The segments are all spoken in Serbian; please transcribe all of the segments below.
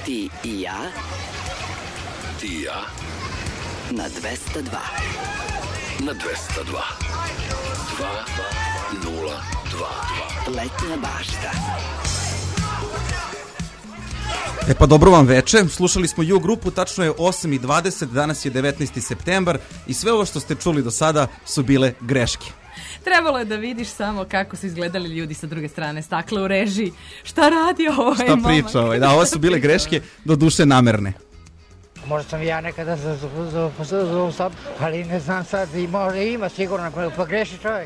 Ti i ja. Ti i ja. Na 202. Na 202. 202. Letnja bašta. E pa dobro vam veče, slušali smo U grupu, tačno je 8:20, danas je 19. septembar i sve ovo što ste čuli do sada su bile greške. Trebalo je da vidiš samo kako su izgledali ljudi sa druge strane stakla u režiji. Šta radi ovaj Šta momak? priča ovaj? Da, ovo su bile greške, do duše namerne. Možda sam ja nekada sad, ali ne znam sad, ima sigurno, pa greši čovjek.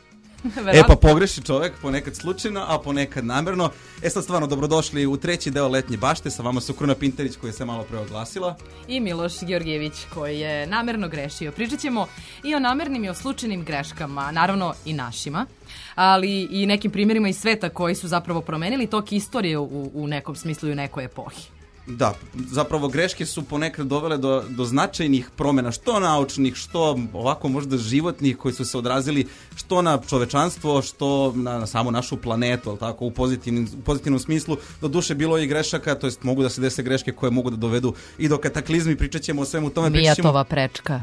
E pa pogreši čovjek, ponekad slučajno, a ponekad namerno. E sad stvarno, dobrodošli u treći deo Letnje bašte, sa vama su Kruna Pinterić koja se malo pre oglasila. I Miloš Georgijević koji je namerno grešio. Pričat ćemo i o namernim i o slučajnim greškama, naravno i našima, ali i nekim primjerima iz sveta koji su zapravo promenili tok istorije u nekom smislu i u nekoj epohi. Da, zapravo greške su ponekad dovele do značajnih promjena, što naučnih, što ovako možda životnih, koji su se odrazili što na čovečanstvo, što na samu našu planetu, ali tako, u pozitivnom smislu. Do duše bilo je i grešaka, to jest mogu da se dese greške koje mogu da dovedu i do kataklizmi, pričat ćemo o svemu tome. Mijatova prečka.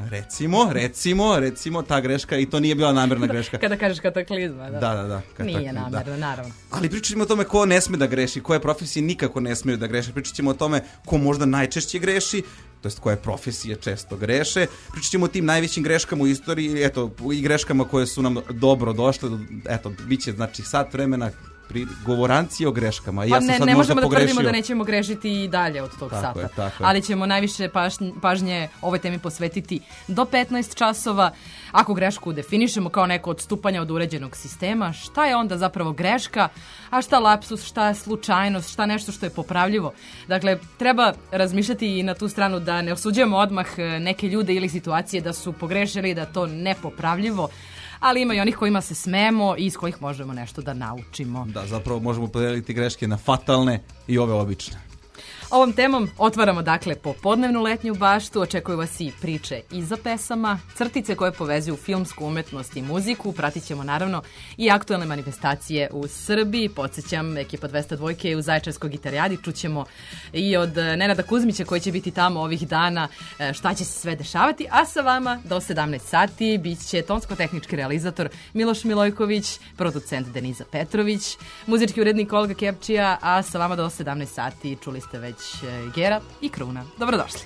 Recimo, ta greška, i to nije bila namerna greška. Kada kažeš kataklizma, da. Da. Nije namerno, naravno. Ali pričat ćemo o tome ko ne sme da greši, koje profesije nikako ne smeju da greše, pričat ćemo o tome ko možda najčešće greši, to jest koje profesije često greše. Pričat ćemo o tim najvećim greškama u istoriji, eto, i greškama koje su nam dobro došle, eto, bit će znači sat vremena govorancije o greškama. Ja sam sad ne možda možemo pogrešio. Da tvrdimo da nećemo grešiti i dalje od tog tako sata. Je. Ali ćemo najviše pažnje ovoj temi posvetiti do 15 časova. Ako grešku definišemo kao neko odstupanje od uređenog sistema, šta je onda zapravo greška, a šta lapsus, šta slučajnost, šta nešto što je popravljivo. Dakle, treba razmišljati i na tu stranu da ne osuđujemo odmah neke ljude ili situacije da su pogrešili, da to nepopravljivo, ali ima i onih kojima se smemo i iz kojih možemo nešto da naučimo. Da, zapravo možemo podeliti greške na fatalne i ove obične. Ovom temom otvaramo dakle popodnevnu letnju baštu, očekuju vas i priče iza pesama, crtice koje povezuju filmsku umetnost i muziku, pratit ćemo naravno i aktuelne manifestacije u Srbiji. Podsjećam, ekipa 202 je u Zaječarskoj gitarijadi, čućemo i od Nenada Kuzmića koji će biti tamo ovih dana šta će se sve dešavati, a sa vama do 17 sati bit će tonsko-tehnički realizator Miloš Milojković, producent Deniza Petrović, muzički urednik Olga Kepčija, a sa vama do 17 sati čuli ste već Gera i Kruna. Dobrodošli.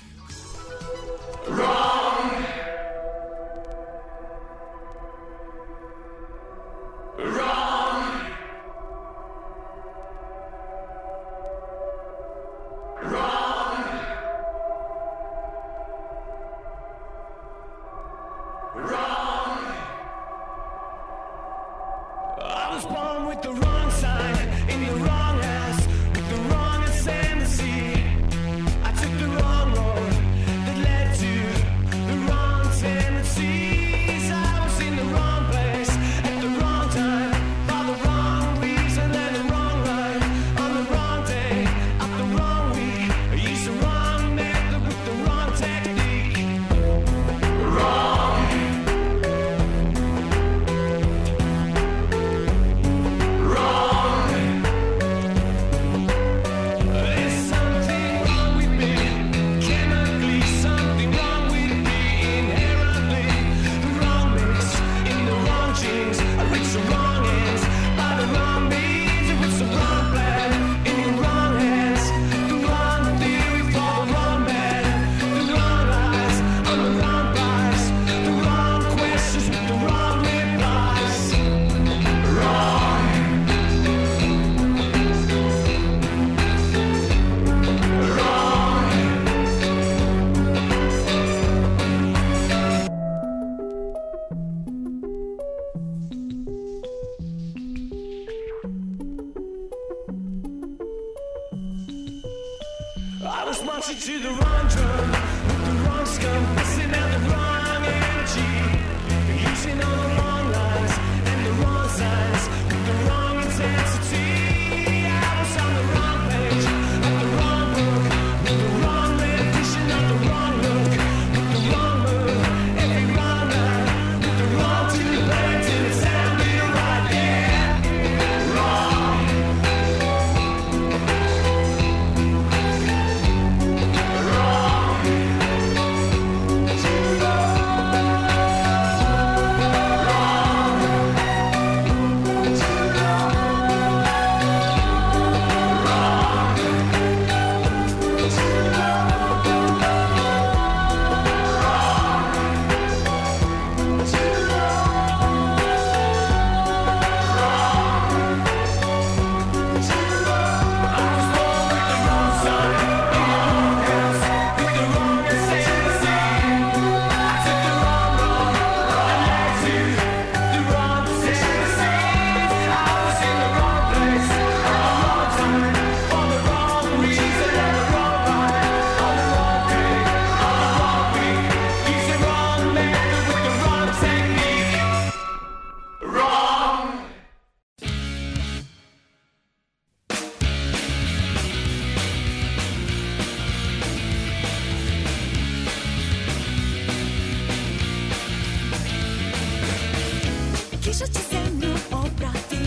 Wrong. Wrong. Wrong. Wrong. I was born with the wrong sign in the wrong house with the wrong ascendancy. I took the wrong road that led to the wrong tendencies. I was in the wrong place at the wrong time for the wrong reason and the wrong life on the wrong day of the wrong week. I used the wrong method with the wrong technique. Wrong. Wrong. There's something wrong with me, chemically something wrong with me, inherently the wrong mix in the wrong genes. I reach the wrong ends by the wrong means. It was the wrong plan in the wrong hands, the wrong theory for the wrong man, the wrong lies on the wrong price, the wrong questions with the wrong replies. Wrong. I was marching to the wrong drum with the wrong scum, missing out the wrong energy, using all the wrong lines and the wrong signs with the wrong intensity. I was on the wrong page of the wrong book with the wrong rendition of the wrong look with the wrong move, every wrong night with the wrong two legs and it sounded right. Yeah, wrong. kiša će zemlju oprati,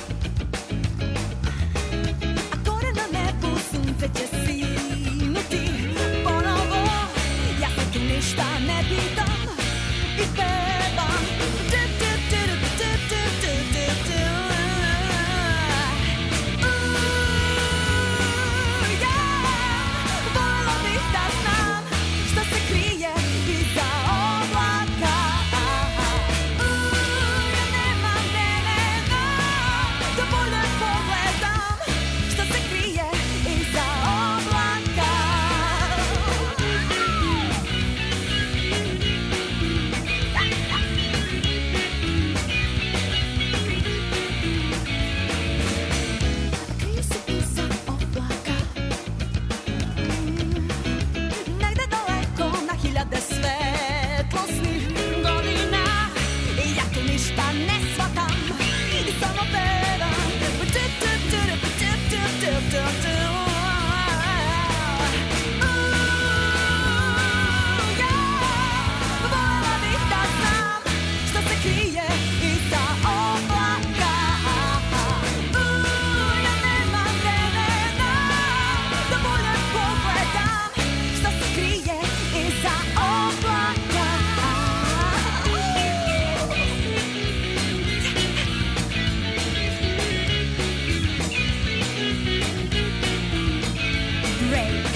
a gore na nebu sunce će sinuti ponovo. Ja sad tu ništa ne pitam i pevam. Volela bih da znam šta se krije iza oblaka. Ja nemam vremena da bolje pogledam šta se krije iza oblaka. Krije se iza oblaka, negde daleko na hiljade svetlosnih godina. I ja tu ništa ne shvatam i samo pevam. Volela bih da znam šta se krije iza oblaka. Ja nemam vremena da bolje pogledam šta se krije iza oblaka. Break.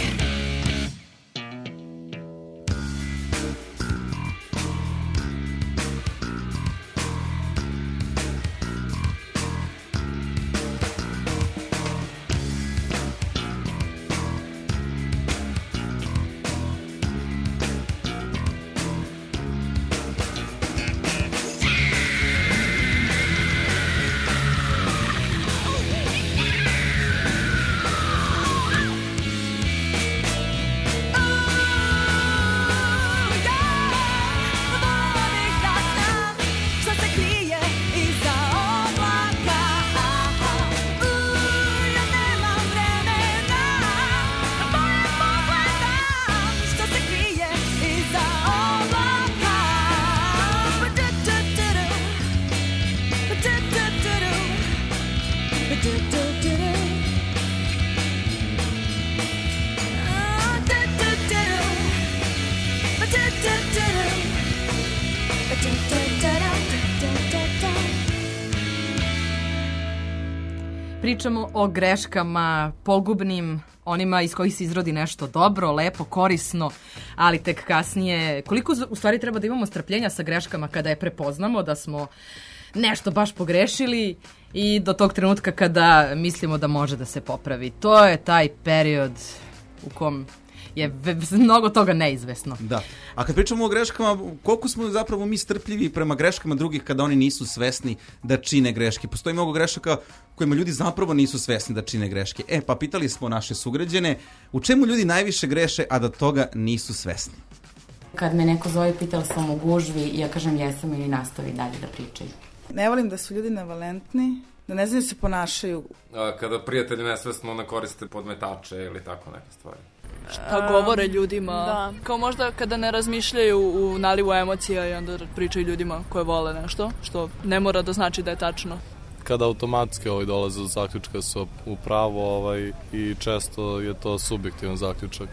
Pričamo o greškama, pogubnim, onima iz kojih se izrodi nešto dobro, lepo, korisno, ali tek kasnije. Koliko u stvari treba da imamo strpljenja sa greškama kada je prepoznamo da smo nešto baš pogrešili i do tog trenutka kada mislimo da može da se popravi. To je taj period u kom je mnogo toga neizvesno. Da. A kad pričamo o greškama, koliko smo zapravo mi strpljivi prema greškama drugih kada oni nisu svesni da čine greške? Postoji mnogo grešaka kojima ljudi zapravo nisu svesni da čine greške. Pa pitali smo naše sugrađane u čemu ljudi najviše greše, a da toga nisu svesni. Kad me neko zove, pitala sam u gužvi, ja kažem jesam ili nastavi dalje da pričaju. Ne volim da su ljudi nevalentni, da ne znaju se ponašaju. Kada prijatelji nesvesno ne koriste podmetače ili tako neke stvari. Šta govore ljudima. Da. Kao možda kada ne razmišljaju u nalivu emocija i onda pričaju ljudima koje vole nešto, što ne mora da znači da je tačno. Kada automatski dolaze do zaključka su u pravo i često je to subjektivan zaključak.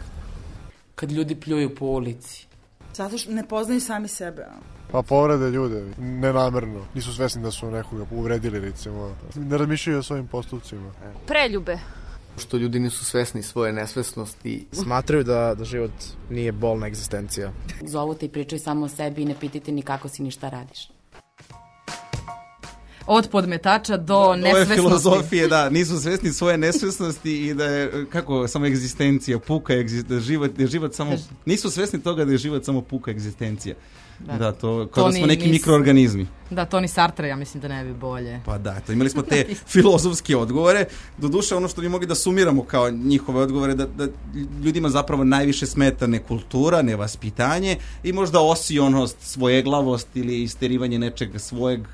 Kad ljudi pljuju po ulici. Zato što ne poznaju sami sebe. Pa povrede ljude, nenamerno. Nisu svesni da su nekoga uvredili, recimo. Ne razmišljaju o svojim postupcima. Preljube. Što ljudi nisu svesni svoje nesvesnosti. Smatraju da život nije bolna egzistencija. Zovu te i pričaju samo o sebi i ne pitajte ni kako si ni šta radiš. Od podmetača do nesvesnosti. Ove filozofije, da, nisu svesni svoje nesvesnosti i da je, kako, samo egzistencija, puka život samo, nisu svesni toga da je život samo puka egzistencija. Da, to kao da smo neki mikroorganizmi. Da, to ni Sartre, ja mislim da ne bi bolje. Pa da, to imali smo te filozofske odgovore. Doduše, ono što bi mogli da sumiramo kao njihove odgovore, da ljudima zapravo najviše smeta nekultura, nevaspitanje i možda osionost, svojeglavost ili isterivanje nečeg svojeg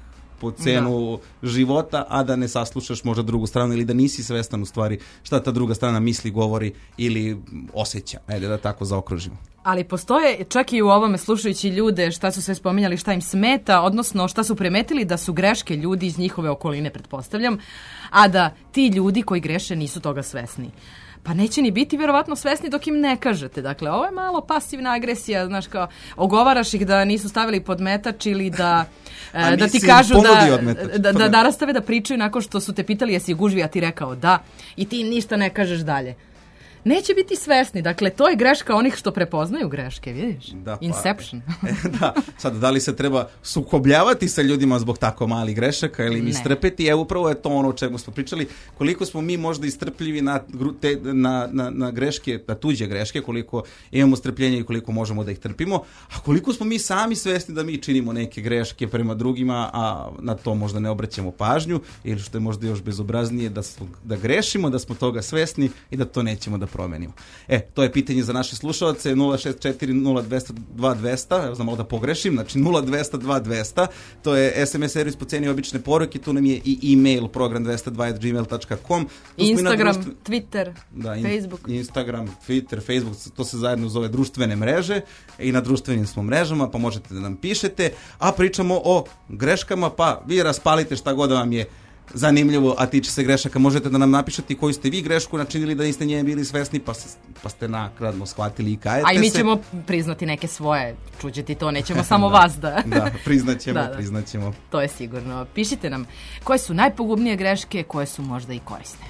po cenu života, a da ne saslušaš možda drugu stranu ili da nisi svestan u stvari šta ta druga strana misli, govori ili osjeća. Ajde da tako zaokružimo. Ali postoje, čak i u ovome slušajući ljude šta su sve spominjali, šta im smeta, odnosno šta su primetili da su greške ljudi iz njihove okoline, pretpostavljam, a da ti ljudi koji greše nisu toga svesni. Pa neće ni biti vjerovatno svesni dok im ne kažete. Dakle, ovo je malo pasivna agresija, znaš, kao ogovaraš ih da nisu stavili podmetač ili da ti kažu da nastave da pričaju nakon što su te pitali jesi u gužvi, a ti rekao da i ti im ništa ne kažeš dalje. Neće biti svesni. Dakle, to je greška onih što prepoznaju greške, vidiš? Da, pa, Inception. Da, sad, da li se treba sukobljavati sa ljudima zbog tako malih grešaka ili im istrpeti? Evo, upravo je to ono o čemu smo pričali. Koliko smo mi možda istrpljivi na greške, na tuđe greške, koliko imamo strpljenja i koliko možemo da ih trpimo, a koliko smo mi sami svesni da mi činimo neke greške prema drugima, a na to možda ne obraćamo pažnju, ili što je možda još bezobraznije, da grešimo, da smo toga svesni i da to nećemo da promenimo. To je pitanje za naše slušalce, 064-0200-2200, evo znam malo da pogrešim, znači 0200-2200, to je SMS servis po ceni obične poruke, tu nam je i e-mail program202@gmail.com. Instagram, Twitter, Facebook. Instagram, Twitter, Facebook, to se zajedno zove društvene mreže i na društvenim smo mrežama, pa možete da nam pišete, a pričamo o greškama, pa vi raspalite šta god vam je zanimljivo, a tiče se grešaka. Možete da nam napišete koju ste vi grešku načinili da niste nje bili svesni, pa ste naknadno shvatili i kajete se. A i mi ćemo priznati neke svoje, čuđeti to, nećemo samo vas da... Da, priznaćemo. To je sigurno. Pišite nam koje su najpogubnije greške, koje su možda i korisne.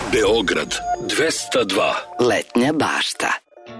Beograd 202. Letnja bašta.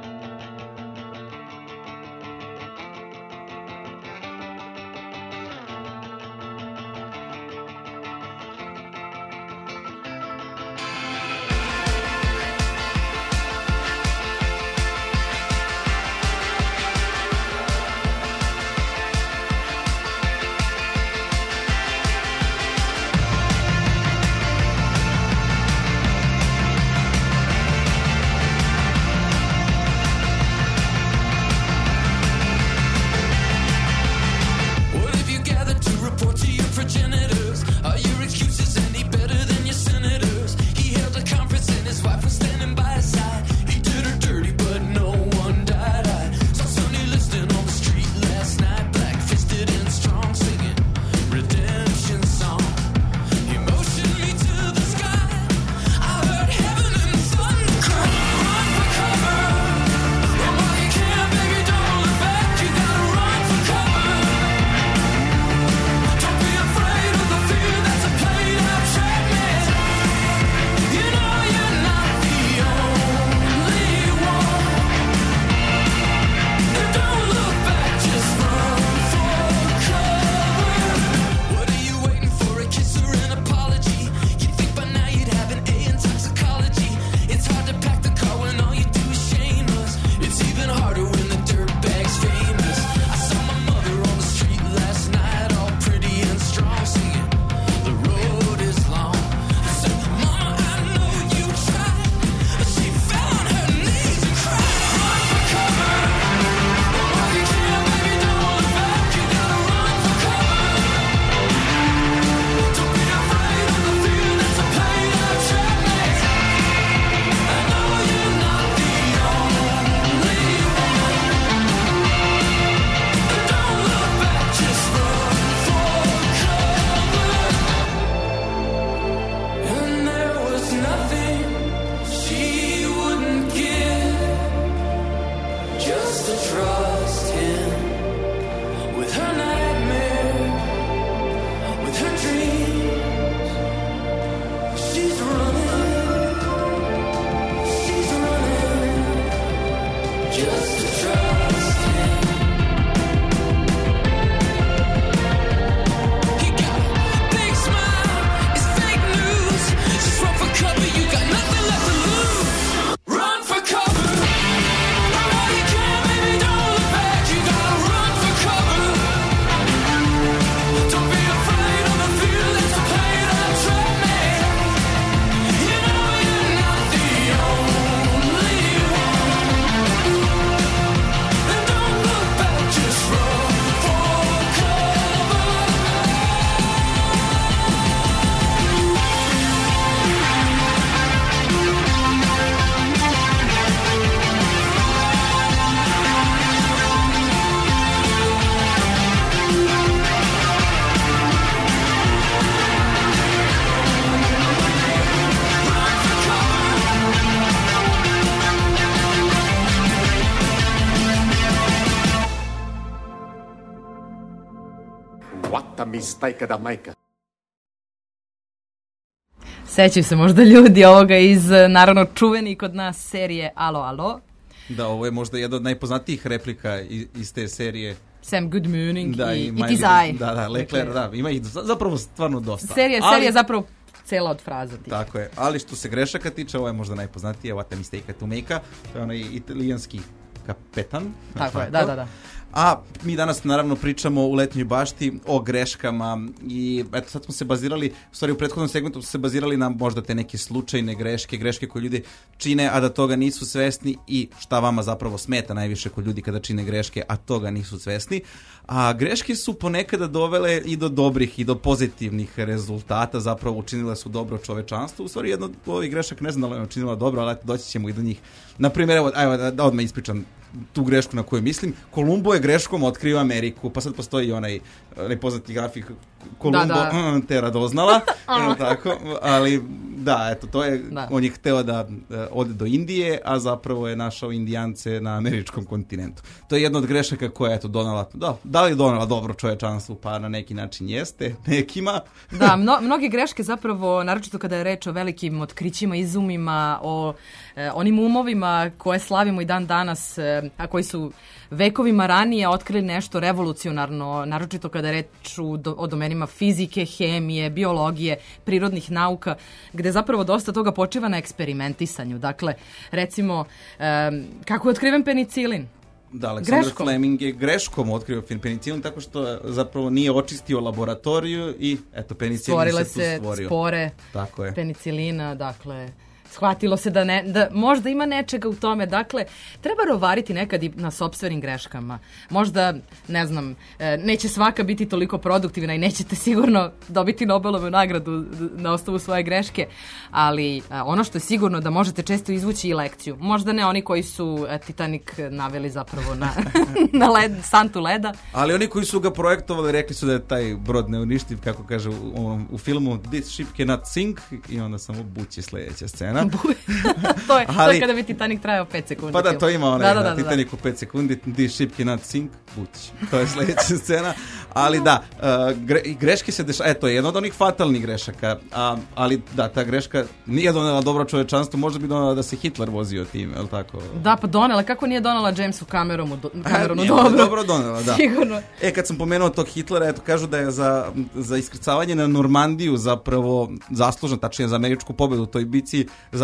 Stajka da majka. Sećaju se možda ljudi ovoga iz, naravno, čuveni kod nas serije Alo, alo. Da, ovo je možda jedna od najpoznatijih replika iz te serije. Sam Good Morning da, i It is I. Da, Leclerc, da, ima ih zapravo stvarno dosta. Serija je zapravo cela od fraza. Tako je, ali što se grešaka tiče, ovo je možda najpoznatije, What a mistake to make, to je onaj italijanski kapetan. Tako je, da. A mi danas naravno pričamo u Letnjoj bašti o greškama i eto sad smo se bazirali, u stvari u prethodnom segmentu smo se bazirali na možda te neke slučajne greške koje ljudi čine, a da toga nisu svesni i šta vama zapravo smeta najviše kod ljudi kada čine greške, a toga nisu svesni. A greške su ponekada dovele i do dobrih i do pozitivnih rezultata, zapravo učinile su dobro čovečanstvu. U stvari jedna od ovih grešaka ne znam da li je učinila dobro, ali doći ćemo i do njih. Naprimjer, evo da odmah ispričam tu grešku na koju mislim. Kolumbo je greškom otkrio Ameriku, pa sad postoji onaj nepoznati grafik Kolumbo te radoznala, tako, ali Da, eto, to je, on je hteo da ode do Indije, a zapravo je našao Indijance na američkom kontinentu. To je jedna od grešaka koja je eto donala, da li je donala dobro čovečanstvu, pa na neki način jeste, nekima. Da, mnoge greške zapravo, naročito kada je reč o velikim otkrićima, izumima, o onim umovima koje slavimo i dan danas, a koji su vekovima ranije otkrili nešto revolucionarno, naročito kada je reč o domenima fizike, hemije, biologije, prirodnih nauka, gde zapravo dosta toga počiva na eksperimentisanju. Dakle, recimo, kako je otkriven penicilin? Da, Aleksandar Fleming je greškom otkrio penicilin tako što zapravo nije očistio laboratoriju i eto, penicilin se tu stvorio. Stvorile se spore penicilina, dakle... Shvatilo se da možda ima nečega u tome. Dakle, treba rovariti nekad i na sopstvenim greškama. Možda, ne znam, neće svaka biti toliko produktivna i nećete sigurno dobiti Nobelovu nagradu na osnovu svoje greške, ali ono što je sigurno da možete često izvući i lekciju. Možda ne oni koji su Titanic naveli zapravo na santu leda. Ali oni koji su ga projektovali rekli su da je taj brod neuništiv, kako kaže u filmu This ship cannot sink, i onda samo bući sljedeća scena. to je kada bi Titanic trajao 5 sekundi. Pa da, to ima onaj na Titanicu 5 sekundi, This ship cannot sink, bući. To je sljedeća scena. Ali da, greške se dešava, to je jedna od onih fatalnih grešaka, ali da, ta greška nije donela dobro čovečanstvu, možda bi donela da se Hitler vozio tim, je li tako? Da, pa donela, kako nije donela Jamesu Cameronu dobro? Dobro donela, da. Sigurno. Kad sam pomenuo tog Hitlera, eto, kažu da je za iskrcavanje na Normandiju zapravo zaslužan, tačnije za američku pobedu u toj bici,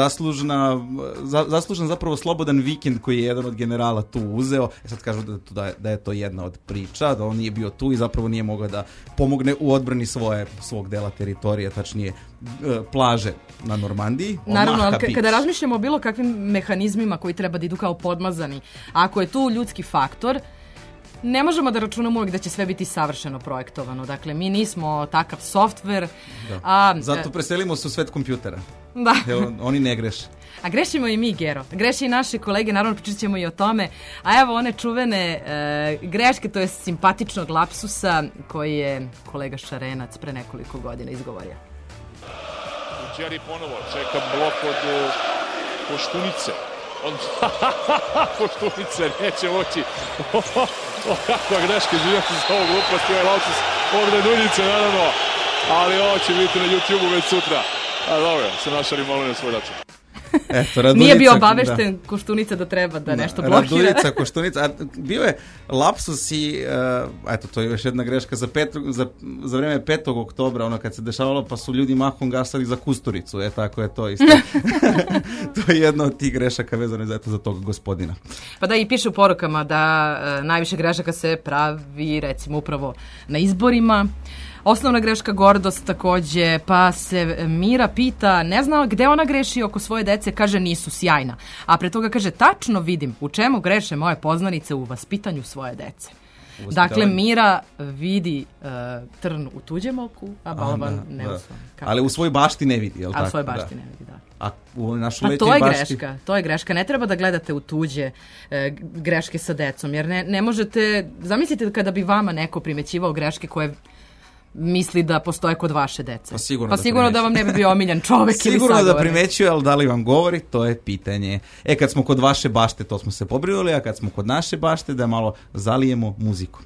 zaslužan zapravo slobodan vikend koji je jedan od generala tu uzeo. Sad kažu da je to jedna od priča, da on nije bio tu i zapravo nije mogao da pomogne u odbrani svog dela teritorije, tačnije plaže na Normandiji. Naravno, kada razmišljamo o bilo kakvim mehanizmima koji treba da idu kao podmazani, ako je tu ljudski faktor, ne možemo da računamo uvijek da će sve biti savršeno projektovano. Dakle, mi nismo takav softver. Zato preselimo se u svet kompjutera. Da. Jer oni ne greše. A grešimo i mi, Gero. Greše i naši kolege, naravno pričat ćemo i o tome. A evo one čuvene greške, to je simpatičnog lapsusa koji je kolega Šarenac pre nekoliko godina izgovorio. Đeri ponovo čeka blok od Koštunice. Koštunice neće moći. Kakva greška, izvinjati za ovu glupost, ovaj lapsus ovdje Dunjice, naravno. Ali ovo će biti na YouTube-u već sutra. A dobro, se našali malo na svoj račun. Nije bio obavešten Koštunica da treba da nešto blokira. Radulica, Koštunica, bio je lapsus i eto, to je još jedna greška za vreme 5. oktobra, ono kad se dešavalo, pa su ljudi mahom gasali za Kusturicu, tako je to isto. To je jedna od tih grešaka vezane za tog gospodina. Pa da, i piše u porukama da najviše grešaka se pravi recimo upravo na izborima. Osnovna greška gordost takođe, pa se Mira pita, ne zna gde ona greši oko svoje dece, kaže nisu sjajna. A pre toga kaže, tačno vidim u čemu greše moje poznanice u vaspitanju svoje dece. Dakle, Mira vidi trn u tuđem oku, a balaban ne u svom. Ali u svojoj bašti ne vidi, je li tako? A u svojoj bašti ne vidi, da. A u našoj letnjoj bašti... To je greška. Ne treba da gledate u tuđe greške sa decom, jer ne možete... Zamislite kada bi vama neko primećivao greške koje misli da postoje kod vaše dece. Pa sigurno da vam ne bi bio omiljen čovek ili sagovornik. Sigurno da primećuje, ali da li vam govori, to je pitanje. Kad smo kod vaše bašte, to smo se pobrinuli, a kad smo kod naše bašte, da malo zalijemo muziku.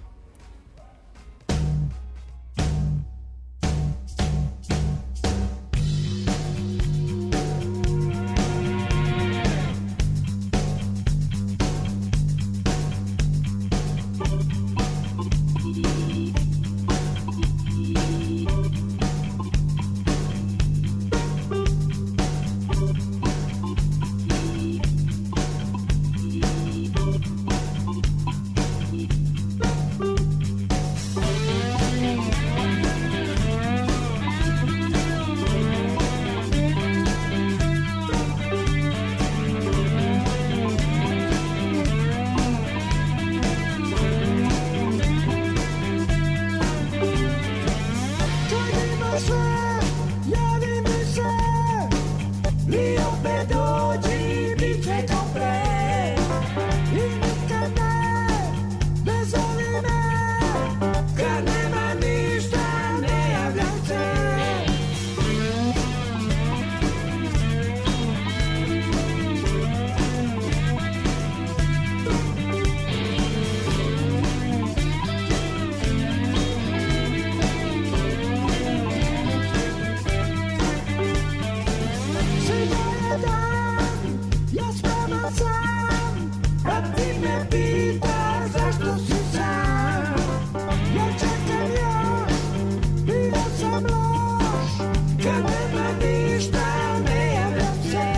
sam loš, kad nema ništa, ne javljam se.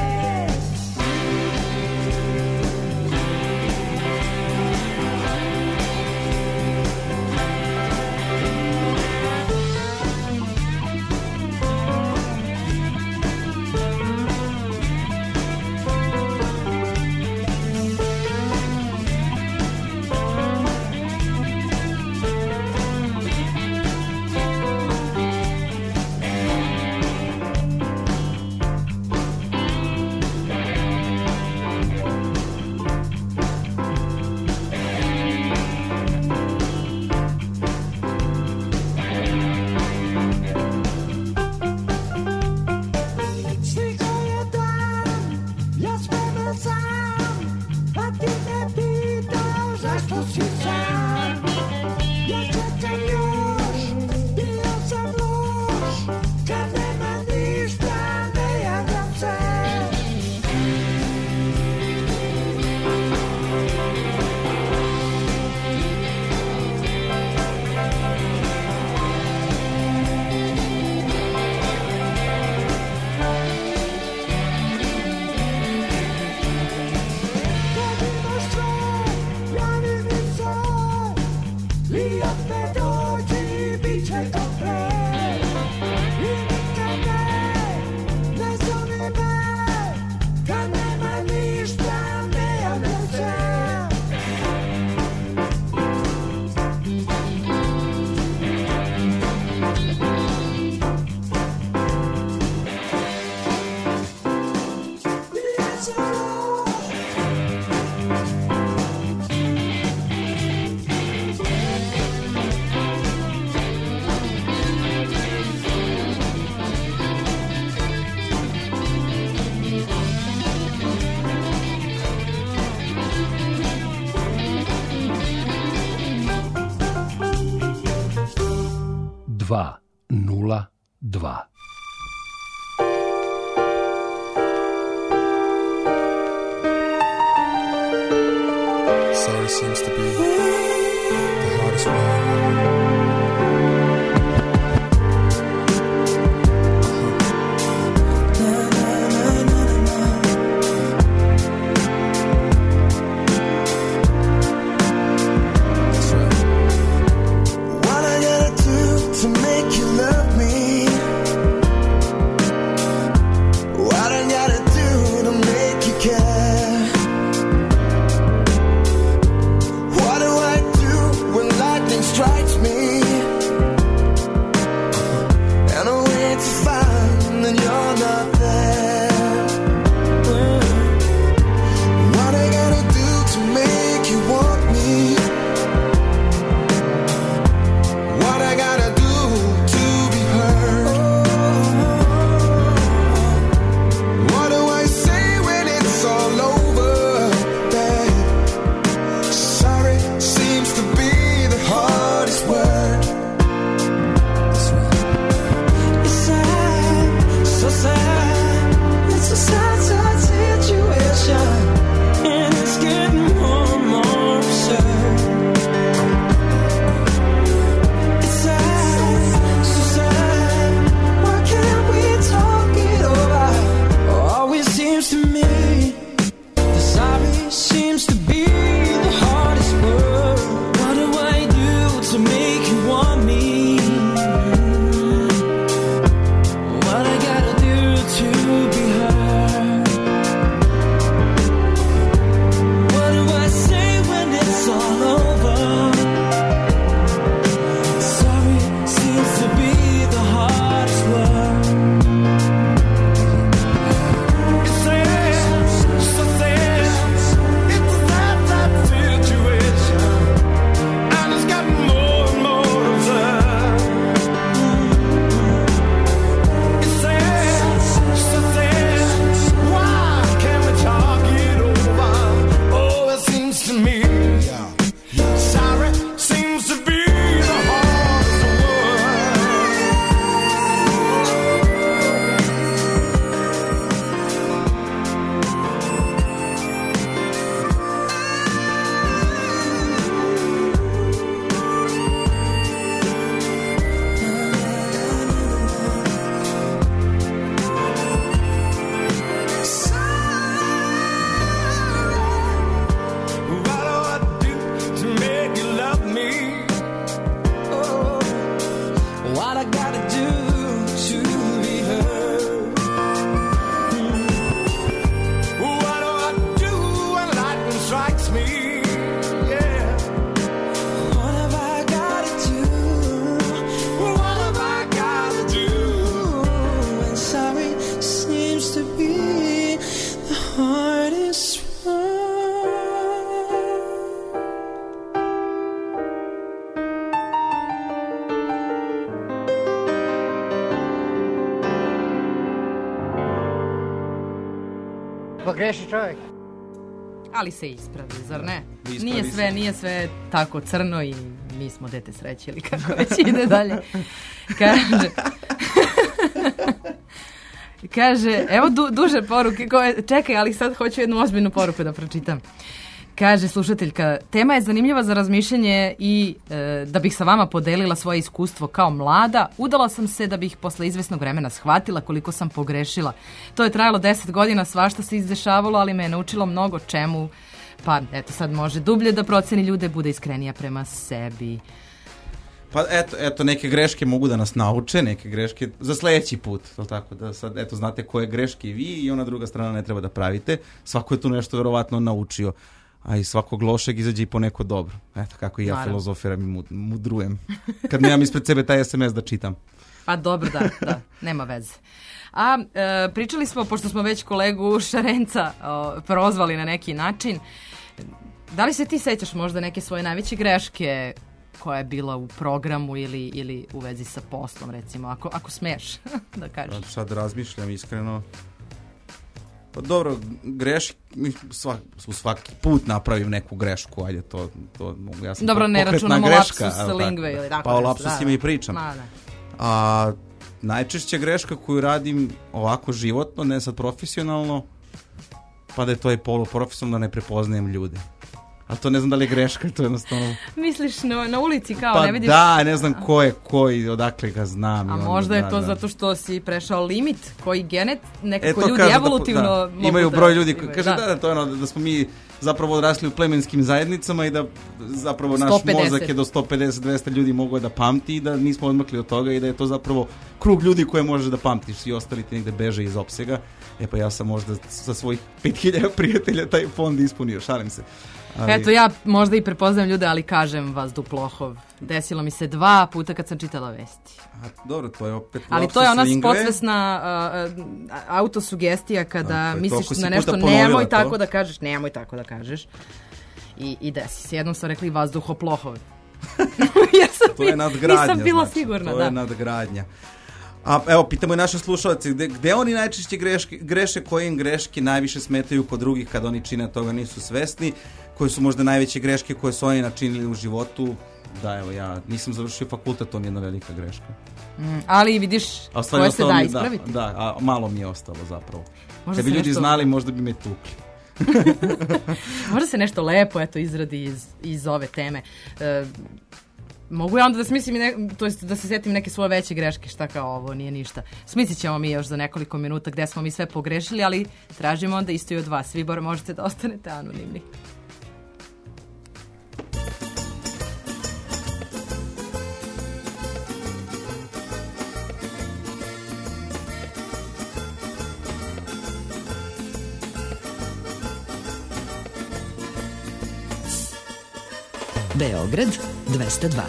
Sorry seems to be the hardest word. Strikes me what I gotta do to be heard. What do I do when lightning strikes me? Yeah. What have I gotta do? What have I gotta do? And sorry seems to be the hardest one. Pogreši čovjek. Ali se ispravi, zar ne? Ispravi se. Nije sve tako crno i mi smo dete sreće ili kako već ide dalje. Kaže, evo duže poruke koje, čekaj, ali sad hoću jednu ozbiljnu poruku da pročitam. Kaže slušateljka, tema je zanimljiva za razmišljanje i da bih sa vama podelila svoje iskustvo kao mlada, udala sam se da bih posle izvesnog vremena shvatila koliko sam pogrešila. To je trajalo 10 godina, svašta se izdešavalo, ali me je naučilo mnogo čemu, pa eto sad može dublje da proceni ljude, bude iskrenija prema sebi. Pa eto, neke greške mogu da nas nauče, neke greške za sledeći put, je li tako? Da sad, eto, znate koje greške i vi i ona druga strana ne treba da pravite. Svako je tu nešto verovatno naučio, a iz svakog lošeg izađe i po neko dobro. Eto, kako i ja filozofiram i mudrujem. Kad nemam ispred sebe taj SMS da čitam. A dobro, da, nema veze. A pričali smo, pošto smo već kolegu Šarenca prozvali na neki način, da li se ti sećaš možda neke svoje najveće greške koja je bila u programu ili u vezi sa poslom, recimo, ako smeš da kažeš? Sad razmišljam iskreno. Pa dobro, svaki put napravim neku grešku, ajde, to mogu, ja sam dobro, ne računamo lapsus lingve ili tako. Pa o lapsusima i pričam. A najčešća greška koju radim ovako životno, ne sad profesionalno, pa da je to i poluprofesionalno, da ne prepoznajem ljude. Ali to ne znam da li je greška, to je jednostavno... Misliš na ulici kao, pa ne vidiš... Da, ne znam ko je koji, odakle ga znam. A možda je to zato što si prešao limit koji nekako ljudi evolutivno mogu imaju broj ljudi, kaže to je ono da smo mi zapravo odrasli u plemenskim zajednicama i da zapravo naš mozak je do 150-200 ljudi mogu da pamti i da nismo odmakli od toga i da je to zapravo krug ljudi koje možeš da pamtiš, svi ostali ti negde beže iz opsega. Pa ja sam možda sa svojih 5000 prijatelja taj fond ispunio, šalim se. Eto, ja možda i prepoznajem ljude, ali kažem vas Duplahov. Desilo mi se 2 puta kad sam čitala vesti. Dobro, to je opet... Ali to je ona podsvesna autosugestija kada misliš na nešto, nemoj tako da kažeš. I desi se. Jednom sam rekli vazduhoplahov. To je nadgradnja. Nisam bila sigurna, to je nadgradnja. A evo, pitamo i naše slušalce, gde oni najčešće greše, koje im greške najviše smetaju kod drugih kad oni čine toga nisu svesni, koje su možda najveće greške koje su oni načinili u životu. Da, evo, ja nisam završio fakultet, to mi je jedna velika greška. Ali vidiš koje se da ispraviti. Da, a malo mi je ostalo zapravo. Kad bi ljudi znali, možda bi me tukli. Možda se nešto lepo izradi iz ove teme. Mogu ja onda da smislim, to jest da se setim neke svoje veće greške, šta kao ovo, nije ništa. Smislit ćemo mi još za nekoliko minuta gde smo mi sve pogrešili, ali tražimo onda isto i od vas. Vi bar možete da ostanete anonimni. Beograd 202.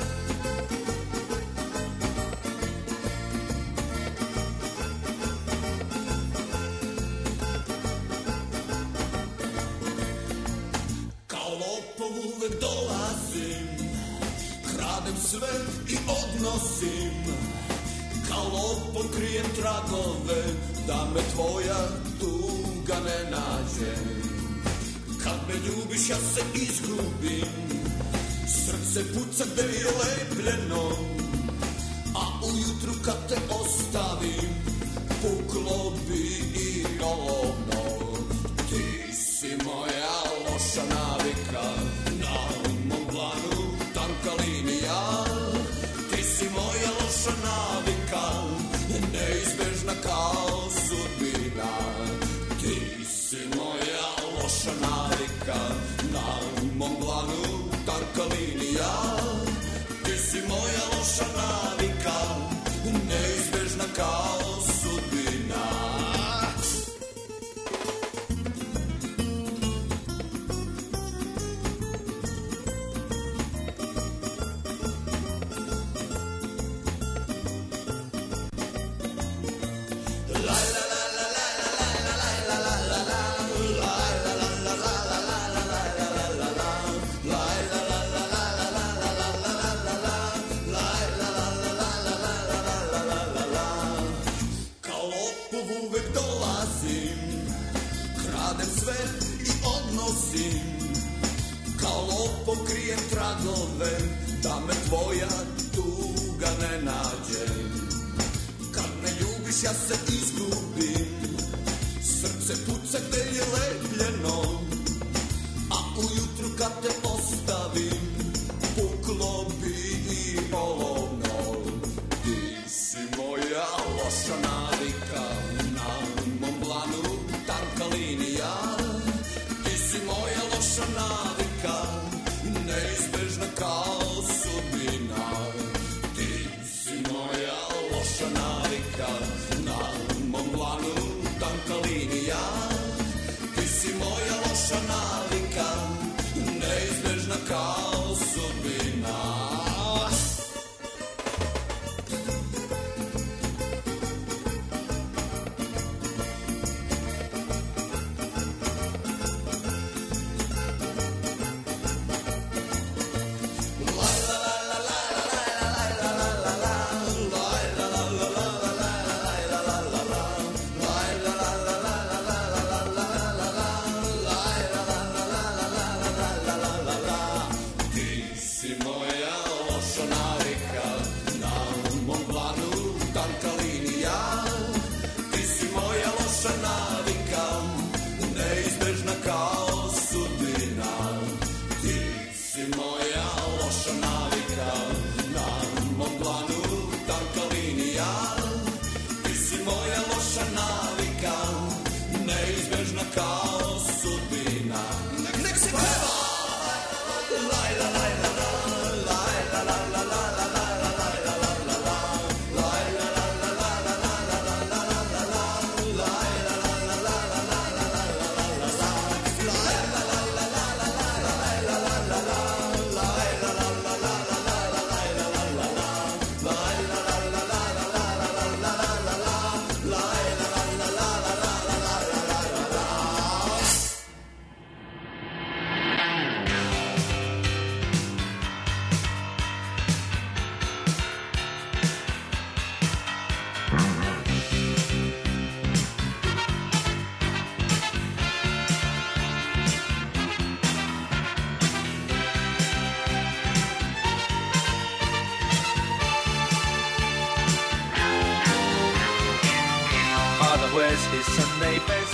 Kao lopov uvek dolazim, kradem sve i odnosim, kao lopov krijem tragove, da me tvoja tuga ne nađe. Kad me ljubiš ja se izgubim, srce puca gde je lepljeno, a ujutru kad te ostavim, puklo bi i ono. Ti si moja loša navika, na mom planu tanka linija. Ti si moja loša navika, neizbežna kao sudbina. Ti si moja loša navika, na mom planu tanka linija. Ti si moja loša navika, neizbežna kao sudbina. Kao lopov uvek dolazim, kradem sve i odnosim. Kao lopov krijem tragove, da me tvoja tuga ne nađe. Kad me ljubiš ja se izgubim, srce puca gde je lepljeno, a ujutru kad te ostavim, puklo bi i olovno. Ti si moja loša navika, na mom planu tanka linija. Ti si moja loša navika, neizbežna kao sudbina. Ti si moja loša navika, na mom planu tanka linija. Ti si moja loša navika, neizbežna kao sudbina. Ti si moja loša navika, na mom planu tanka linija. Ti si moja loša navika, neizbežna kao sudbina. Ti si moja loša navika, na mom planu tanka linija. Ti si moja loša navika, neizbežna kao sudbina. Nek se peva! Father wears his Sunday best.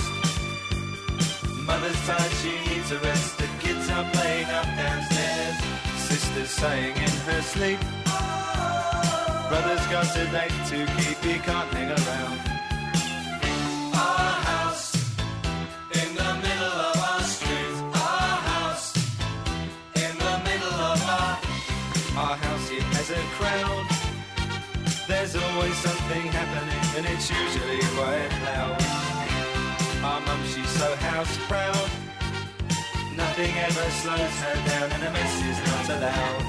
Mother's tired, she needs a rest. The kids are playing up downstairs. Sister's sighing in her sleep. Brother's got a date to keep, he can't hang around. Our house in the middle of our street. Our house in the middle of our house. It has a crowd. There's always something happening, and it's usually quite loud. Our mum, she's so house proud. Nothing ever slows her down, and a mess is not allowed.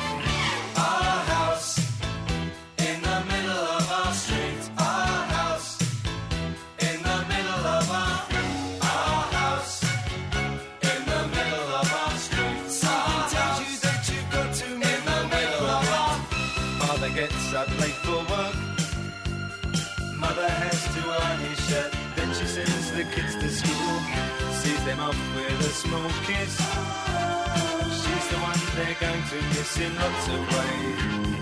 Our house in the middle of our street. Our house in the middle of our house in the middle of our street. Something tells you that you've got to move in the middle of our. Father gets up late for work. Mother has to iron his shirt. Then she sends the kids to school, sees them off with a small kiss. She's the one they're going to miss in lots of ways.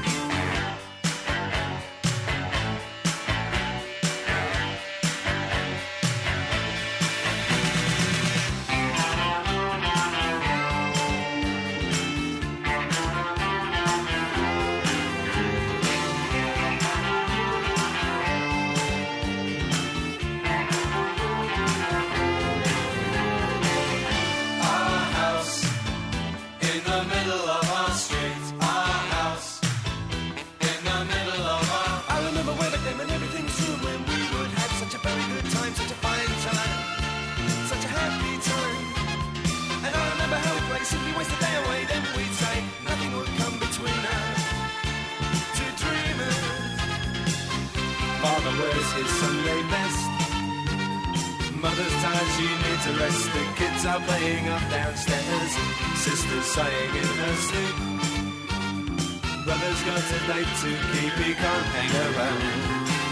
father wears his Sunday best. Mother's tired, she needs a rest. The kids are playing up downstairs. Sister's sighing in her sleep. Brother's got a date to keep, he can't hang around.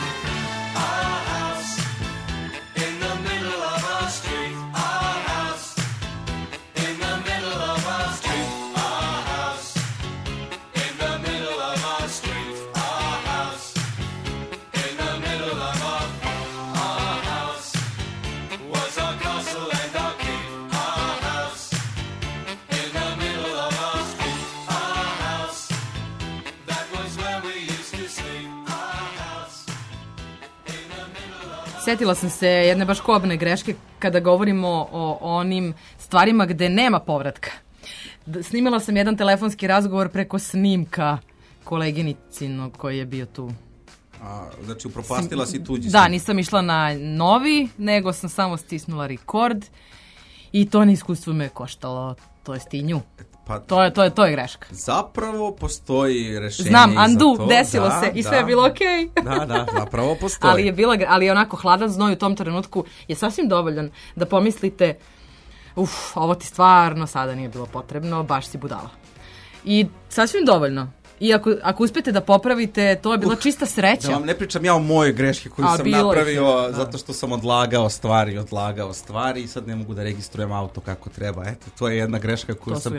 Our house in the middle of our street. Our house in the middle of our street. Our house in the middle of our street. Our house in the middle of our house was our castle and our keep. Our house in the middle of our street. Our house, that was where we used to sleep. Our house in the middle of Setila sam se jedne baš kobne greške kada govorimo o onim stvarima gde nema povratka. Snimila sam jedan telefonski razgovor preko snimka koleginicinog koji je bio tu. Znači, upropastila si tuđi Da, nisam išla na novi, nego sam samo stisnula record i to neiskustvo me koštalo, to jest i nju. Pa, to je greška. Zapravo postoji rešenje Znam, i za undo, to. desilo se i sve je bilo okej. Da, zapravo postoji. Ali je onako hladan znoj u tom trenutku je sasvim dovoljan da pomislite ovo ti stvarno sada nije bilo potrebno, baš si budala. I sasvim dovoljno. I ako uspete da popravite, to je bila čista sreća. Da vam ne pričam ja o mojoj greški koju sam napravio zato što sam odlagao stvari i sad ne mogu da registrujem auto kako treba. Eto, to je jedna greška koju sam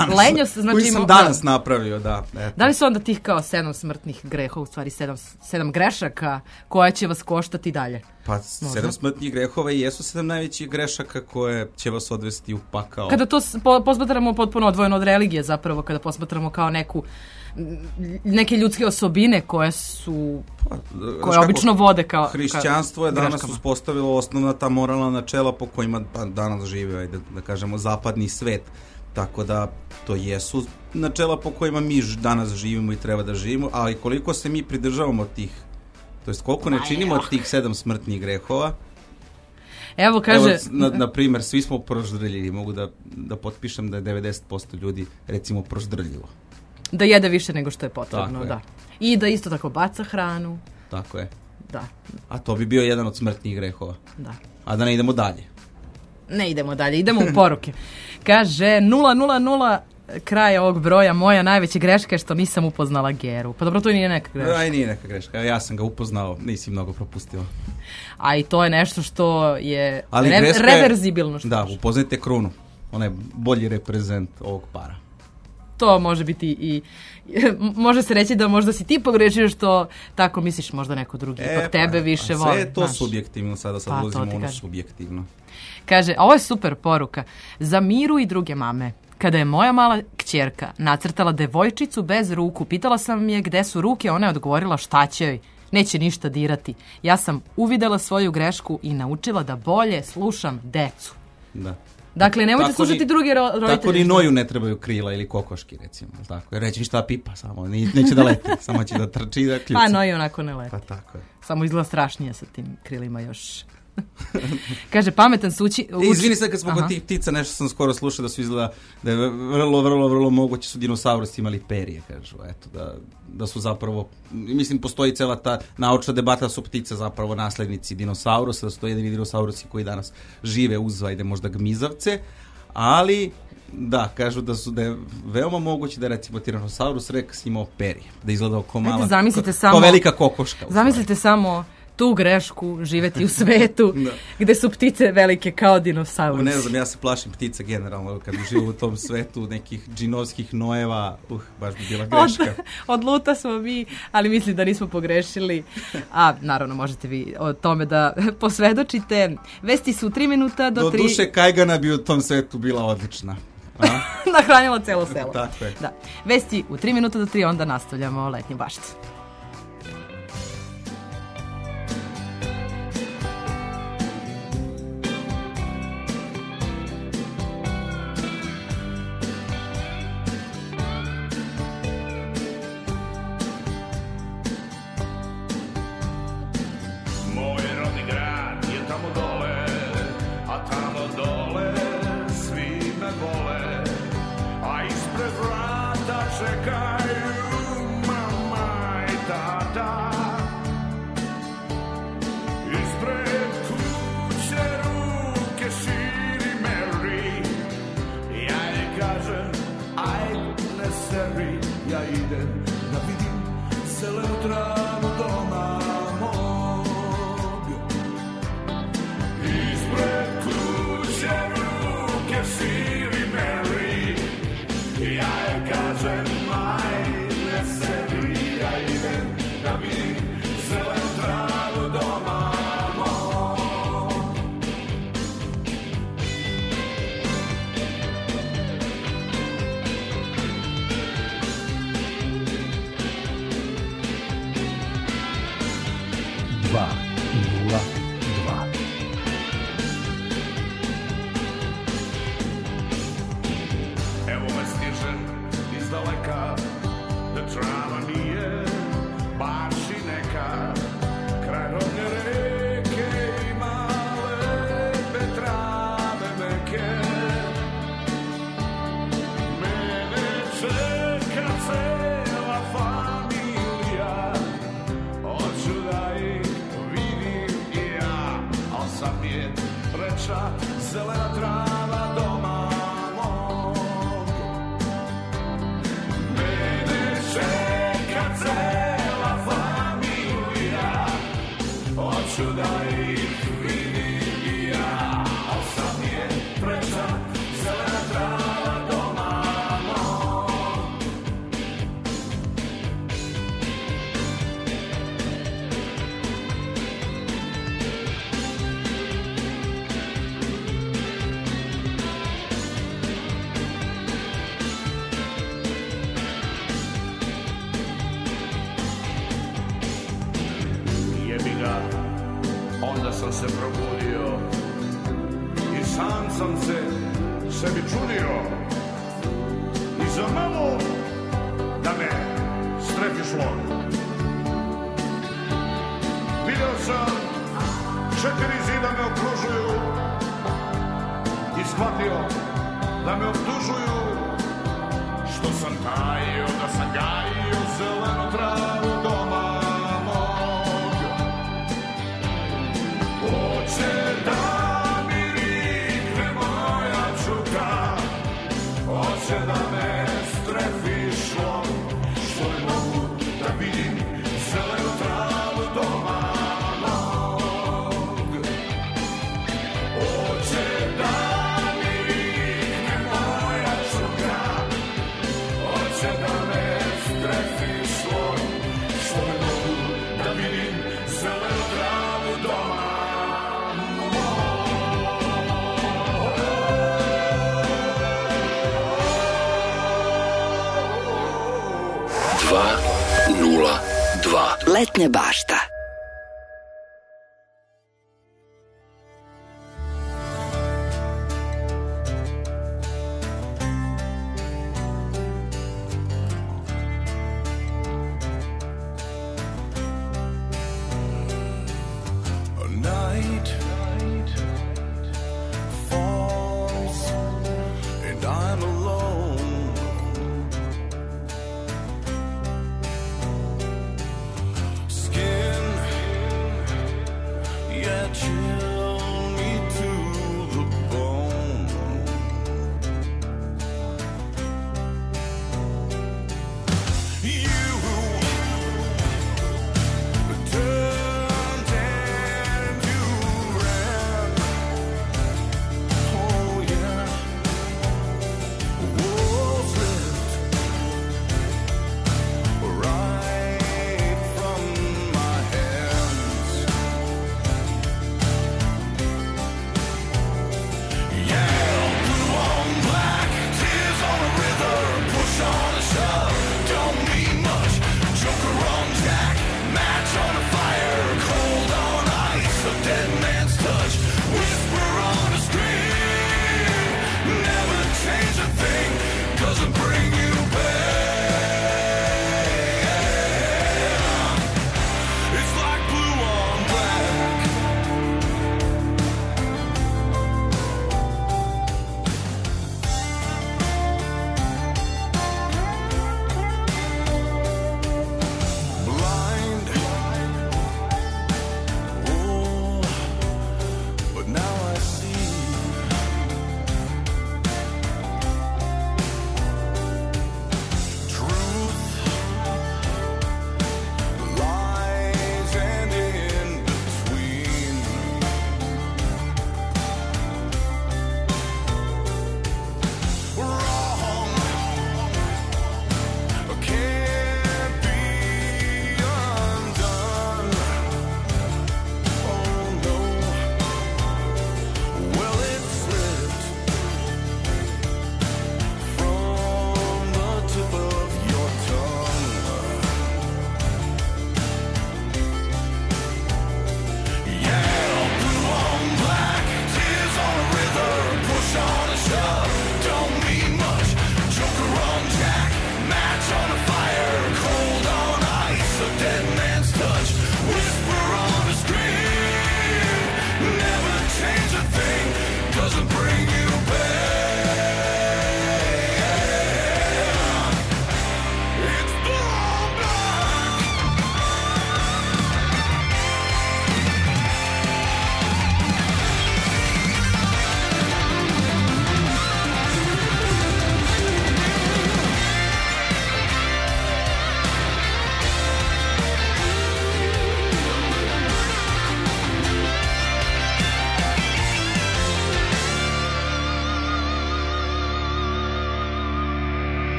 danas napravio. Da li su onda tih kao 7 smrtnih grehova, u stvari 7 grešaka koje će vas koštati dalje? Pa 7 smrtnih grehova i jesu 7 najvećih grešaka koje će vas odvesti u pakao. Kada to posmatramo potpuno odvojeno od religije zapravo, kada posmatramo kao neke ljudske osobine koje obično vode kao hrišćanstvo je danas uspostavilo osnovna ta moralna načela po kojima danas žive, da kažemo, zapadni svet. Tako da to jesu načela po kojima mi danas živimo i treba da živimo, ali koliko se mi pridržavamo tih, to jest koliko ne činimo tih 7 smrtnih grehova. Evo, kaže... na primjer, svi smo proždrljili, mogu da potpišem da je 90% ljudi, recimo, proždrljilo. Da jede više nego što je potrebno, da. I da isto tako baca hranu. Tako je. Da. A to bi bio jedan od smrtnih grehova. Da. A da ne idemo dalje. Ne idemo dalje, idemo u poruke. Kaže, 000 kraj ovog broja, moja najveća greška je što nisam upoznala Geru. Pa dobro, to nije neka greška. Da, i nije neka greška. Ja sam ga upoznao, nisi mnogo propustila. A i to je nešto što je reverzibilno. Da, upoznajte Krunu. Ona je bolji reprezent ovog para. To može biti i može se reći da možda si ti pogrešio što tako misliš, možda neko drugi ipak tebe više voli. Sve je to subjektivno, sad ulazimo ono subjektivno. Kaže, ovo je super poruka za Miru i druge mame. Kada je moja mala kćerka nacrtala devojčicu bez ruku, pitala sam je gde su ruke, ona je odgovorila šta će joj, neće ništa dirati. Ja sam uvidela svoju grešku i naučila da bolje slušam decu. Da. Dakle, nemojte slušati druge roditelje. Tako ni Noju ne trebaju krila ili kokoški, recimo. Tako. Jer reći šta pipa, samo neće da leti, samo će da trči i da kljuci. Pa Noju onako ne leti. Pa tako je. Samo izgleda strašnije sa tim krilima još. Kaže, pametan se uči... Izvini sad kad smo kod tih ptica, nešto sam skoro slušao da su izgleda da je vrlo moguće su dinosaurusi imali perje, kažu. Eto, da su zapravo, mislim, postoji cela ta naučna debata da su ptice zapravo naslednici dinosaurusa, da su to jedini dinosaurusi koji danas žive uz, možda gmizavce, ali da, kažu da je veoma moguće da recimo Tyrannosaurus Rex imao perje, da izgleda oko mala, kao velika kokoška. Zamislite samo tu grešku živeti u svetu gde su ptice velike kao dinosaurusi. Ne znam, ja se plašim ptica generalno kad živu u tom svetu nekih džinovskih nojeva, baš bi bila greška. Od luta smo mi, ali mislim da nismo pogrešili. A naravno možete vi o tome da posvedočite. Vesti su 3 minuta do 3. Do duše Kajgana bi u tom svetu bila odlična. Nahranjala celo selo. Tako je. Da. Vesti u 3 minuta do 3, onda nastavljamo letnju baštu. Čekaju, mama Evo me stižem iz daleka, da trava nije baš i neka. Kraj rodne reke ima lepe trave meke. Mene čeka cela familija, hoću da ih vidim i ja. Al sad mi je preča zelena trava doma mog. Mene čeka cela familija, hoću da ih vidim i ja. Al sad mi je preča zelena trava doma mog. Jebi ga, onda sam se probudio i sam se sebi čudio. I za malo da me strefi šlog. Video sam 4 zida me okružuju i shvatio da me optužuju što sam tajio, da sam gajio zelenu travu doma mog. Hoće da mi rikne moja čuka, hoće da me strefi šlog, što ne mogu da vidim zelenu travu doma mog. Hoće da mi rikne moja čuka, hoće da me strefi šlog, što ne mogu da vidim zelenu travu doma. 202. Letnja bašta. Night falls and I'm alone. Skin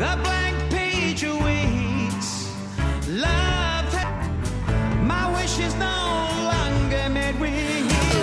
The blank page awaits. Love, my wish is no longer met with you.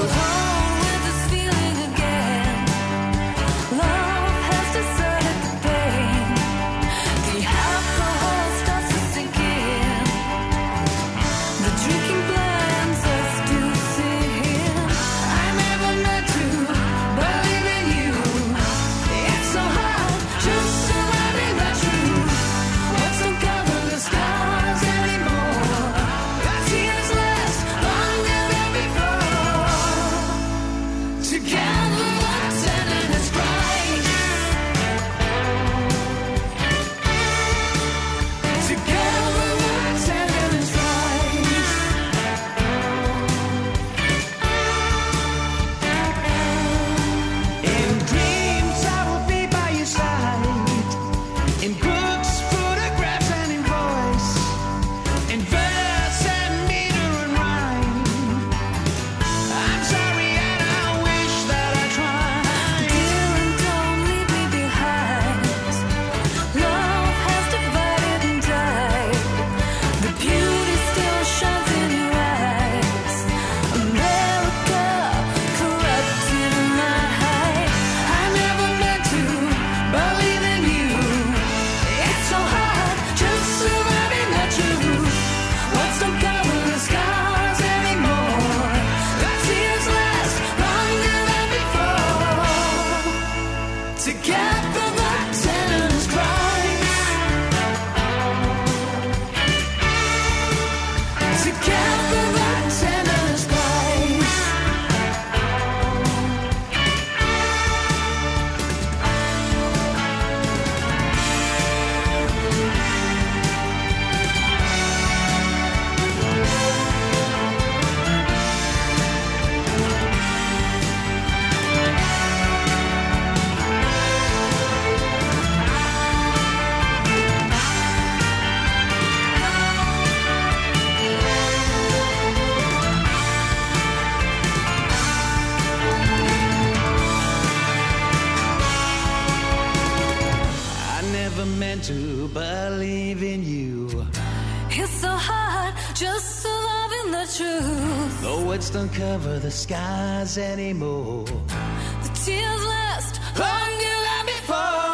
To believe in you. It's so hard just surviving the truth. The words don't cover the skies anymore. The tears last longer than before.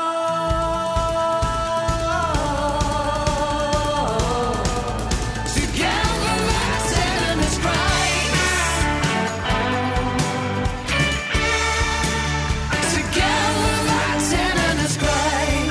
Together like tenderness cries. Together like tenderness cries.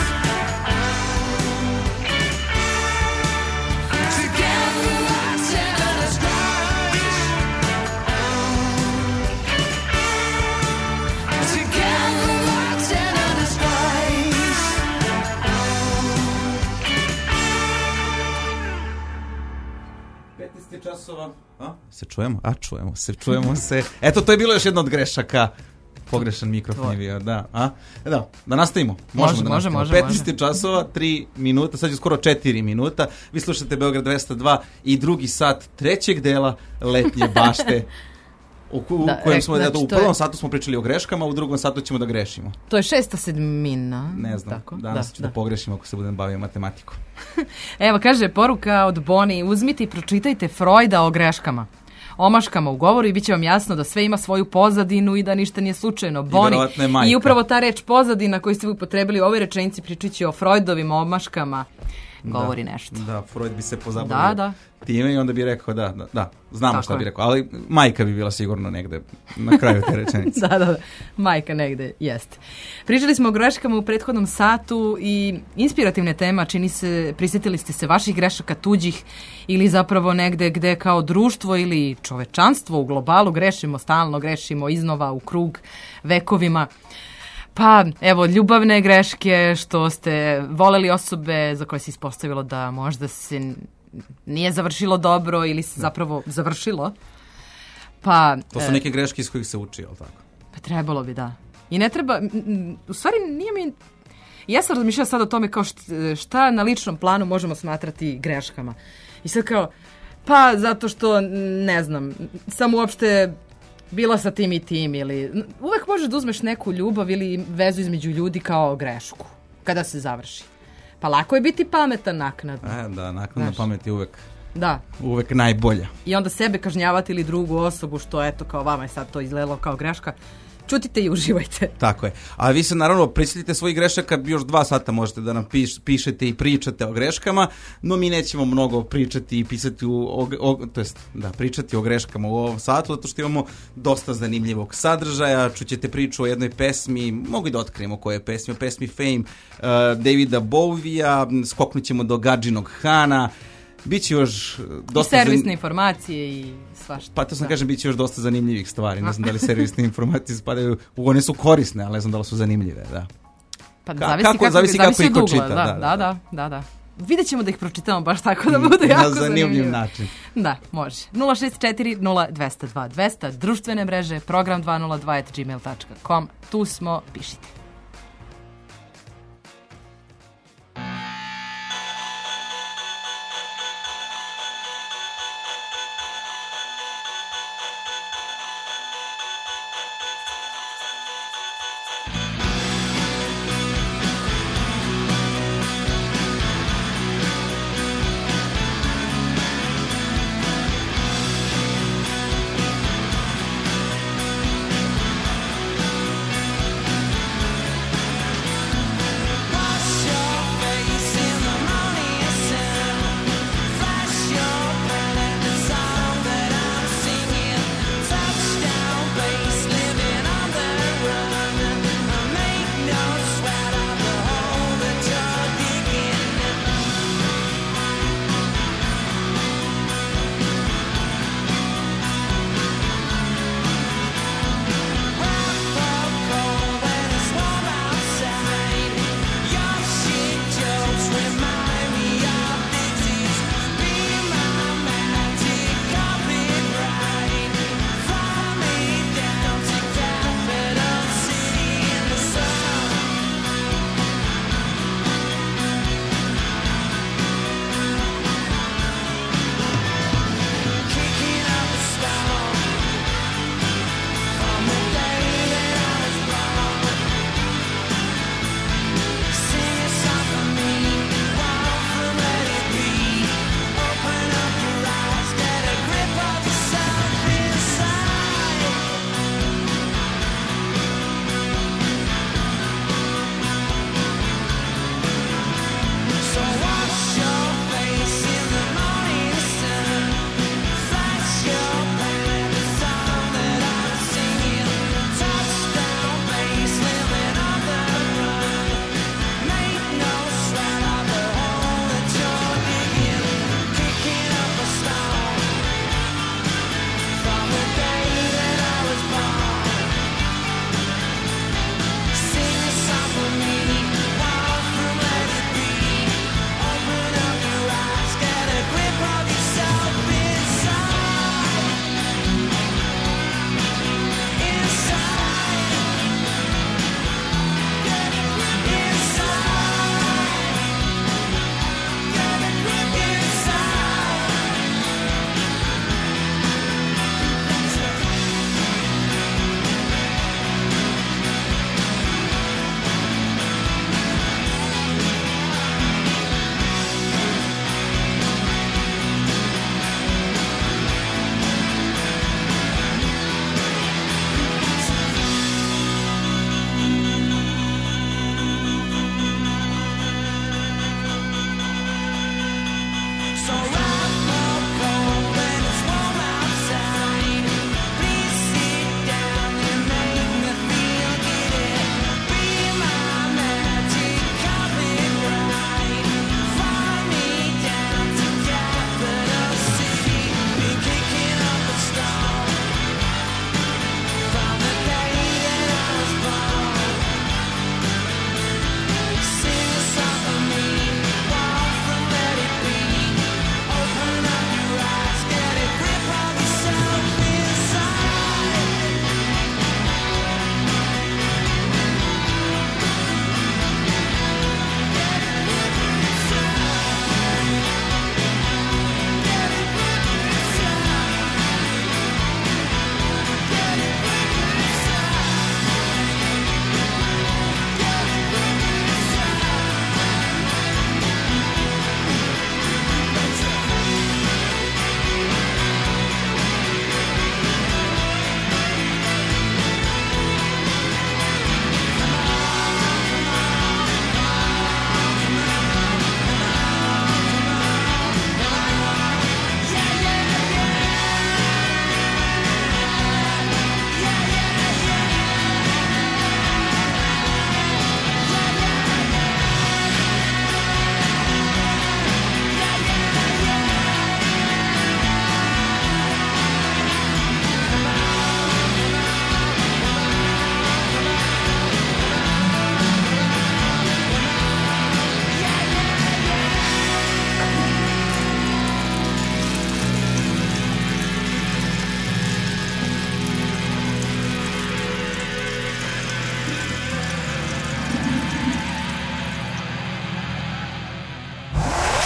Časova. Se čujemo? Čujemo se. Eto, to je bilo još jedna od grešaka. Pogrešan mikrofon je bio, da. Da nastavimo. Možemo. 15 časova, 3 minuta, sad je skoro 4 minuta. Vi slušate Beograd 202 i drugi sat trećeg dela letnje bašte. U kojem smo, u prvom satu smo pričali o greškama, u drugom satu ćemo da grešimo. To je 6. Ne znam, danas ću da pogrešim ako se budem bavio matematikom. Evo, kaže poruka od Boni, uzmite i pročitajte Freuda o greškama, omaškama u govoru i bit će vam jasno da sve ima svoju pozadinu i da ništa nije slučajno. Boni, i upravo ta reč pozadina koju ste upotrebili u ovoj rečenici pričajući o Freudovim omaškama govori nešto. Da, Freud bi se pozabavio time i onda bi rekao da, znamo šta bi rekao, ali majka bi bila sigurno negde na kraju te rečenice. Da, majka negde, jeste. Pričali smo o greškama u prethodnom satu i inspirativne tema, čini se, prisjetili ste se vaših grešaka tuđih ili zapravo negde gde kao društvo ili čovečanstvo u globalu stalno grešimo iznova u krug vekovima. Pa, evo, ljubavne greške, što ste voleli osobe za koje se ispostavilo da možda se nije završilo dobro ili se zapravo završilo. Pa, to su neke greške iz kojih se uči, jel tako? Pa trebalo bi, da. I ne treba, u stvari nije mi... Ja sam razmišljala sad o tome kao šta na ličnom planu možemo smatrati greškama. I sad kao, pa zato što, ne znam, sam uopšte bila sa tim i tim ili... Uvek možeš da uzmeš neku ljubav ili vezu između ljudi kao grešku, kada se završi. Pa lako je biti pametan naknadno. Da, naknadna pamet je uvek najbolja. I onda sebe kažnjavati ili drugu osobu, što eto kao vama je sad to izgledalo kao greška. Čutite i uživajte. Tako je. A vi se naravno prisjetite svojih grešaka, još 2 sata možete da nam pišete i pričate o greškama, no mi nećemo mnogo pričati i pisati pričati o greškama u ovom satu, zato što imamo dosta zanimljivog sadržaja. Čućete priču o jednoj pesmi, mogu i da otkrijemo koje je pesmi, o pesmi Fame Davida Bowie-a, skoknut ćemo do Gadžinog Hana, biće još dosta... I servisne informacije i svašta. Pa to sam kažem, biće još dosta zanimljivih stvari. Ne znam da li servisne informacije spadaju, one su korisne, ali ne znam da li su zanimljive, da. Pa zavisi kako ih ko čita. Da. Vidjet ćemo da ih pročitamo baš tako da bude jako zanimljivo. Na zanimljiv način. Da, može. 064 0202 200, društvene mreže, program202@gmail.com. Tu smo, pišite. I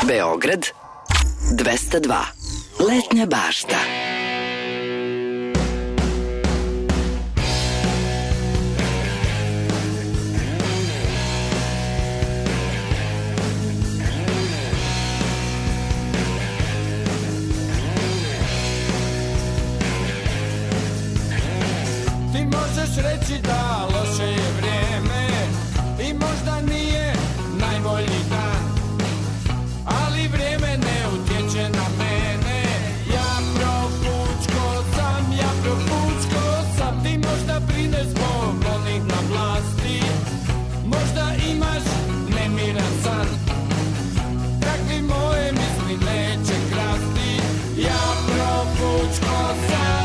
Beograd 202. Letnja bašta. Ti možeš reći da loše je vrijeme i možda nije najbolji dan, ali vrijeme ne utječe na mene. Ja profučko sam, ti možda brineš zbog onih na vlasti, možda imaš nemiran san, takvi moje misli neće krasti. Ja profučko sam.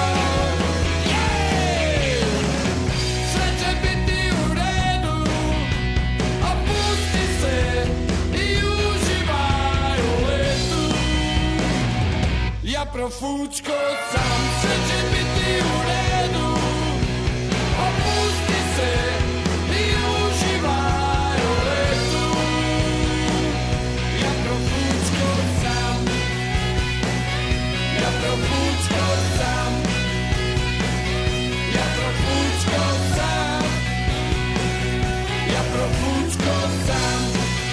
Profučko sam, sve će biti u redu. Opusti se i uživaj u letu. Ja profučko sam, ja profučko sam, ja profučko sam, ja profučko sam.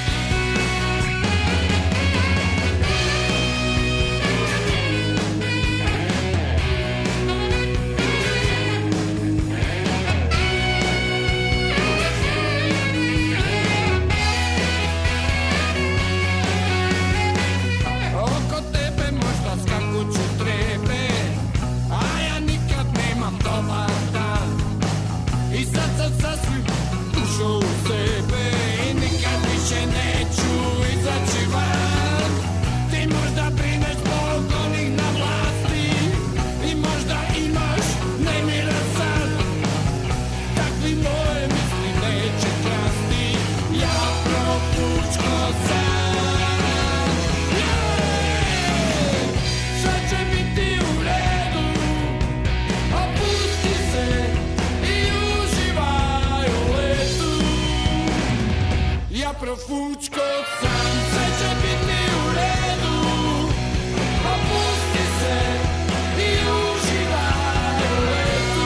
Profučko sam, sve će biti u redu. Opusti se i uživaj u letu.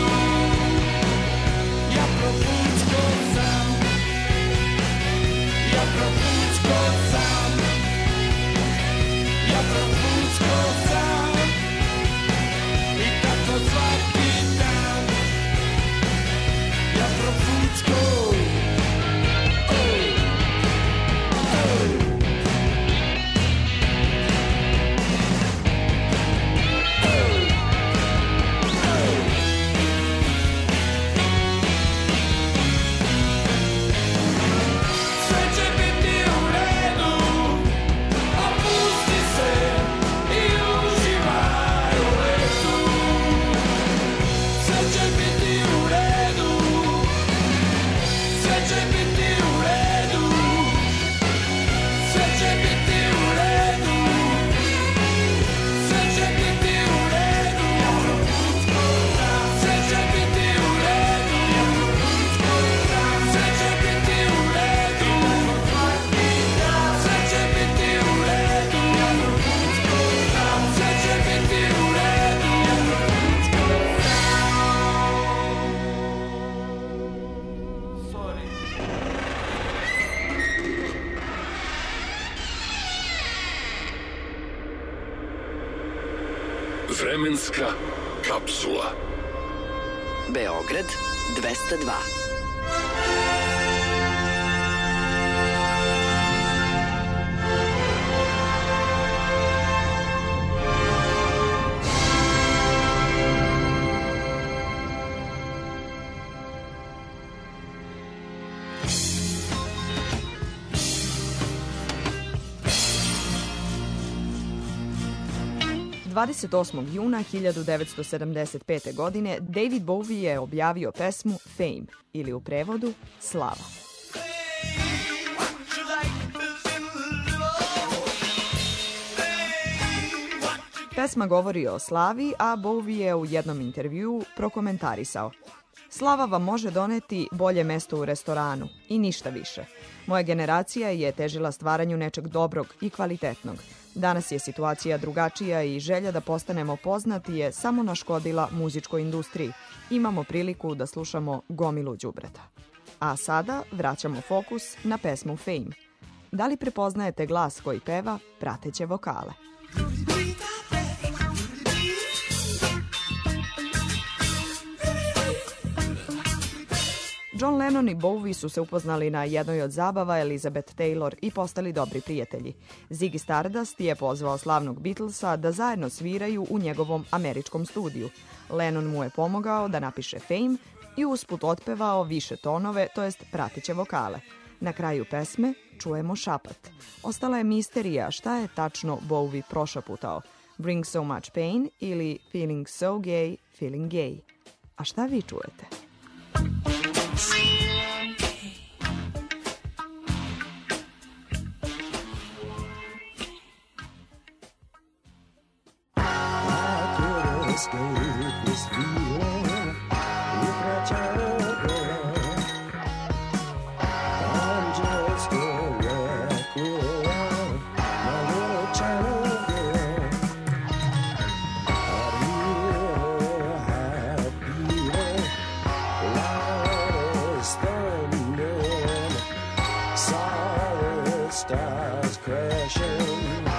Ja profučko sam, ja profučko sam, ja profučko sam. I tako svaki dan. Ja profučko. Vremenska kapsula. Beograd 202. – 28. juna 1975. godine David Bowie je objavio pesmu Fame ili u prevodu Slava. Pesma govori o slavi, a Bowie je u jednom intervjuu prokomentarisao: Slava vam može doneti bolje mesto u restoranu i ništa više. Moja generacija je težila stvaranju nečeg dobrog i kvalitetnog. Danas je situacija drugačija i želja da postanemo poznati je samo naškodila muzičkoj industriji. Imamo priliku da slušamo gomilu đubreta. A sada vraćamo fokus na pesmu Fame. Da li prepoznajete glas koji peva prateće vokale? John Lennon i Bowie su se upoznali na jednoj od zabava Elizabeth Taylor i postali dobri prijatelji. Ziggy Stardust je pozvao slavnog Beatlesa da zajedno sviraju u njegovom američkom studiju. Lennon mu je pomogao da napiše Fame i usput otpevao više tonove, to jest prateće vokale. Na kraju pesme čujemo šapat. Ostala je misterija šta je tačno Bowie prošaputao. Bring so much pain ili feeling so gay, feeling gay. A šta vi čujete? Escape this feeling with my child girl. I'm just a wreck without my little child girl. I hear her heart beating loud as thunder. Saw the stars crashing.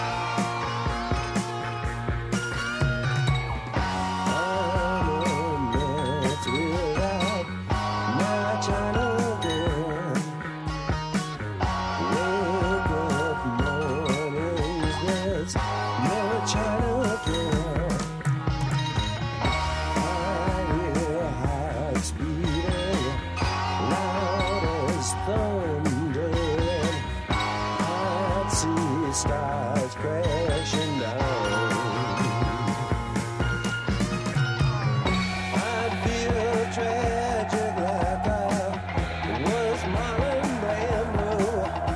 Stars crashing down. I feel tragic like I was Marlon Brando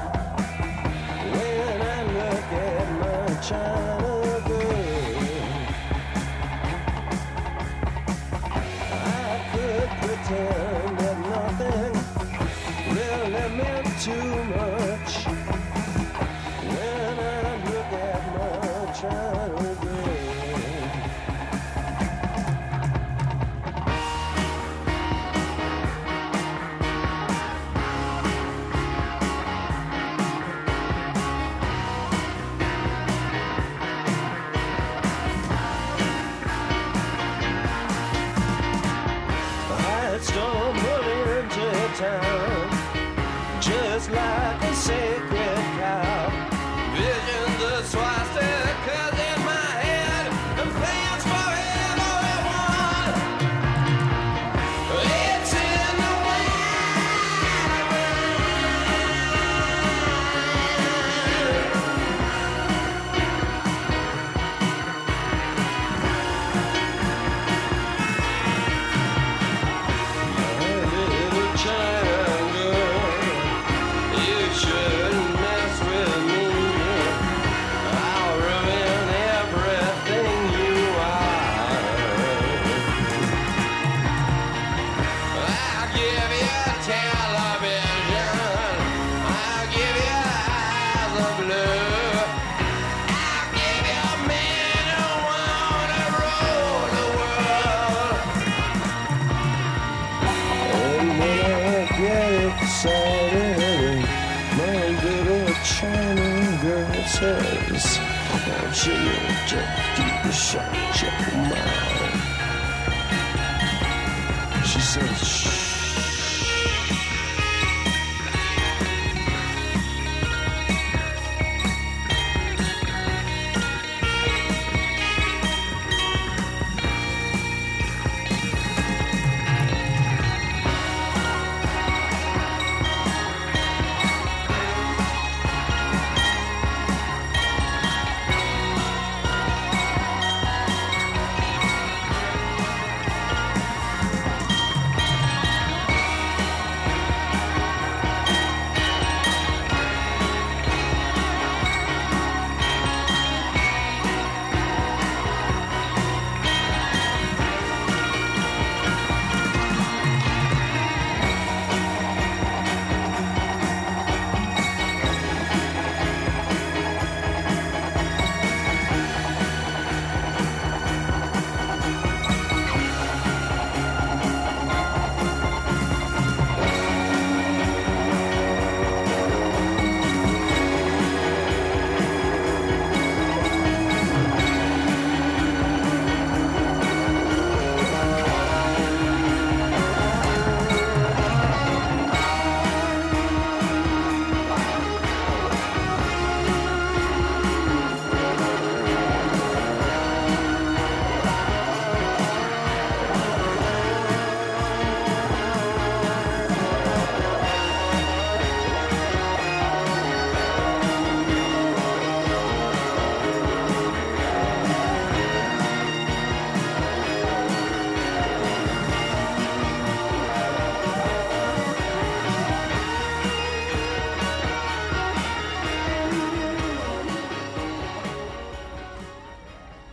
when I look at my China girl. I could pretend that nothing really meant too much. Town, just like a sacred cow. Visions of swastikas in my head and plans for everyone. It's in the says, don't you just keep the shut your mouth. She says, shh.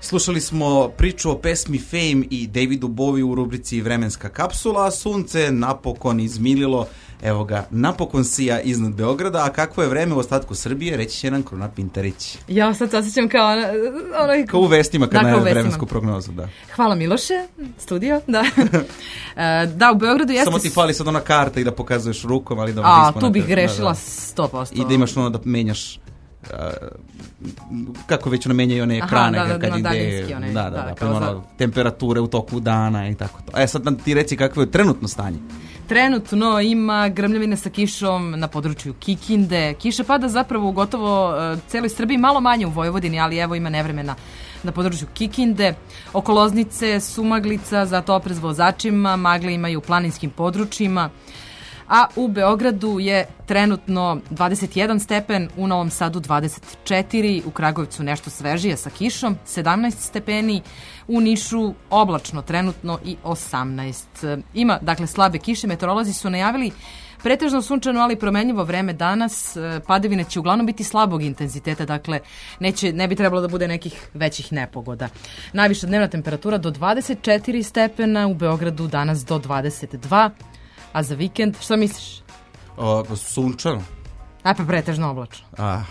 Slušali smo priču o pesmi Fame i Davidu Bowie u rubrici Vremenska kapsula, a sunce napokon izmililo, evo ga, napokon sija iznad Beograda, a kakvo je vreme u ostatku Srbije, reći će nam Kruna Pintarić. Ja sad se osjećam kao kao u vestima kad da, najave vremensku prognozu, da. Hvala Miloše, studio, da. Da, u Beogradu jeste... Samo ti fali sad ona karta i da pokazuješ rukom, ali da... tu bih grešila 100%. I da imaš ono da menjaš kako već ono menjaju one ekrane kad ide, temperature u toku dana i tako to. Sad nam ti reci kakvo je trenutno stanje. Trenutno ima grmljavine sa kišom na području Kikinde. Kiša pada zapravo u gotovo celoj Srbiji, malo manje u Vojvodini, ali evo ima nevremena na području Kikinde. Oko Loznice, sumaglica, zato oprez vozačima, magle imaju u planinskim područjima. A u Beogradu je trenutno 21 stepen, u Novom Sadu 24, u Kragujevcu nešto svežije sa kišom, 17 stepeni, u Nišu oblačno trenutno i 18. Ima, dakle, slabe kiše, meteorolozi su najavili pretežno sunčano, ali promenljivo vreme danas. Padavine će uglavnom biti slabog intenziteta, dakle ne bi trebalo da bude nekih većih nepogoda. Najviša dnevna temperatura do 24 stepena, u Beogradu danas do 22. A za vikend, šta misliš? Sunčano. Pa pretežno oblačno.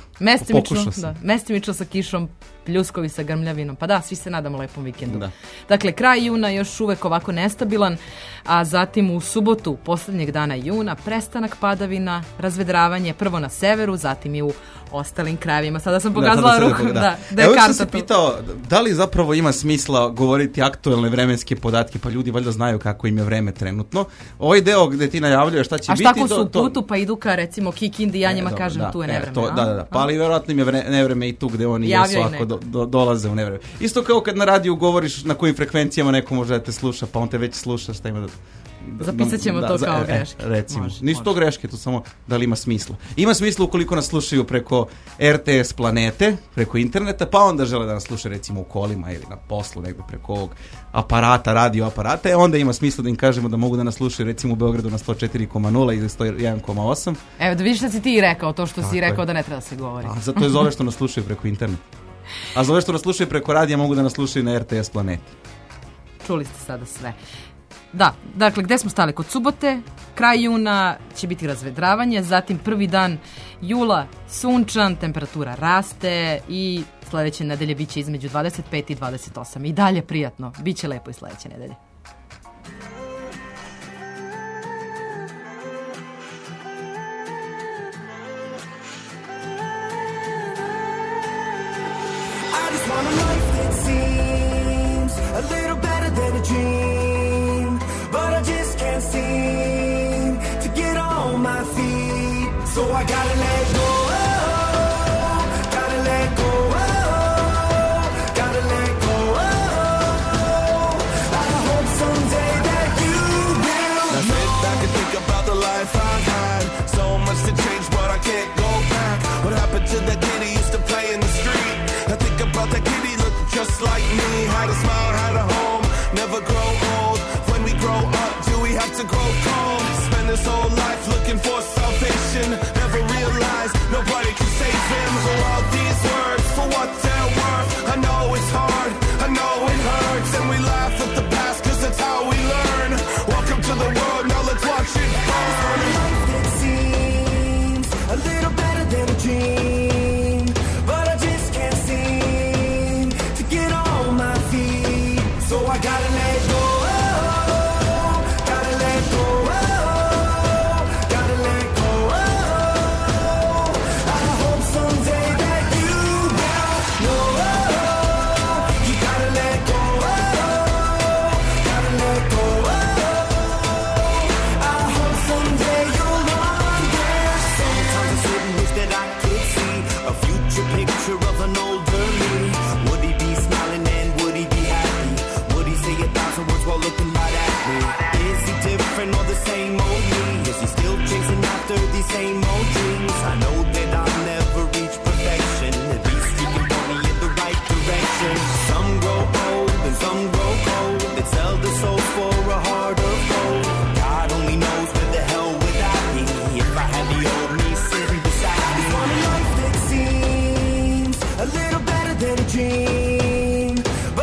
Mestimično sa kišom, pljuskovi sa grmljavinom. Pa da, svi se nadamo lepom vikendu. Da. Dakle, kraj juna još uvek ovako nestabilan, a zatim u subotu, poslednjeg dana juna, prestanak padavina, razvedravanje prvo na severu, zatim i u ostalim krajevima. Sada sam pokazala ruku da je karta. Sam se pitao, da li zapravo ima smisla govoriti aktuelne vremenske podatke, pa ljudi valjda znaju kako im je vreme trenutno. Ovaj deo gde ti najavljuješ šta će biti... A šta ko su u putu pa idu ka recimo Kikindi, ja njima kažem tu je nevreme. Da. Pa ali verovatno im je nevreme i tu gde oni jesu ako dolaze u nevreme. Isto kao kad na radiju govoriš na kojim frekvencijama neko može da te sluša, pa on te već sluša, šta ima da... Zapisat ćemo to kao greške. Recimo. Nisu to greške, to samo da li ima smisla. Ima smisla ukoliko nas slušaju preko RTS planete, preko interneta, pa onda žele da nas slušaju recimo u kolima ili na poslu, negdje preko ovog aparata, radio aparata, onda ima smisla da im kažemo da mogu da nas slušaju recimo u Beogradu na 104,0 ili 101,8. Evo da vidiš šta si ti rekao, to što si rekao da ne treba da se govori. Zato je zove što nas slušaju preko interneta. A zove što nas slušaju preko radija mogu da nas slušaju na RTS planeti. Čuli ste sada sve. Da, dakle, gde smo stali? Kod subote, kraj juna će biti razvedravanje, zatim prvi dan jula sunčan, temperatura raste i sledeće nedelje bit će između 25 i 28. I dalje prijatno, bit će lepo i sledeće nedelje. I just want a life that seems a little better than a dream, but I just can't seem to get on my feet. So I gotta let go, gotta let go, gotta let go. I hope someday that you will. Now sit back and think about the life I've had. So much to change, but I can't go back. What happened to that kid who used to play in the street? I think about that kid, he looked just like me. Had a smile, had a home, never grow old. When we grow up, do we have to grow cold? Spend his whole life looking for salvation. Never realize nobody can save him. So all these words, for what they're worth. I know it's hard, I know it hurts. And we laugh at the past, cause that's how we learn. Welcome to the world, now let's watch it burn. A life that seems a little better than a dream, but I just can't seem to get on my feet. So I gotta let go, gotta let go, gotta let go. I hope someday that you will know. You gotta let go, gotta let go. I hope someday you'll understand. Sometimes I sit and wish that I could see a future picture of an older me. Would he be smiling and would he be happy? Would he say 1,000 words while looking right at me? Is he different or the same old me? Is he still chasing after these same old dreams? I know that I'll never reach perfection. At least he can point me in the right direction. Some grow old and some grow cold. They sell their souls for a heart of gold. God only knows where the hell would I be if I had the old me sitting beside me. I want a life that seems a little better than a dream,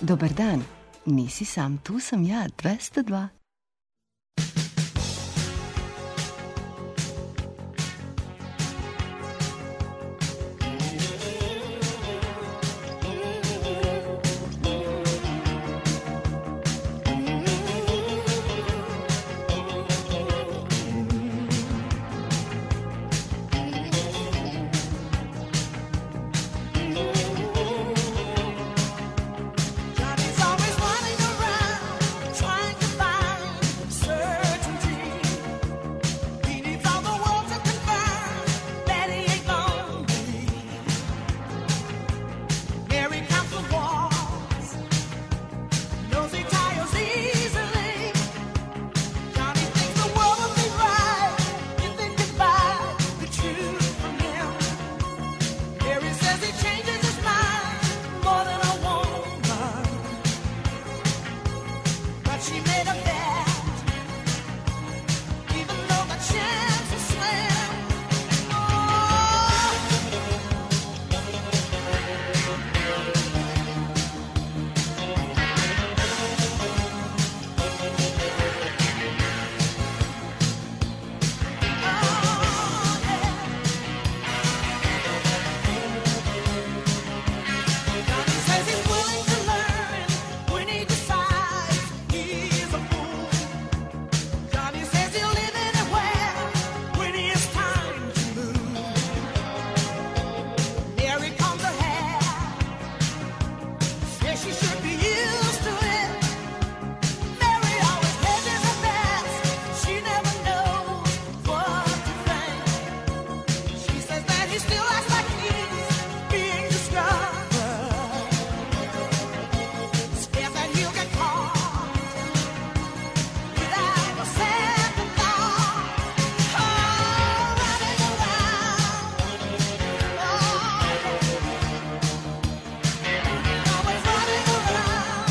Dobar dan, nisi sam, tu sam ja, 202. Johnny's always running around, trying to find certainty. He needs all the world to confirm that he ain't lonely. Mary counts the walls, knows he tires easily. Johnny thinks the world would be right if they could find the truth from him. Mary says he changes his mind more than a woman. But she made a bet, even though the chance was slim. Johnny says he's willing to learn when he decides he's a fool. Johnny says he'll live anywhere when he has time to move. Mary combs her hair, says she should be used to it. Mary always hedges her bets, she never knows what to think. She says that he still acts like he's being discovered, scared that he'll get caught without a second thought. Running around, always running around.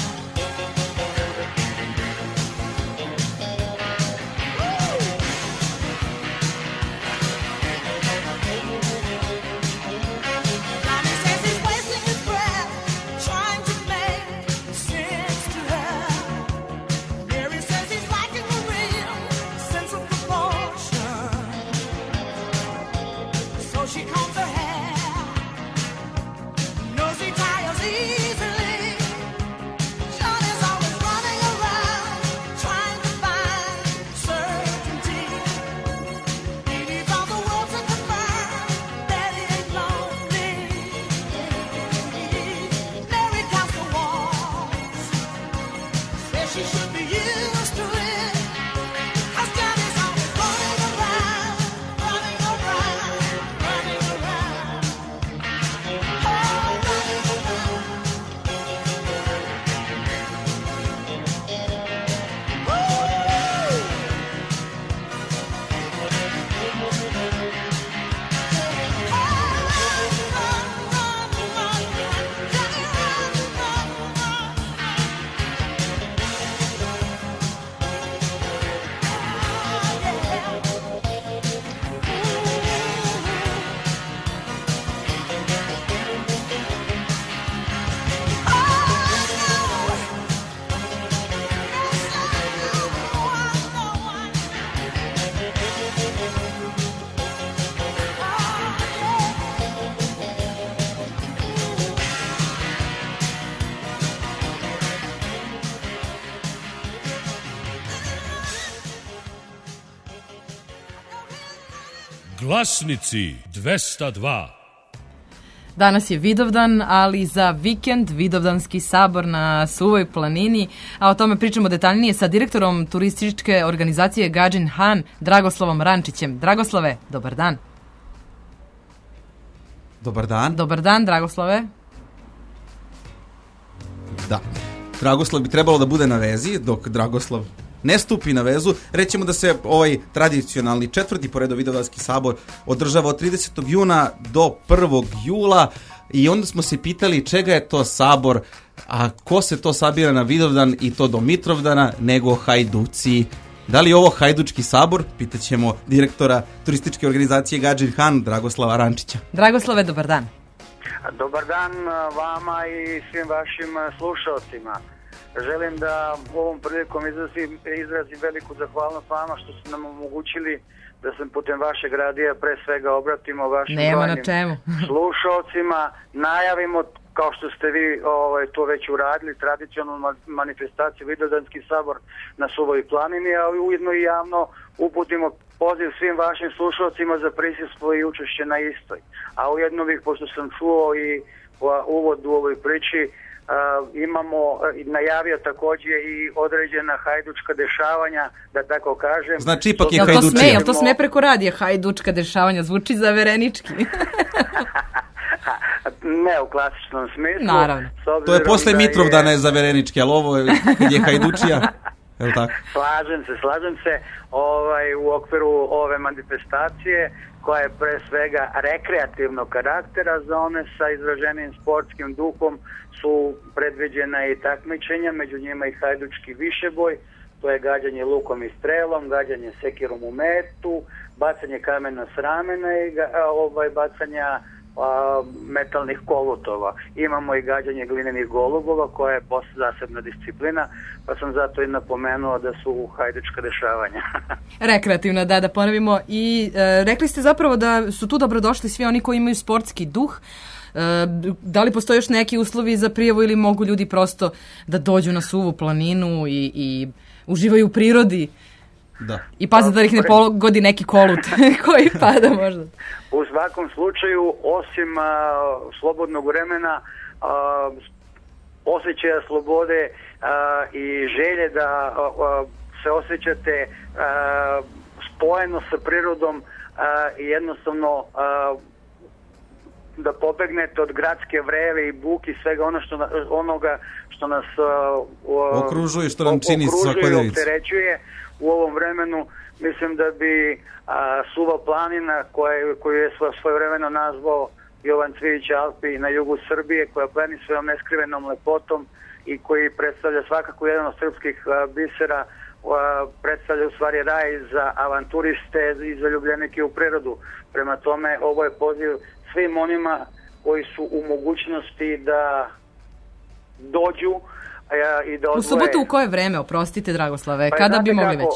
Johnny says he's wasting his breath, trying to make sense to her. Mary says he's lacking a real sense of proportion. So she combs her hair, knows he tires easily. Johnny's always running around, trying to find certainty. He needs all the world to confirm that he ain't lonely. Mary counts the walls, says she should be used to it. 'Cause Johnny's always running around, running around, running around. Oh, running around. Glasnici 202. Danas je Vidovdan, ali za vikend Vidovdanski sabor na Suvoj planini, a o tome pričamo detaljnije sa direktorom turističke organizacije Gadžin Han, Dragoslavom Rančićem. Dragoslave, dobar dan. Dobar dan. Dobar dan, Dragoslave. Da. Dragoslav bi trebalo da bude na vezi, dok Dragoslav ne stupi na vezu. Rećemo da se ovaj tradicionalni 4. po redu Vidovdanski sabor održava od 30. juna do 1. jula i onda smo se pitali čega je to sabor, a ko se to sabira na Vidovdan i to do Mitrovdana nego hajduci. Da li je ovo hajdučki sabor? Pitaćemo direktora turističke organizacije Gadžin Han, Dragoslava Rančića. Dragoslave, dobar dan. Dobar dan vama i svim vašim slušalcima. Želim da ovom prilikom izrazim veliku zahvalnost vama što ste nam omogućili da se putem vašeg radija pre svega obratimo vašim slušalcima, najavimo, kao što ste vi to već uradili, tradicionalnu manifestaciju Vidovdanski sabor na Suvoj planini, a ujedno i javno uputimo poziv svim vašim slušalcima za prisustvo i učešće na istoj. A ujedno bih, pošto sam čuo i uvod u ovoj priči, imamo najavio takođe i određena hajdučka dešavanja, da tako kažem. Znači ipak je hajdučija. Jel to sme preko radija hajdučka dešavanja? Zvuči zaverenički. Ne u klasičnom smislu. Naravno. To je posle Mitrovdana je zaverenički, ali ovo je hajdučija. Je li tako? Slažem se. U okviru ove manifestacije, koja je pre svega rekreativnog karaktera, za one sa izraženim sportskim duhom su predviđena i takmičenja, među njima i hajdučki višeboj, to je gađanje lukom i strelom, gađanje sekirom u metu, bacanje kamena s ramena i bacanja metalnih kolutova. Imamo i gađanje glinenih golubova, koja je zasebna disciplina, pa sam zato i napomenuo da su hajdučka dešavanja. Rekreativna, da ponovimo. I rekli ste zapravo da su tu dobrodošli svi oni koji imaju sportski duh. Da li postoje još neki uslovi za prijavu ili mogu ljudi prosto da dođu na Suvu planinu i uživaju u prirodi? Da. I pazi da ih ne pogodi neki kolut koji pada možda. U svakom slučaju, osim slobodnog vremena, osjećaja slobode i želje da se osjećate spojeno sa prirodom i jednostavno da pobegnete od gradske vrele i buke i svega onoga što nas okružuje, što nam čini svakodnevicu, opterećuje u ovom vremenu. Mislim da bi Suva planina, koju je svojevremeno nazvao Jovan Cvijić Alpi na jugu Srbije, koja pleni svojom neskrivenom lepotom i koji predstavlja svakako jedan od srpskih bisera, predstavlja u stvari raj za avanturiste i za ljubljenike u prirodu. Prema tome, ovo je poziv svim onima koji su u mogućnosti da dođu i da odvoje... U subotu u koje vreme, oprostite Dragoslave, kada bi mogli već?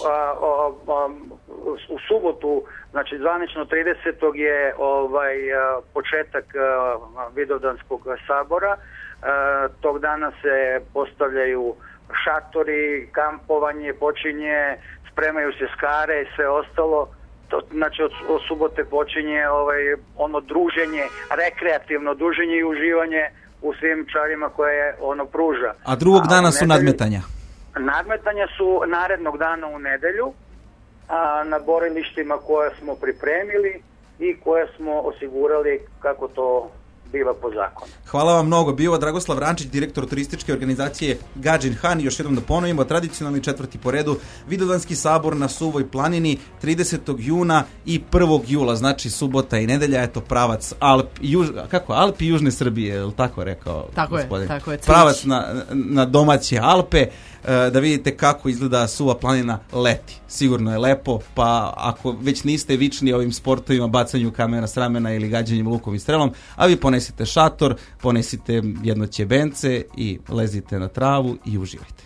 U subotu, znači zvanično 30. je početak Vidovdanskog sabora. Tog dana se postavljaju šatori, kampovanje počinje, spremaju se skare i sve ostalo. Znači od subote počinje ono druženje, rekreativno druženje i uživanje u svim čarima koje ono pruža. A drugog dana su nadmetanja? Nadmetanja su narednog dana u nedelju na borilištima koje smo pripremili i koje smo osigurali kako to biva po zakonu. Hvala vam mnogo. Bio Dragoslav Rančić, direktor turističke organizacije Gadžin Han. Još jednom da ponovimo, tradicionalni 4. po redu Vidovdanski sabor na Suvoj planini 30. juna i 1. jula, znači subota i nedelja, eto pravac Alpi Južne Srbije, je li tako rekao gospodin? Tako je. Pravac na domaće Alpe, da vidite kako izgleda Suva planina leti. Sigurno je lepo, pa ako već niste vični ovim sportovima, bacanju kamena s ramena ili gađanjem lukom i strelom, a vi ponesite šator, ponesite jedno ćebence i lezite na travu i uživajte.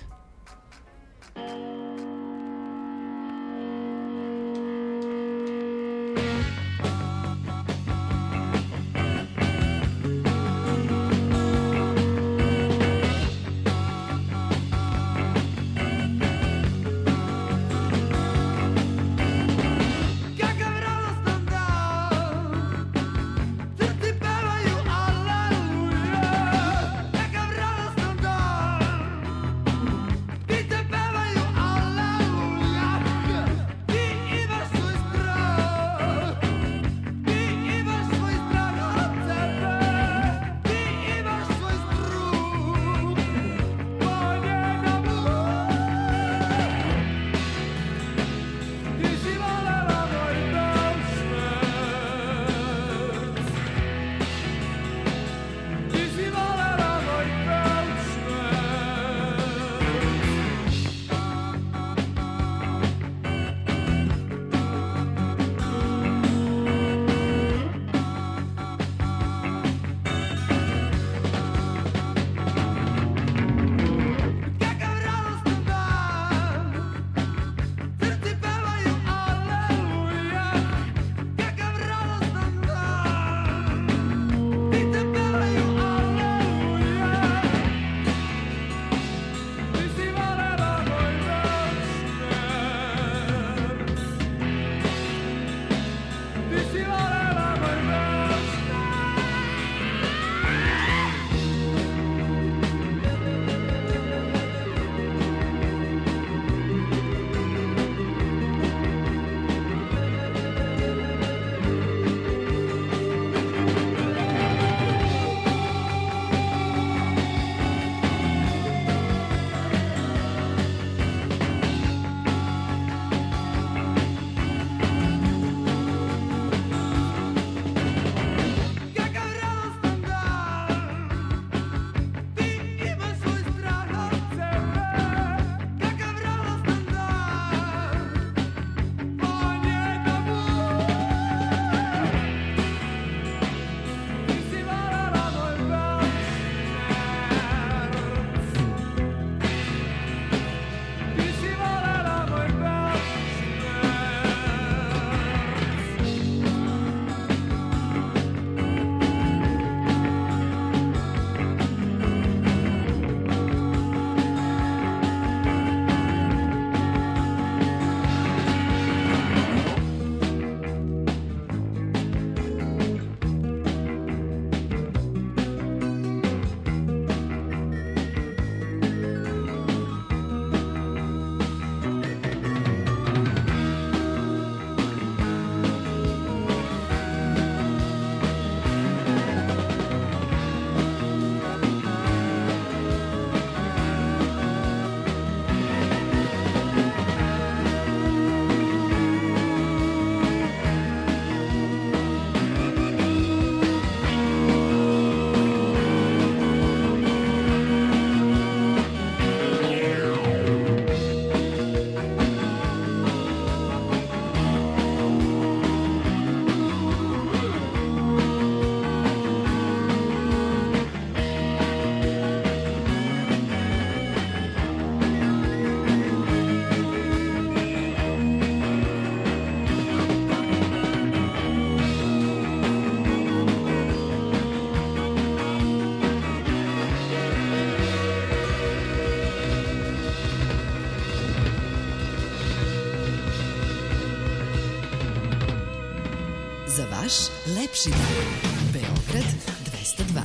vaš lepši dan. Beograd 202.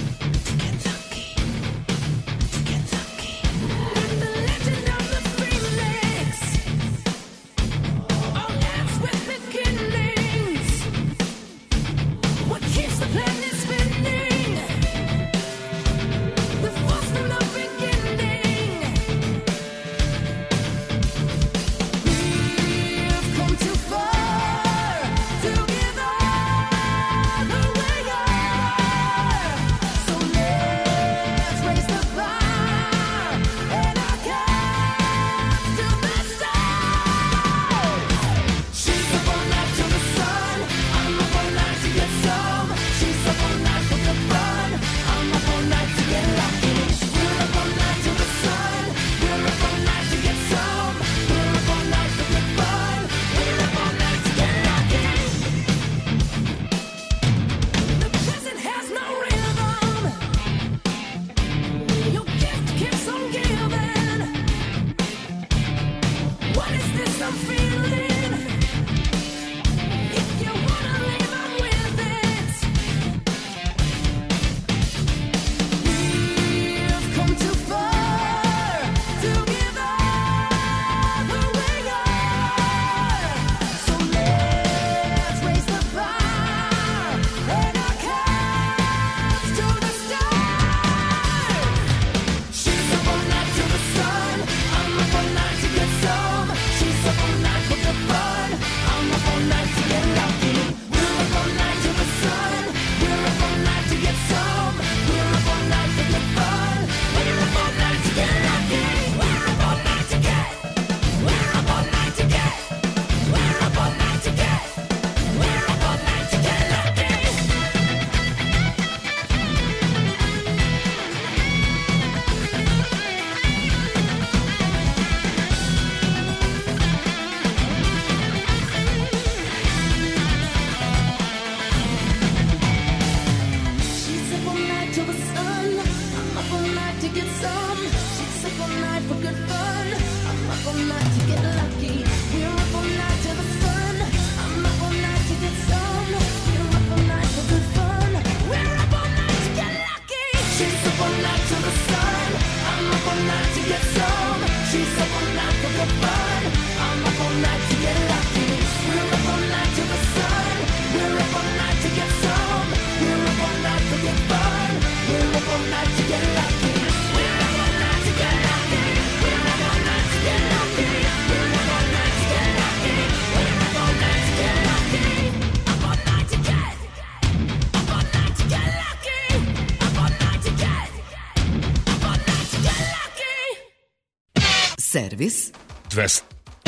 Servis 200.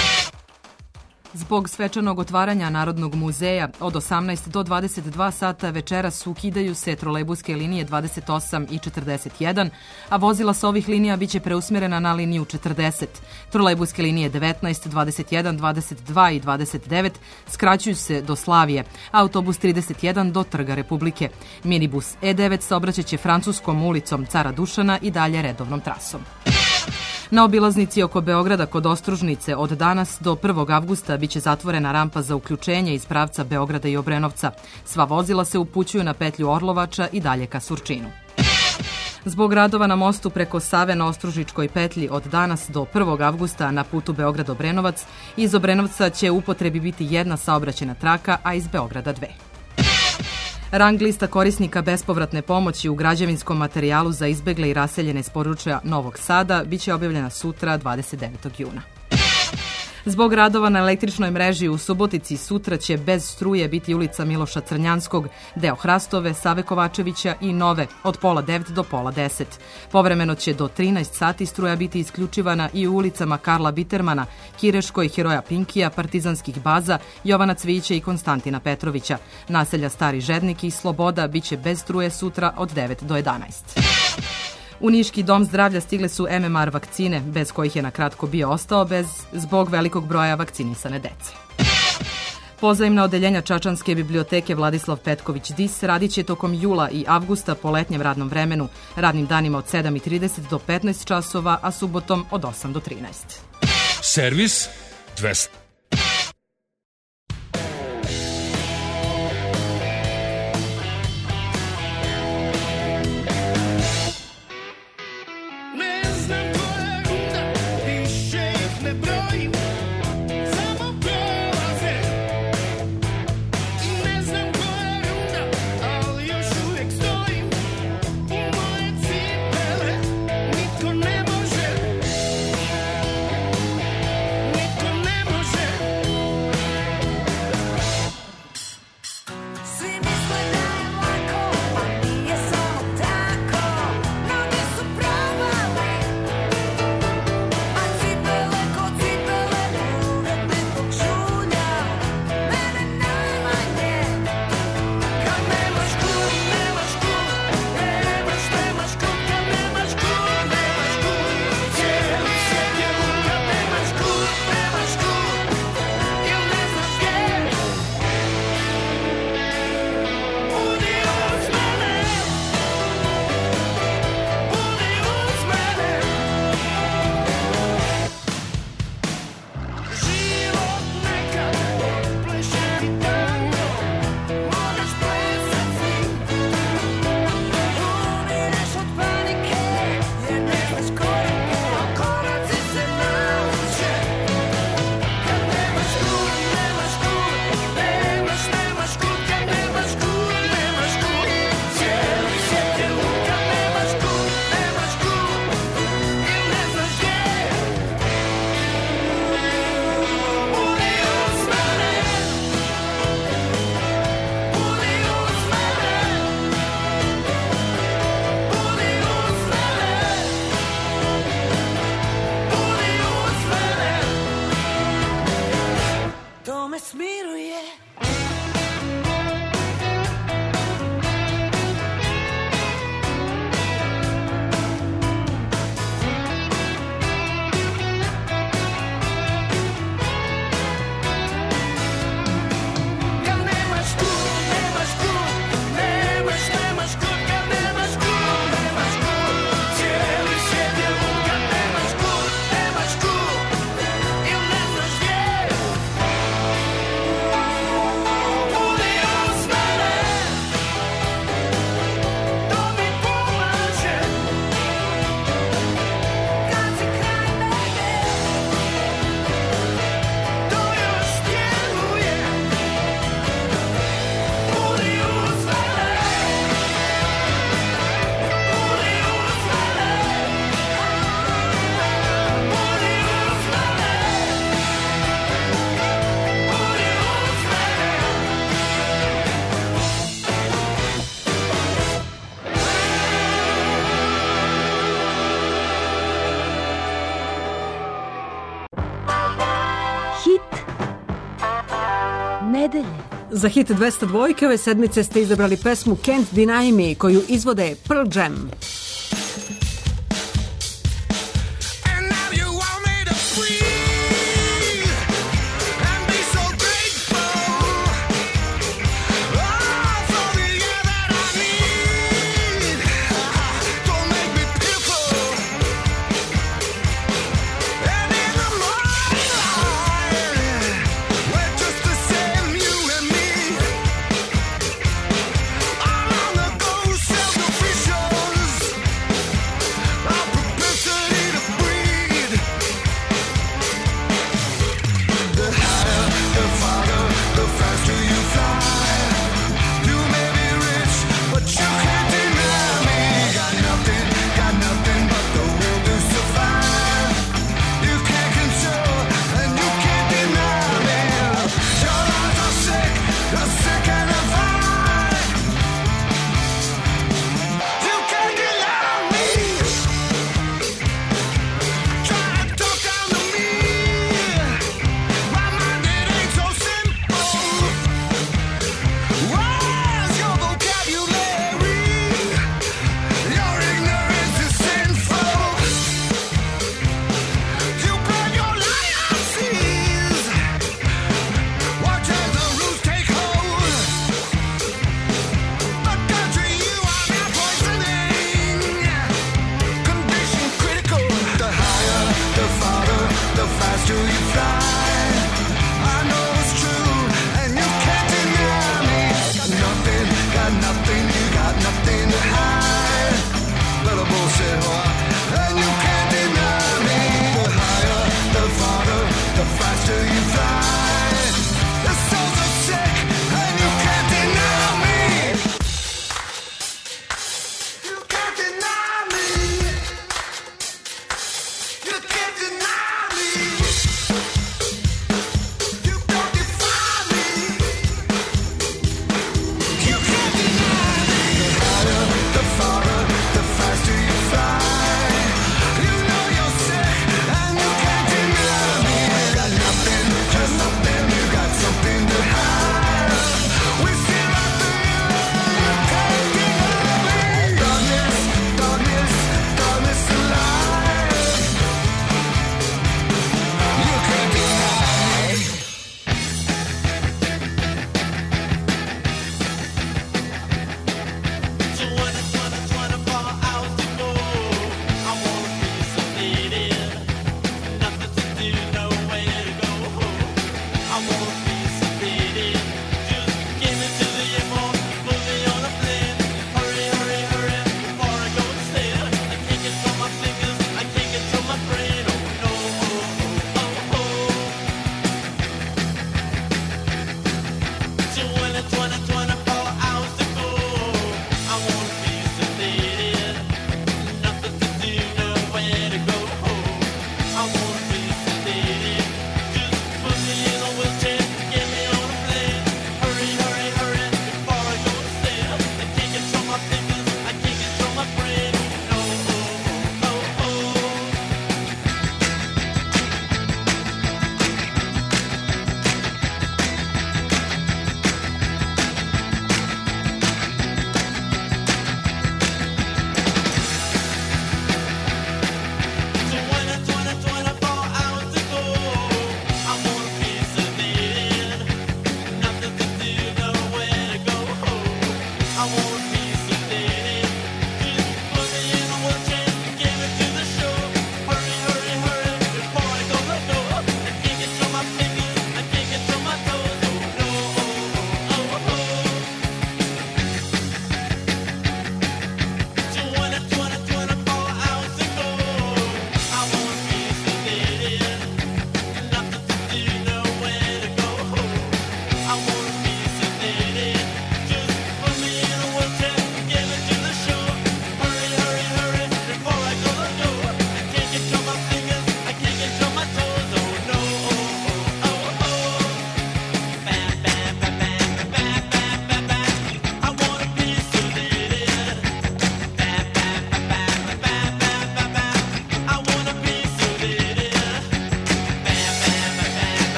Zbog svečanog otvaranja Narodnog muzeja od 18 do 22 sata večeras ukidaju se trolejbuske linije 28 i 41, a vozila sa ovih linija biće preusmerena na liniju 40. Trolejbuske linije 19, 21, 22 i 29 skraćuju se do Slavije, autobus 31 do Trga Republike. Minibus E9 saobraćaće Francuskom ulicom Cara Dušana i dalje redovnom trasom. Na obilaznici oko Beograda kod Ostružnice od danas do 1. avgusta biće zatvorena rampa za uključenje iz pravca Beograda i Obrenovca. Sva vozila se upućuju na petlju Orlovača i dalje ka Surčinu. Zbog radova na mostu preko Save na Ostružničkoj petlji od danas do 1. avgusta na putu Beograd-Obrenovac, iz Obrenovca će u upotrebi biti jedna saobraćajna traka, a iz Beograda 2. Rang lista korisnika bespovratne pomoći u građevinskom materijalu za izbegle i raseljene s područja Novog Sada biće objavljena sutra 29. juna. Zbog radova na električnoj mreži u Subotici sutra će bez struje biti ulica Miloša Crnjanskog, deo Hrastove, Save Kovačevića i Nove od pola 9 do pola 10. Povremeno će do 13 sati struja biti isključivana i u ulicama Karla Bitermana, Kireškoj, Heroja Pinkija, Partizanskih baza, Jovana Cvijića i Konstantina Petrovića. Naselja Stari Žednik i Sloboda biće bez struje sutra od 9 do 11. U Niški dom zdravlja stigle su MMR vakcine, bez kojih je na kratko bio ostao zbog velikog broja vakcinisane dece. Pozajmna odeljenja Čačanske biblioteke Vladislav Petković Dis radit će tokom jula i avgusta po letnjem radnom vremenu, radnim danima od 7:30 do 15 časova, a subotom od 8 do 13. Servis 200. nedelje. Za hit 202 ove sedmice ste izabrali pesmu Can't Deny Me koju izvode Pearl Jam. All on the go, self-officials.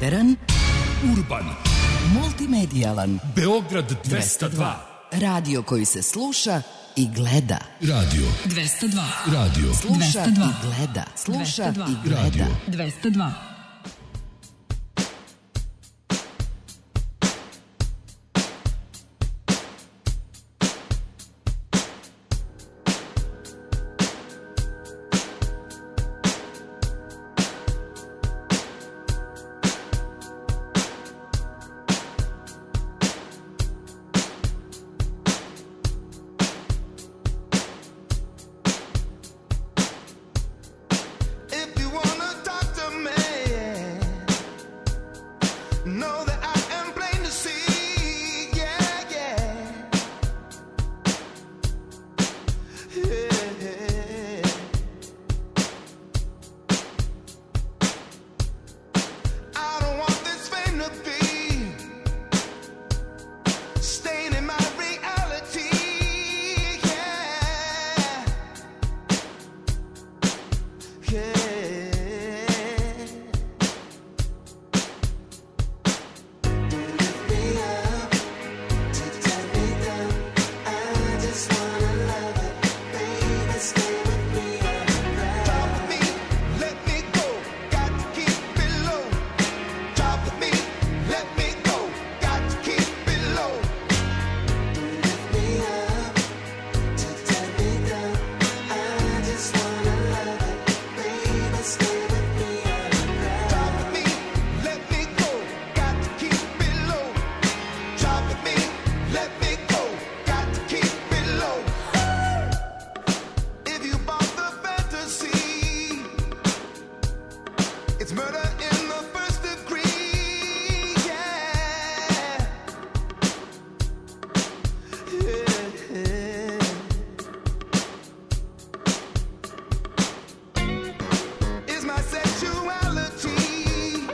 Moderan, Urban, multimedijalan, Beograd 202. Radio koji se sluša i gleda. Radio 202. Radio Sluša 202. i gleda. Sluša 202. i gleda. Radio 202. If you wanna talk to me, know that I am plain to see. Yeah, yeah. Yeah. I don't want this fame to be staining my reality. Yeah. Yeah. Lift me up to turn me down. I just wanna love it, baby. Stay with me underground. Talk with me, let me go. Got to keep it low. Talk with me, let me go. Got to keep it low. Lift me up to turn me down. I just wanna love it, baby. Stay with me underground. Talk with me, let me go. Got to keep it low. Talk with me, let me go. Got to keep it low. If you bought the fantasy, it's murder in the first degree. Yeah. Yeah. Is my sexuality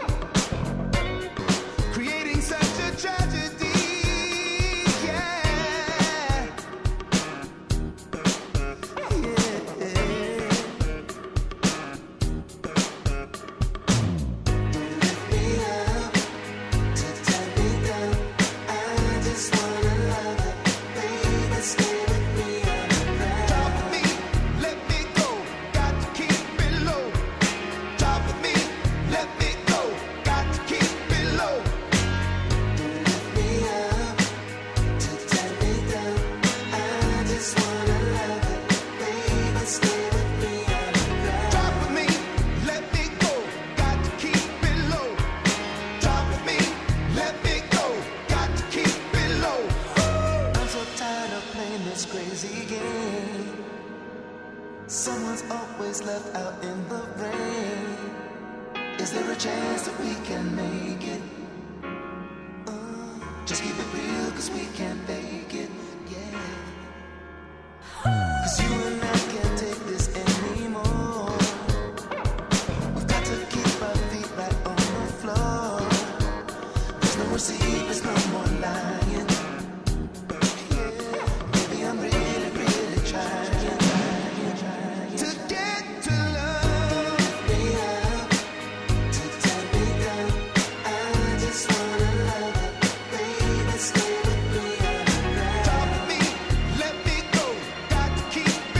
creating such a tragedy? Yeah. Yeah. Lift me up to turn me down. I just wanna love it, baby. Stay with me underground. Talk with me, let me go. Got to keep it low. Talk with me, let me go. Got to keep it low. Lift me up to turn me down. I just wanna love it, baby. Stay with me underground. Talk with me, let me go. Got to keep it low. Talk with me, let me go. Got to keep it low. I'm so tired of playing this crazy game. Someone's always left out in the rain. Is there a chance that we can make it? Just keep it real, cause we can't fake it. Yeah. Cause you and I can't take this anymore. We've got to keep our feet right on the floor. There's no more secrets, no more lying. Yeah. Maybe I'm really, really trying to get to love. Me up to turn me down. I just wanna love it, baby. Stay with me underground. Talk with me, let me go. Got to keep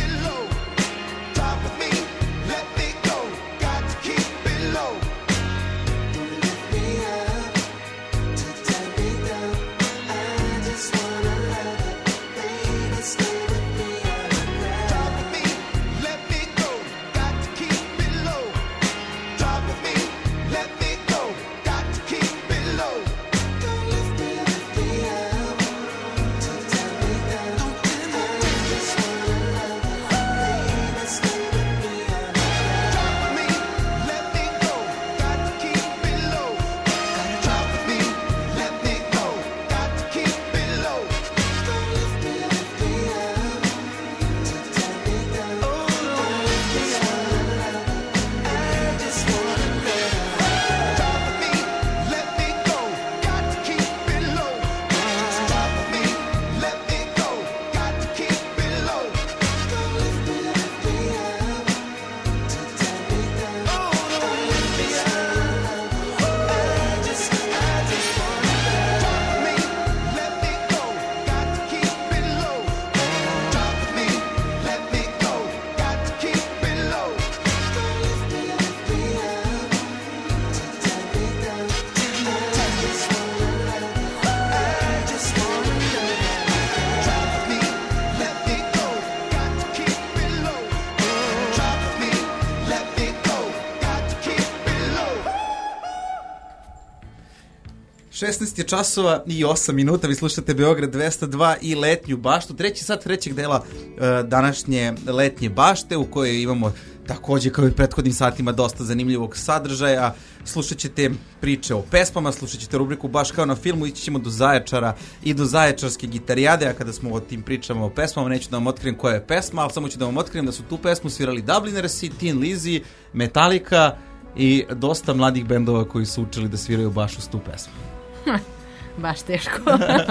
16 je časova i 8 minuta, vi slušate Beograd 202 i letnju baštu, treći sat trećeg dela današnje letnje bašte u kojoj imamo takođe kao i prethodnim satima dosta zanimljivog sadržaja. Slušat ćete priče o pesmama, slušat ćete rubriku Baš kao na filmu, ići ćemo do Zaječara i do Zaječarske gitarijade, a kada smo o tim pričama o pesmama, neću da vam otkrijem koja je pesma, ali samo ću da vam otkrijem da su tu pesmu svirali Dublinersi, Tin Lizzy, Metallica i dosta mladih bendova koji su učili da sviraju baš uz tu pesmu. Baš teško.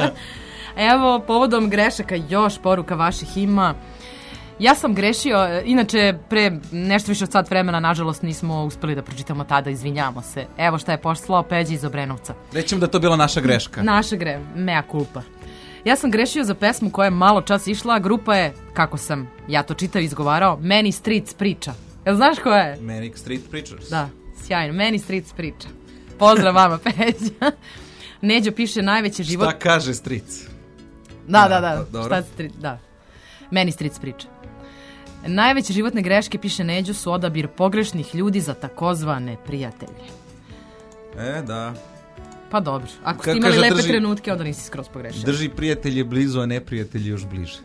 Evo, povodom grešaka još poruka vaših ima. Ja sam grešio, inače pre nešto više od sat vremena, nažalost nismo uspeli da pročitamo tada, izvinjamo se. Evo šta je poslao Peđi iz Obrenovca. Rećemo da je to bila naša greška. Naša mea culpa. Ja sam grešio za pesmu koja je malo čas išla, a grupa je, kako sam ja to čitao i izgovarao, Many Streets priča. Jel znaš koja je? Manic Street Preachers. Da, sjajno, Many Streets priča. Pozdrav vama, Peđa. Neđo piše najveće život... Šta kaže Streets? Da. Šta Street, da. Many Streets priča. Najveće životne greške, piše Neđo, su odabir pogrešnih ljudi za takozvane prijatelje. Da. Pa dobro, ako ste imali lepe trenutke, onda nisi skroz pogrešio. Drži prijatelje blizu, a neprijatelje još bliže.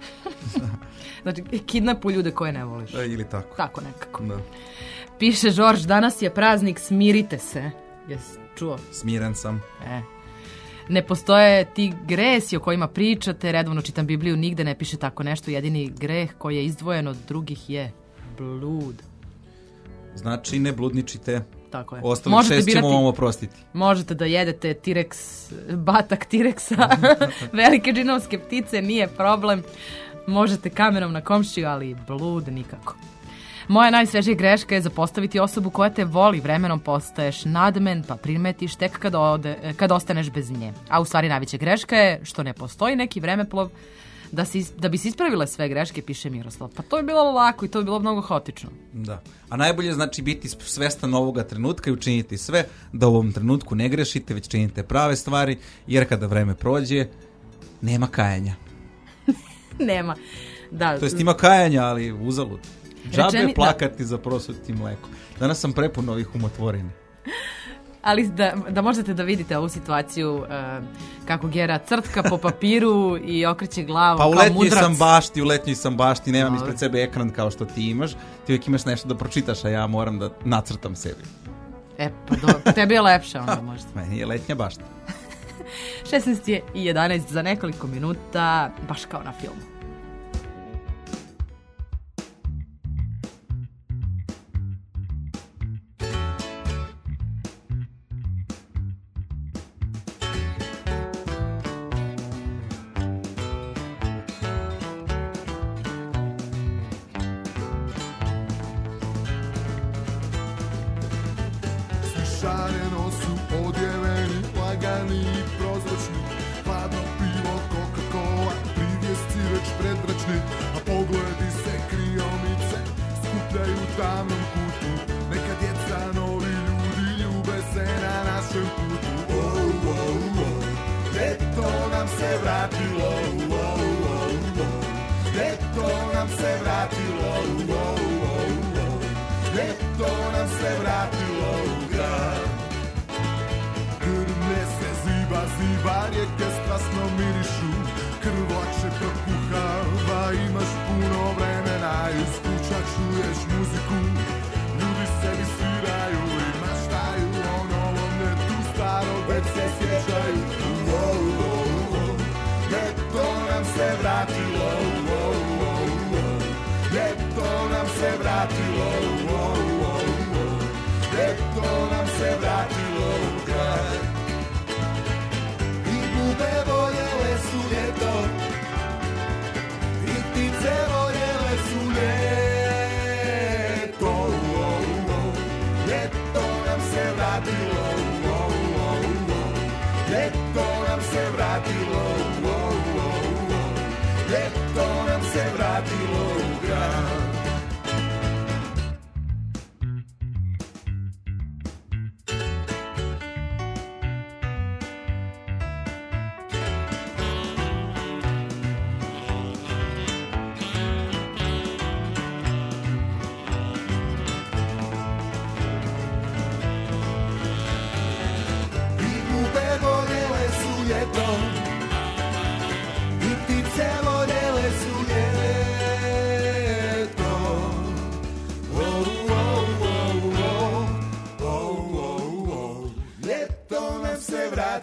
Znači, kidnapu ljude koje ne voliš. Ili tako. Tako nekako. Da. Piše Žorž, danas je praznik, smirite se. Jesi čuo? Smiren sam. Ne postoje ti gresi o kojima pričate, redovno čitam Bibliju, nigde ne piše tako nešto, jedini greh koji je izdvojen od drugih je blud. Znači ne bludničite. Tako je. Ostali 6 ćemo vam oprostiti. Možete da jedete batak T-Rexa, velike džinovske ptice, nije problem. Možete kamerom na komšiju, ali blud nikako. Moja najsvežija greška je zapostaviti osobu koja te voli, vremenom postaješ nadmen, pa primetiš tek kad ostaneš bez nje. A u stvari najveća greška je što ne postoji neki vremeplov da bi se ispravile sve greške, piše Miroslav. Pa to je bilo lako i to je bilo mnogo haotično. Da. A najbolje znači biti svestan ovoga trenutka i učiniti sve da u ovom trenutku ne grešite, već činite prave stvari, jer kada vreme prođe, nema kajanja. Nema. Da. To jest ima kajanja, ali uzalud. Džabe plakati za prosutim mlekom. Danas sam prepun ovih umotvorina. Ali da možete da vidite ovu situaciju kako Gera crtka po papiru i okreće glavu kao mudrac. Pa u letnjoj sam bašti, nemam ispred sebe ekran kao što ti imaš. Ti uvijek imaš nešto da pročitaš, a ja moram da nacrtam sebi. Pa dobro, tebi je lepše onda možda. Meni je letnja bašta. 16:11 za nekoliko minuta, baš kao na filmu. Šareno su odjeveni, lagani i prozračni, hladno pivo, Coca-Cola, privjesci već predbračni, a pogledi se kriomice skupljaju u tamnom kutu. Neka djeca, novi ljudi, ljube se na našem putu. Oh, oh, oh, ljeto nam se vratilo, oh, oh, oh, ljeto nam se vratilo, oh, oh, oh, ljeto nam se vratilo u grad. Grmlje se ziba, rijeke strasno mirišu, krvoče prokuhava, imaš puno vremena, iz kuća čuješ muziku, ljudi sebi sviraju i maštaju o novom ljetu, staro već se sjećaju. Ljeto nam se vratilo, ljeto nam se vratilo, ljeto nam se vratilo u grad. I bube voljele su ljeto, i ptice voljele su ljeto. Ljeto nam se vratilo, ljeto nam se vratilo, ljeto nam se vratilo u grad.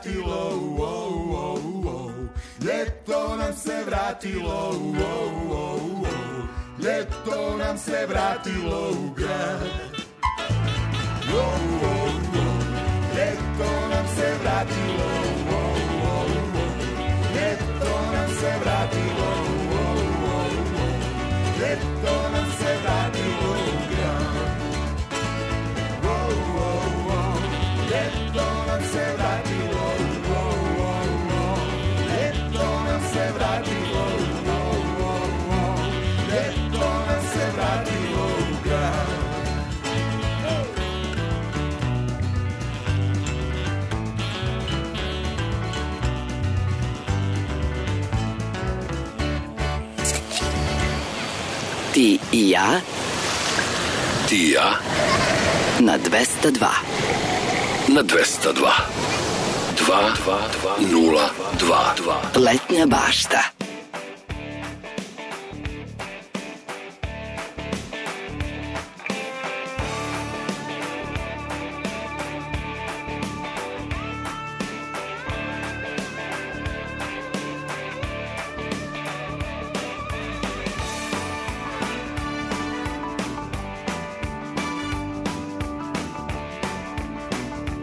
vratilo, ljeto nam se vratilo, ljeto nam se vratilo u grad. Ljeto nam se vratilo, ljeto nam se vratilo, ljeto nam se vratilo u grad. Ljeto nam se vratilo, ljeto nam se vratilo, ljeto nam se vratilo u grad. Ti i ja Ti i ja na 202. na 202. 2-2-2-0-2-2. Letnja bašta.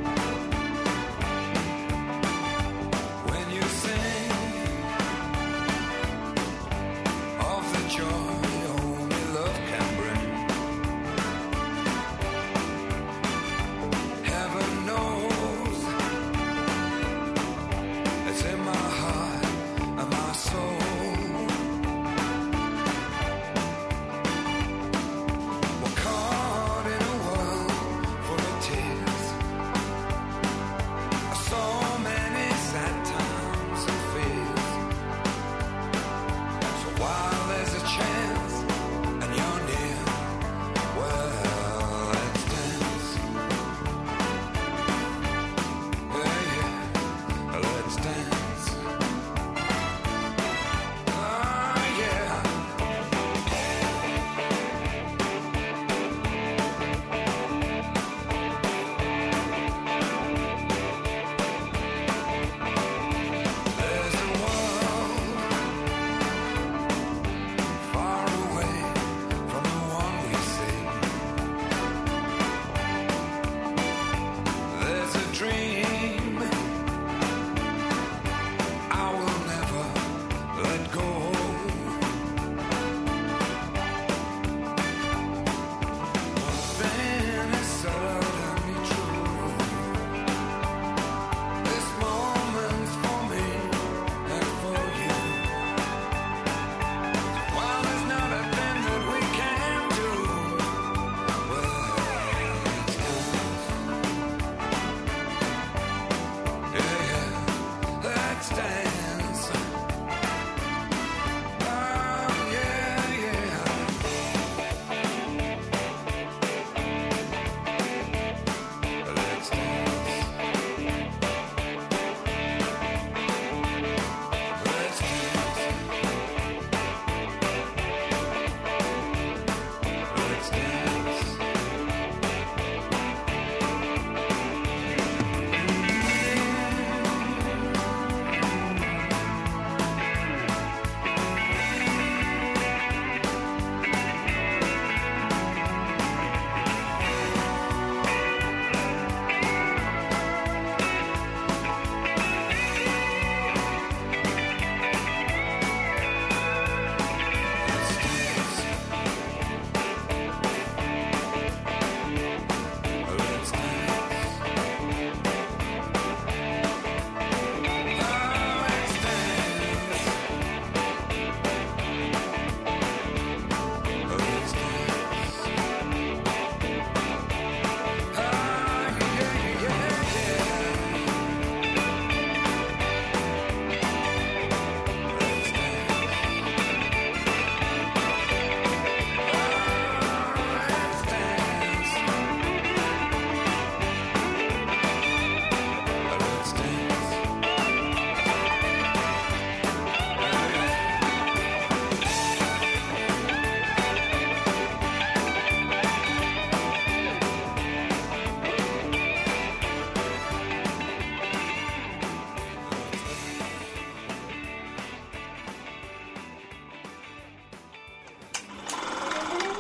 When you sing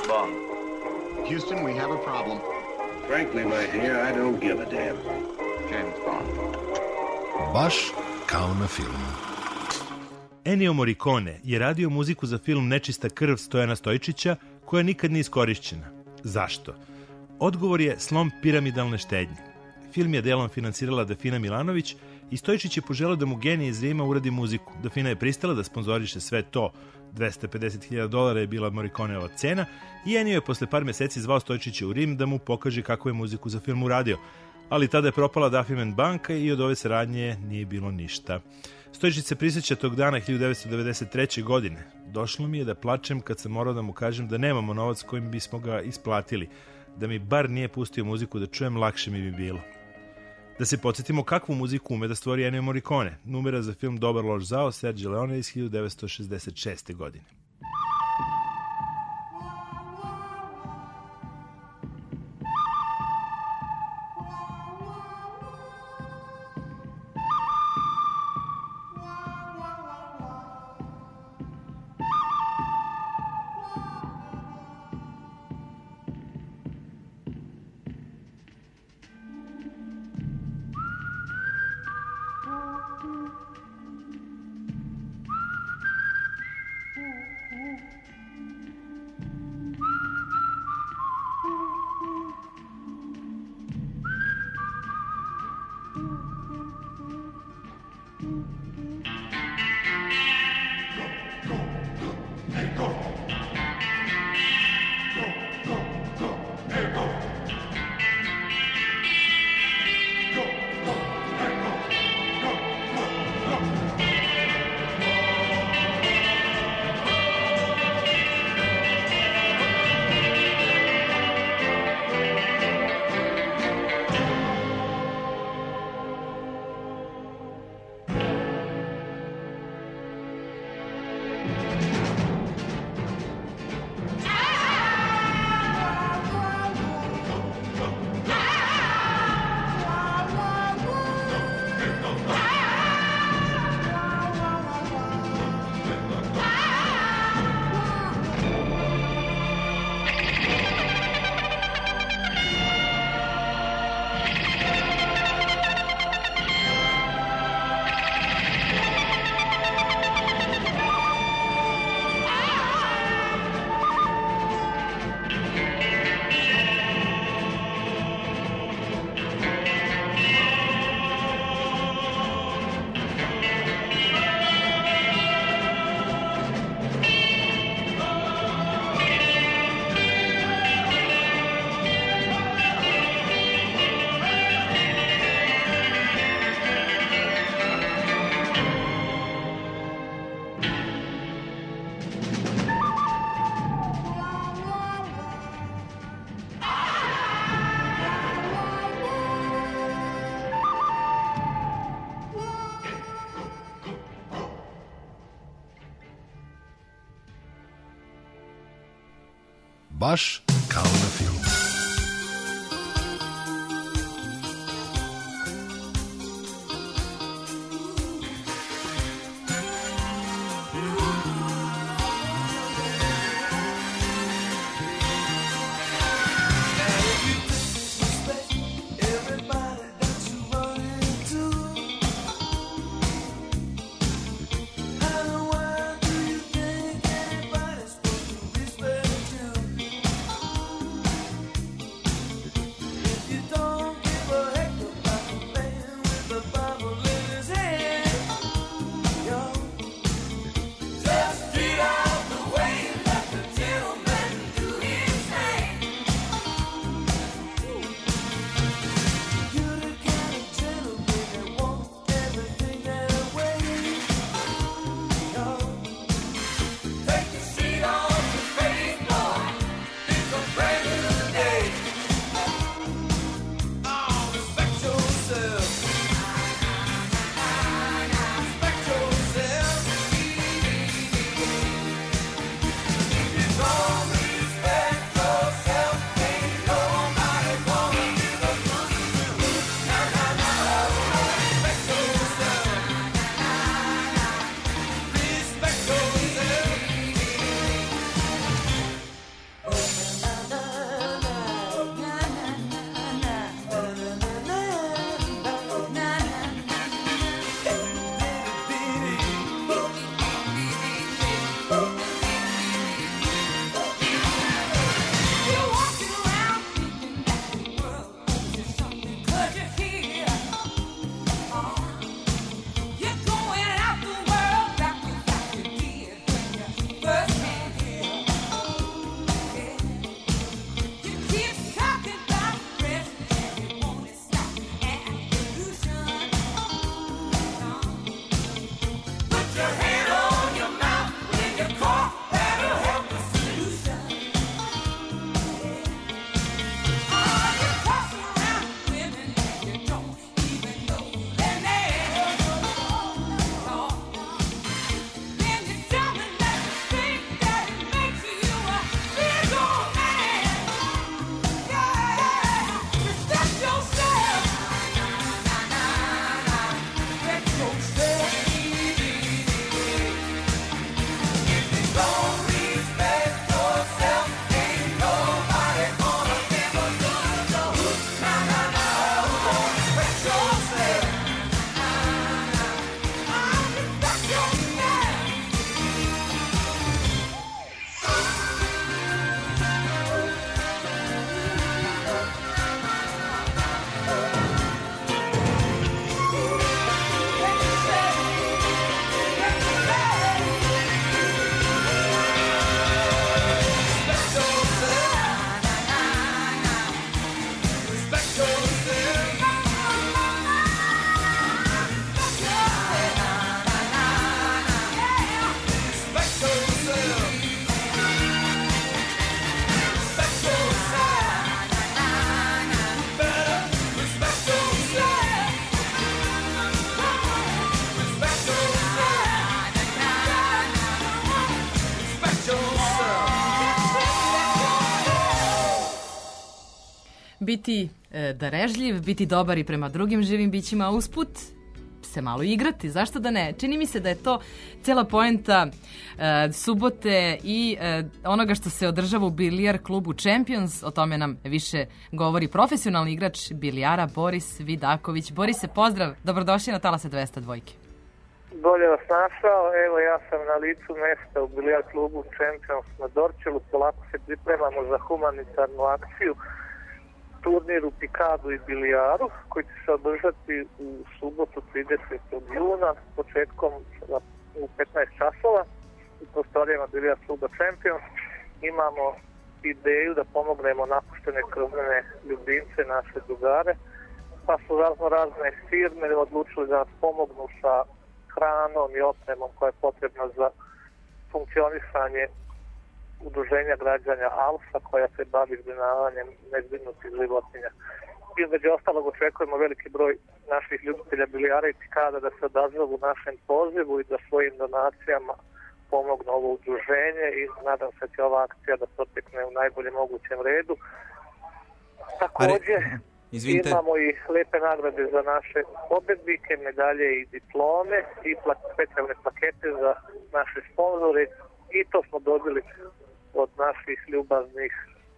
Bond. Houston, we have a problem. Frankly, my dear, I don't give a damn. James Bond. Baš kao na filmu. Ennio Morricone je radio muziku za film Nečista krv Stojana Stojčića, koja nikad nije iskorišćena. Zašto? Odgovor je slom piramidalne štednje. Film je delom finansirala Dafina Milanović i Stojčić je poželeo da mu genije iz Rima uradi muziku. Dafina je pristala da sponzoriše sve to. $250.000 je bila Morriconeova cena i Ennio je posle par meseci zvao Stojčića u Rim da mu pokaže kako je muziku za film uradio. Ali tada je propala Duffyman banka i od ove saradnje nije bilo ništa. Stojčić se prisjeća tog dana 1993. godine. Došlo mi je da plačem kad sam morao da mu kažem da nemamo novac kojim bismo ga isplatili. Da mi bar nije pustio muziku da čujem, lakše mi bi bilo. Da se podsjetimo kakvu muziku ume da stvori Ennio Morricone. Numera za film Dobar loš zao Sergio Leone iz 1966. godine. Baš kao na filmu. biti darežljiv, biti dobar i prema drugim živim bićima, a usput se malo igrati, zašto da ne? Čini mi se da je to cela poenta subote i onoga što se održava u bilijar klubu Champions. O tome nam više govori profesionalni igrač bilijara Boris Vidaković. Borise, pozdrav, dobrodošli na Talase 202. Bolje vas našao, evo ja sam na licu mesta u bilijar klubu Champions na Dorćolu, polako se pripremamo za humanitarnu akciju, turnir u pikadu i bilijaru koji će se održati u subotu 30. juna početkom u 15 časova u prostorijama bilijar kluba Champions. Imamo ideju da pomognemo napuštene krvne ljubimce, naše drugare, pa su razne firme odlučili da nas pomognu sa hranom i opremom koja je potrebna za funkcionisanje udruženja građanja Alfa koja se bavi zbrinavanjem nezbrinutih životinja. Između ostalog očekujemo veliki broj naših ljubitelja bilijara i pikada da se odazovu našem pozivu i da svojim donacijama pomognu ovo udruženje i nadam se da će ova akcija da protekne u najboljem mogućem redu. Također imamo i lepe nagrade za naše pobednike, medalje i diplome i specijalne plakete za naše sponzore i to smo dobili od naših ljubaznih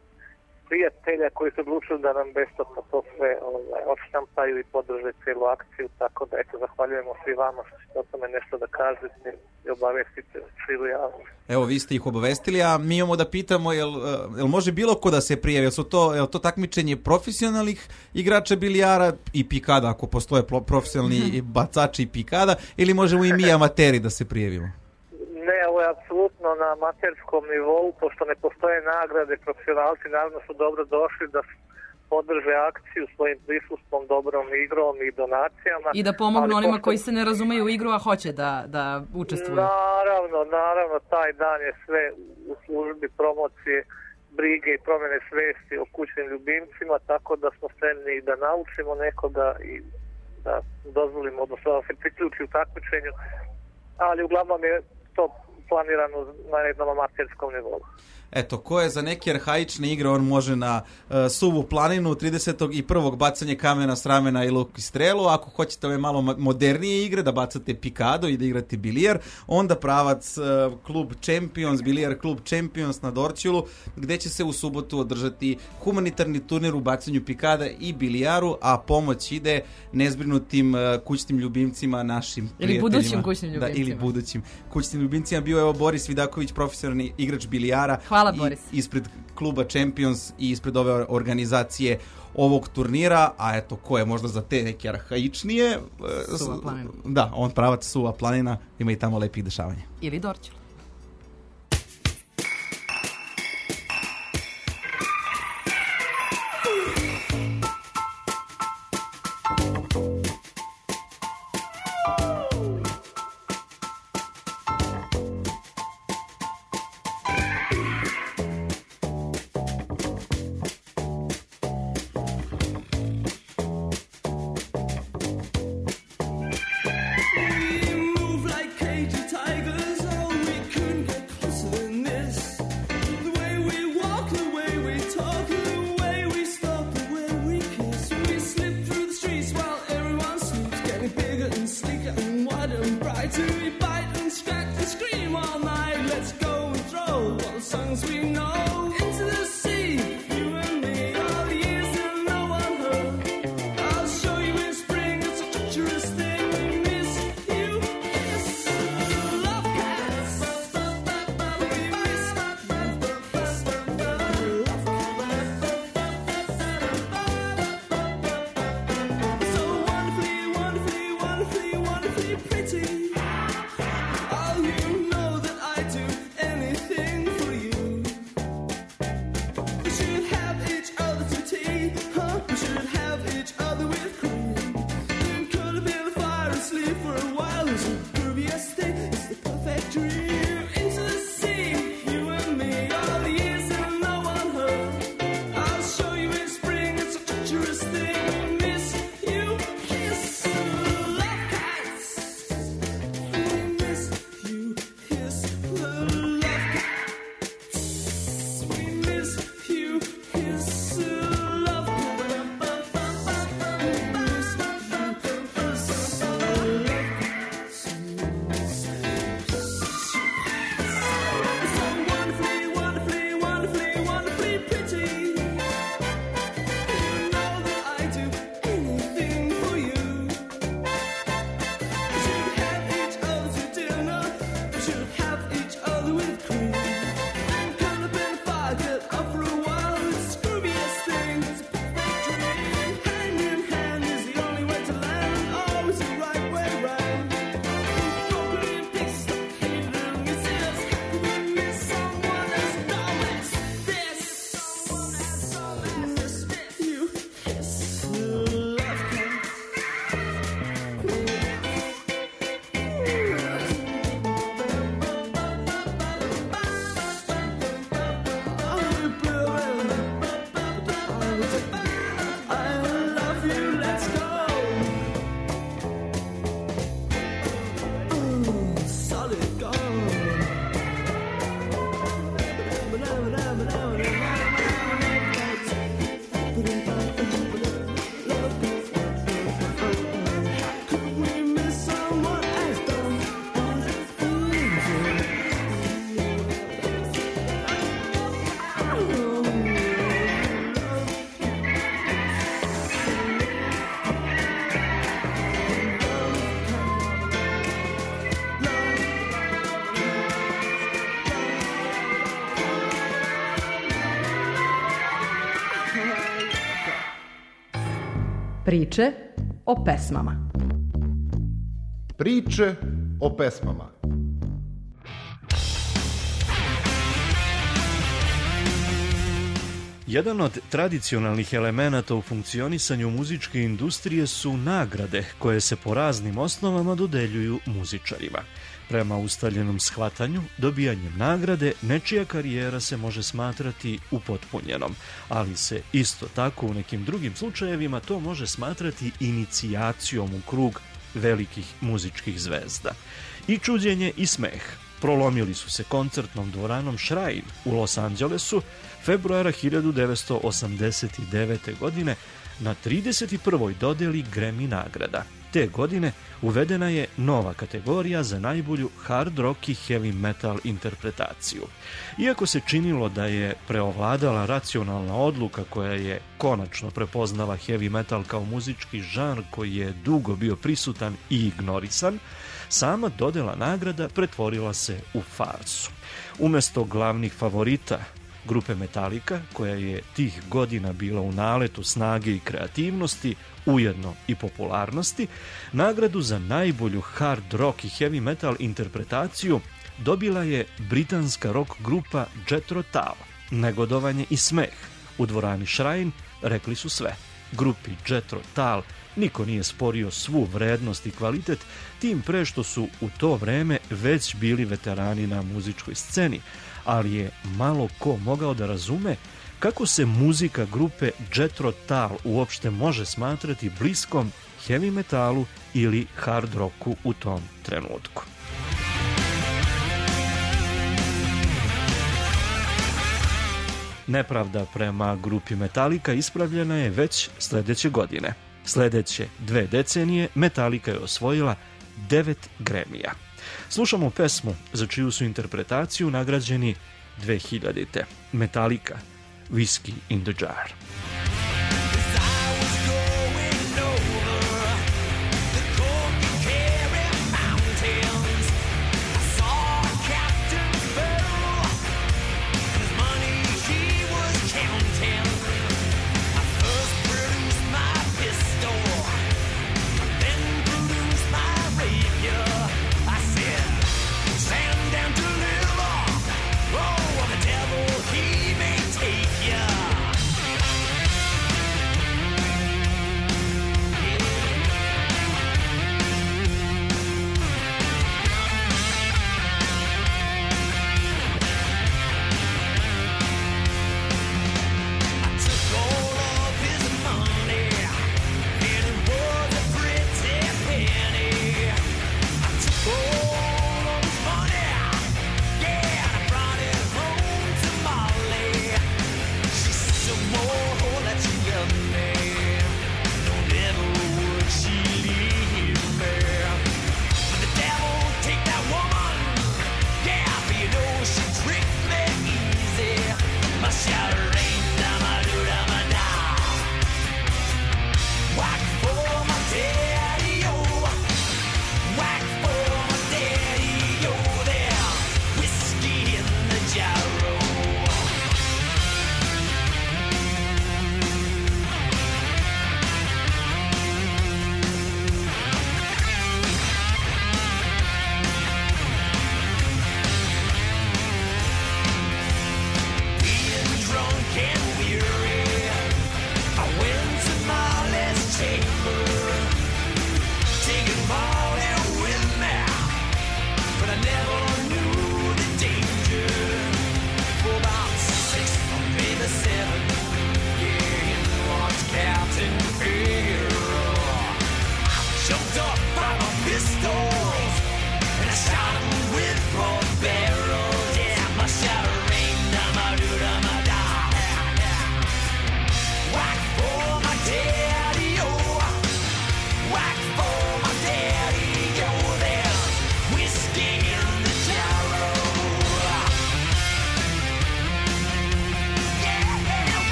prijatelja koji su odlučili da nam besplatno to sve odštampaju i podrže cijelu akciju, tako da eto, zahvaljujemo svi vama što ćete o tome nešto da kažete i obavestite širu javnost. Evo, vi ste ih obavestili, a mi imamo da pitamo, jel može bilo ko da se prijavi, jel to takmičenje profesionalnih igrača bilijara i pikada, ako postoje profesionalni bacači i pikada, ili možemo i mi amateri da se prijavimo? Ne, ovo je apsolutno na amaterskom nivou, pošto ne postoje nagrade, profesionalci naravno su dobro došli da podrže akciju svojim prisustvom, dobrom igrom i donacijama. I da pomognu onima koji se ne razumeju u igru, a hoće da učestvuju. Naravno, taj dan je sve u službi promocije, brige i promjene svesti o kućnim ljubimcima, tako da smo spremni da naučimo nekoga i da dozvolimo, odnosno da se priključi u takmičenju, ali uglavnom je to planirano na jednom amaterskom nivou. Eto, ko je za neke arhaične igre, on može na Suvu planinu 31. bacanje kamena s ramena i luk i strelu. Ako hoćete ove malo modernije igre, da bacate pikado i da igrate bilijar, onda pravac klub Champions, bilijar klub Champions na Dorćolu, gde će se u subotu održati humanitarni turnir u bacanju pikada i bilijaru, a pomoć ide nezbrinutim kućnim ljubimcima, našim prijateljima. Ili budućim kućnim ljubimcima. Da, ili budućim kućnim ljubimcima. Bio je ovo Boris Vidaković, profesionalni igrač bilijara. Hvala, Boris. Ispred kluba Champions i ispred ove organizacije ovog turnira, a eto, ko je možda za te neke arhaičnije? Suva planina. Da, on pravac Suva planina, ima i tamo lepih dešavanja. Ili Dorćol. Move like cagey tigers, oh we Priče o pesmama. Priče o pesmama. Jedan od tradicionalnih elemenata u funkcionisanju muzičke industrije su nagrade koje se po raznim osnovama dodeljuju muzičarima. Prema ustaljenom shvatanju, dobijanjem nagrade nečija karijera se može smatrati upotpunjenom, ali se isto tako u nekim drugim slučajevima to može smatrati inicijacijom u krug velikih muzičkih zvezda. I čuđenje i smeh prolomili su se koncertnom dvoranom Shrine u Los Angelesu februara 1989. godine na 31. dodeli Grammy nagrada. Te godine uvedena je nova kategorija za najbolju hard rock i heavy metal interpretaciju. Iako se činilo da je preovladala racionalna odluka koja je konačno prepoznala heavy metal kao muzički žanr koji je dugo bio prisutan i ignorisan, sama dodela nagrada pretvorila se u farsu. Umesto glavnih favorita grupe Metallica, koja je tih godina bila u naletu snage i kreativnosti, ujedno i popularnosti, nagradu za najbolju hard rock i heavy metal interpretaciju dobila je britanska rock grupa Jethro Tull. Negodovanje i smeh u dvorani Shrine rekli su sve. Grupi Jethro Tull niko nije sporio svu vrednost i kvalitet, tim pre što su u to vreme već bili veterani na muzičkoj sceni, ali je malo ko mogao da razume kako se muzika grupe Jethro Tull uopšte može smatrati bliskom heavy metalu ili hard rocku u tom trenutku. Nepravda prema grupi Metallica ispravljena je već sledeće godine. Sledeće 2 decenije Metallica je osvojila 9 Grammyja. Slušamo pesmu za čiju su interpretaciju nagrađeni 2000. Metallica, Whiskey in the Jar. Oh, the devil, he may take ya.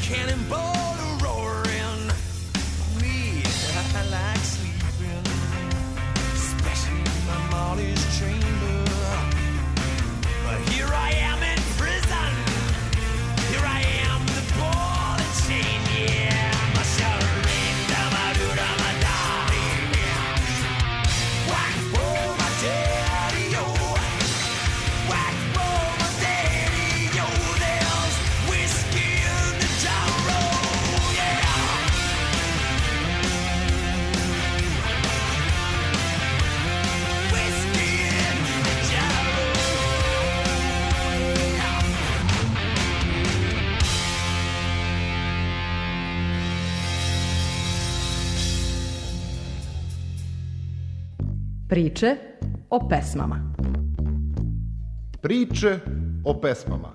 cannonball roaring. Me, I like sleeping, especially in my Molly's chamber. But here I am in prison. Here I am, the ball and chain. Yeah, I'm a surrender, my dude, I'm a darling. Whack for my daddy, yo. Whack for my daddy, yo. There's whiskey in the Jarro, yeah. Whiskey in the Jarro. Priče o pesmama. Priče o pesmama.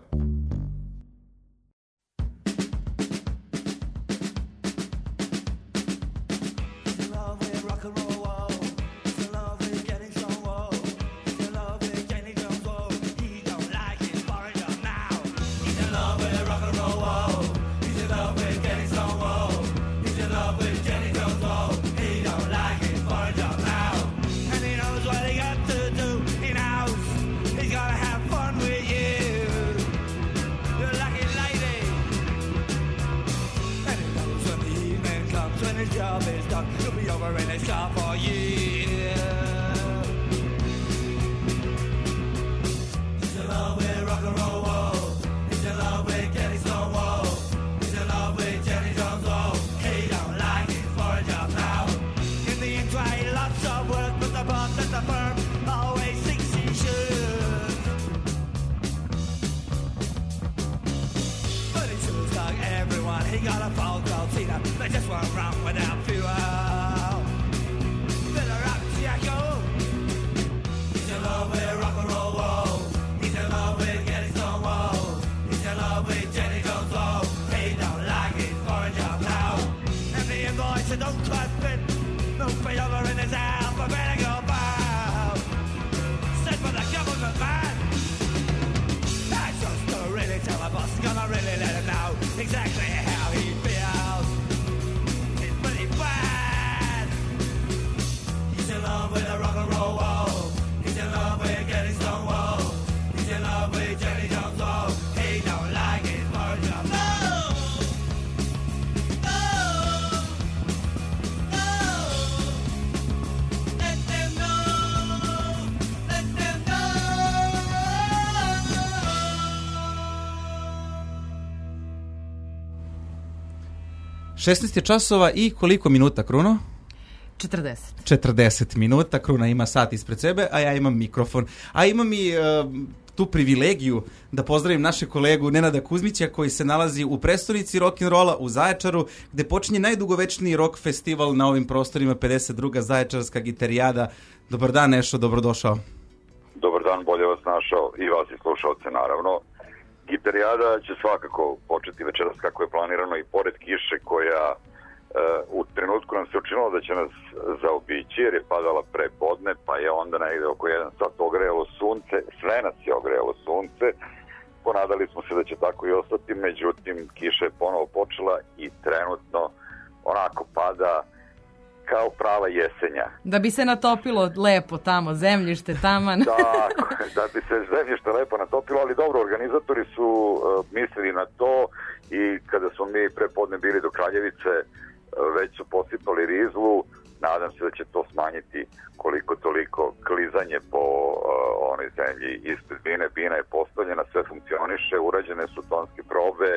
And he knows what he got to do. He knows he's gotta have fun with you. You're lucky lady. And he knows when the evening comes, when his job is done, he'll be over in his car for years. He's in love with rock and roll, whoa. He's in love with Kenny Stonewall. He's in love with Jenny Jones, whoa. He don't like his foreign job now. In the interim, lots of work, but the boss at the firm always thinks he should. But he shoes like everyone. He got a phone call, Tina. They just went wrong without fuel. Better rock, Jacko. He's in love with rock and roll, whoa. He's in love with Kenny Stonewall. He's in love with Jenny Jones, whoa. He don't like his foreign job now. And the invoice don't quite fit. No pay over in his alphabetical bow. Sent for the government man. That's just to really tell my boss. Gonna really let him know exactly how he feels. It's pretty bad. He's in love with a rock and roll wall. He's in love with Kenny Stonewall. He's in love with Jenny Jones, whoa. He don't like his foreign job. No! Let them know. Let them know. 16 je časova i koliko minuta, Kruno? 40. 40 minuta, Kruna ima sat ispred sebe, a ja imam mikrofon. A imam i tu privilegiju da pozdravim našeg kolegu Nenada Kuzmića koji se nalazi u prestonici rock'n'rolla u Zaječaru, gde počinje najdugovečniji rock festival na ovim prostorima, 52. Zaječarska gitarijada. Dobar dan, Nešo, dobrodošao. Dobar dan, bolje vas našao i vas i slušalce naravno. Gitarijada će svakako početi večeras kako je planirano i pored kiše koja u trenutku nam se učinilo da će nas zaobići jer je padala pre podne, pa je onda negde oko 1 sat ogrejalo sunce, sve nas je ogrejalo sunce, ponadali smo se da će tako i ostati, međutim kiša je ponovo počela i trenutno onako pada kao prava jesenja. Da bi se natopilo lepo tamo, zemljište taman. Tako, da bi se zemljište lepo natopilo, ali dobro, organizatori su mislili na to i kada smo mi prepodne bili do Kraljevice, već su posipali rizlu, nadam se da će to smanjiti koliko toliko klizanje po onoj zemlji ispred bine. Bina je postavljena, sve funkcioniše, urađene su tonske probe,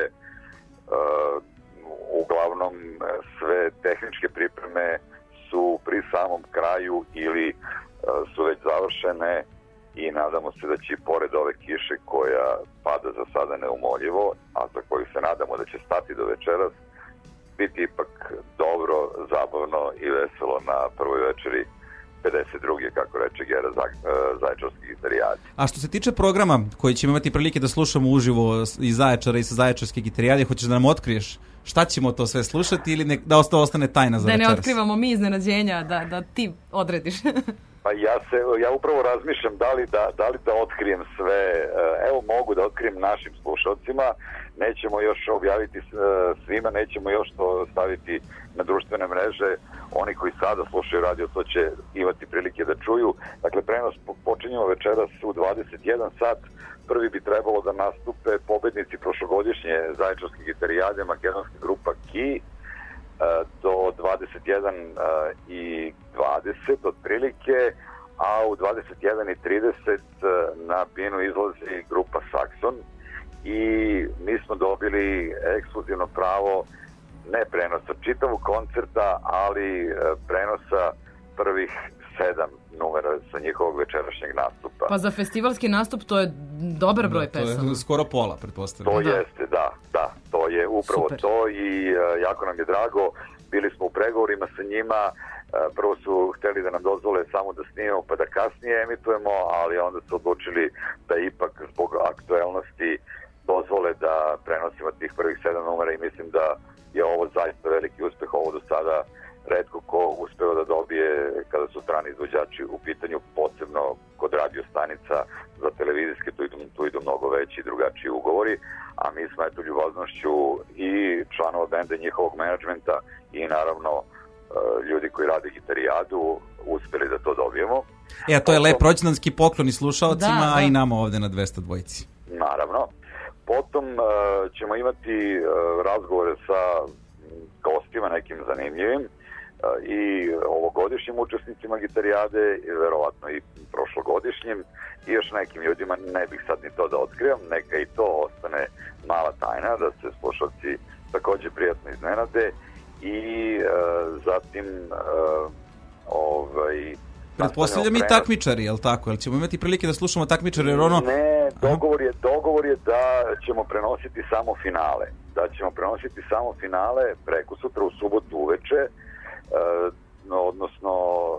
uglavnom sve tehničke pripreme su pri samom kraju ili su već završene i nadamo se da će i pored ove kiše koja pada za sada neumoljivo, a za koju se nadamo da će stati do večeras, biti ipak dobro, zabavno i veselo na prvoj večeri 52. kako reče Gera Zaječarski gitarijadi. A što se tiče programa koji ćemo imati prilike da slušamo uživo iz Zaječara i sa Zaječarske gitarijade, hoćeš da nam otkriješ šta ćemo to sve slušati ili da ostane tajna za večeras? Da ne otkrivamo mi iznenađenja, da ti odrediš. Pa ja upravo razmišljam da li da otkrijem sve. Evo, mogu da otkrijem našim slušalcima. Nećemo još objaviti svima, nećemo još to staviti na društvene mreže. Oni koji sada slušaju radio, to će imati prilike da čuju. Dakle, prenos počinjemo večeras u 21 sat. Prvi bi trebalo da nastupe pobednici prošlogodišnje Zaječarske gitarijade, makedonska grupa Ki, do 21 i 20 otprilike, a u 21:30 na binu izlazi grupa Saxon i mi smo dobili ekskluzivno pravo ne prenosa čitavog koncerta, ali prenosa prvih 7 numera sa njihovog večerašnjeg nastupa. Pa za festivalski nastup to je dobar broj pesama. To je skoro pola, pretpostavljam. To jeste, da, to je upravo Super. to i jako nam je drago. Bili smo u pregovorima sa njima, prvo su hteli da nam dozvole samo da snimamo pa da kasnije emitujemo, ali onda su odlučili da ipak zbog aktuelnosti dozvole da prenosimo tih prvih 7 numera i mislim da je ovo zaista veliki uspeh. Ovo do sada retko ko uspeo da dobije kada su strani izvođači u pitanju, posebno kod radio stanica za televizijske, tu idu mnogo veći i drugačiji ugovori, a mi smo eto ljubaznošću i članova benda i njihovog menadžmenta i naravno ljudi koji rade gitarijadu uspeli da to dobijemo. A to je lep rođendanski poklon i slušalcima, Da. a i nama ovde na 202. Naravno. Potom ćemo imati razgovore sa gostima nekim zanimljivim i ovogodišnjim učesnicima gitarijade i verovatno i prošlogodišnjim i još nekim ljudima, ne bih sad ni to da otkrivam, neka i to ostane mala tajna, da se slušalci takođe prijatno iznenade i zatim Pretpostavljam i takmičari, jel tako? Jel ćemo imati prilike da slušamo takmičare, jer ono... Ne, dogovor je da ćemo prenositi samo finale. Da ćemo prenositi samo finale preko sutra u subotu uveče, odnosno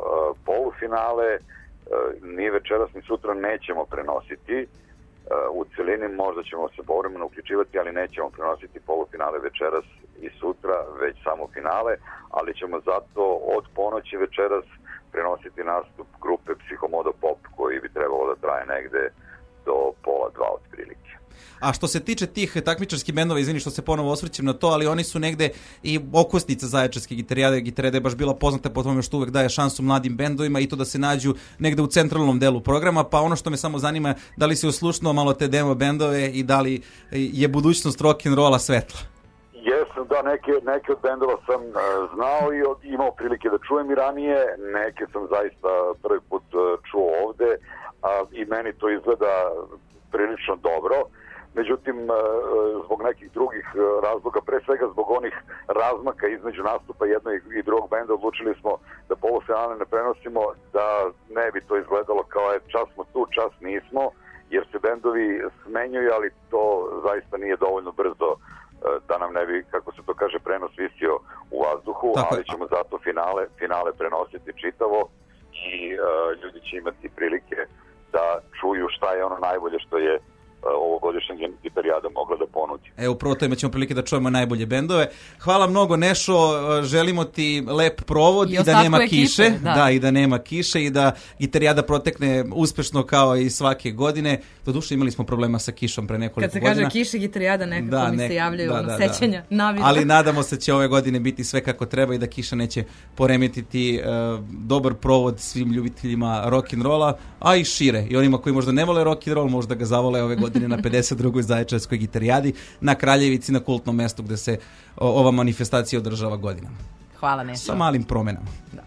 polufinale, ni večeras ni sutra nećemo prenositi. U celini možda ćemo se povremeno uključivati, ali nećemo prenositi polufinale večeras i sutra, već samo finale, ali ćemo zato od ponoći večeras prenositi nastup grupe Psihomodo Pop, koji bi trebalo da traje negde do 1:30 otprilike. A što se tiče tih takmičarskih bendova, izvini što se ponovo osvrćem na to, ali oni su negde i okosnica Zaječarske gitarijade. Gitarijada je baš bila poznata po tome što uvek daje šansu mladim bendovima i to da se nađu negde u centralnom delu programa, pa ono što me samo zanima, da li si oslušnuo malo te demo bendove i da li je budućnost rock'n'rolla svetla? Jesam, da, neke od bendova sam znao i imao prilike da čujem i ranije, neke sam zaista prvi put čuo ovde i meni to izgleda prilično dobro. Međutim, zbog nekih drugih razloga, pre svega zbog onih razmaka između nastupa jednog i drugog benda, odlučili smo da polufinale ne prenosimo, da ne bi to izgledalo kao čas smo tu, čas nismo, jer se bendovi smenjuju, ali to zaista nije dovoljno brzo da nam ne bi, kako se to kaže, prenos visio u vazduhu, ali ćemo zato finale prenositi čitavo i ljudi će imati prilike da čuju šta je ono najbolje što je ovogodišnja gitarijada mogla da ponudi. Upravo to imat ćemo prilike da čujemo najbolje bendove. Hvala mnogo, Nešo, želimo ti lep provod i da nema kiše. Da, i da nema kiše i da gitarijada protekne uspešno kao i svake godine. Doduše imali smo problema sa kišom pre nekoliko godina. Kad se kaže kiše gitarijada, nekako mi se javljaju sećanja, navida. Ali nadamo se će ove godine biti sve kako treba i da kiša neće poremetiti dobar provod svim ljubiteljima rock'n'rolla, a i šire. I onima koji možda ne vole rock'n'roll, možda ga zavole ove godine na 52. Zaječarskoj gitarijadi na Kraljevici, na kultnom mestu gde se ova manifestacija održava godinama. Hvala, Nešo. Sa malim promenama. Da.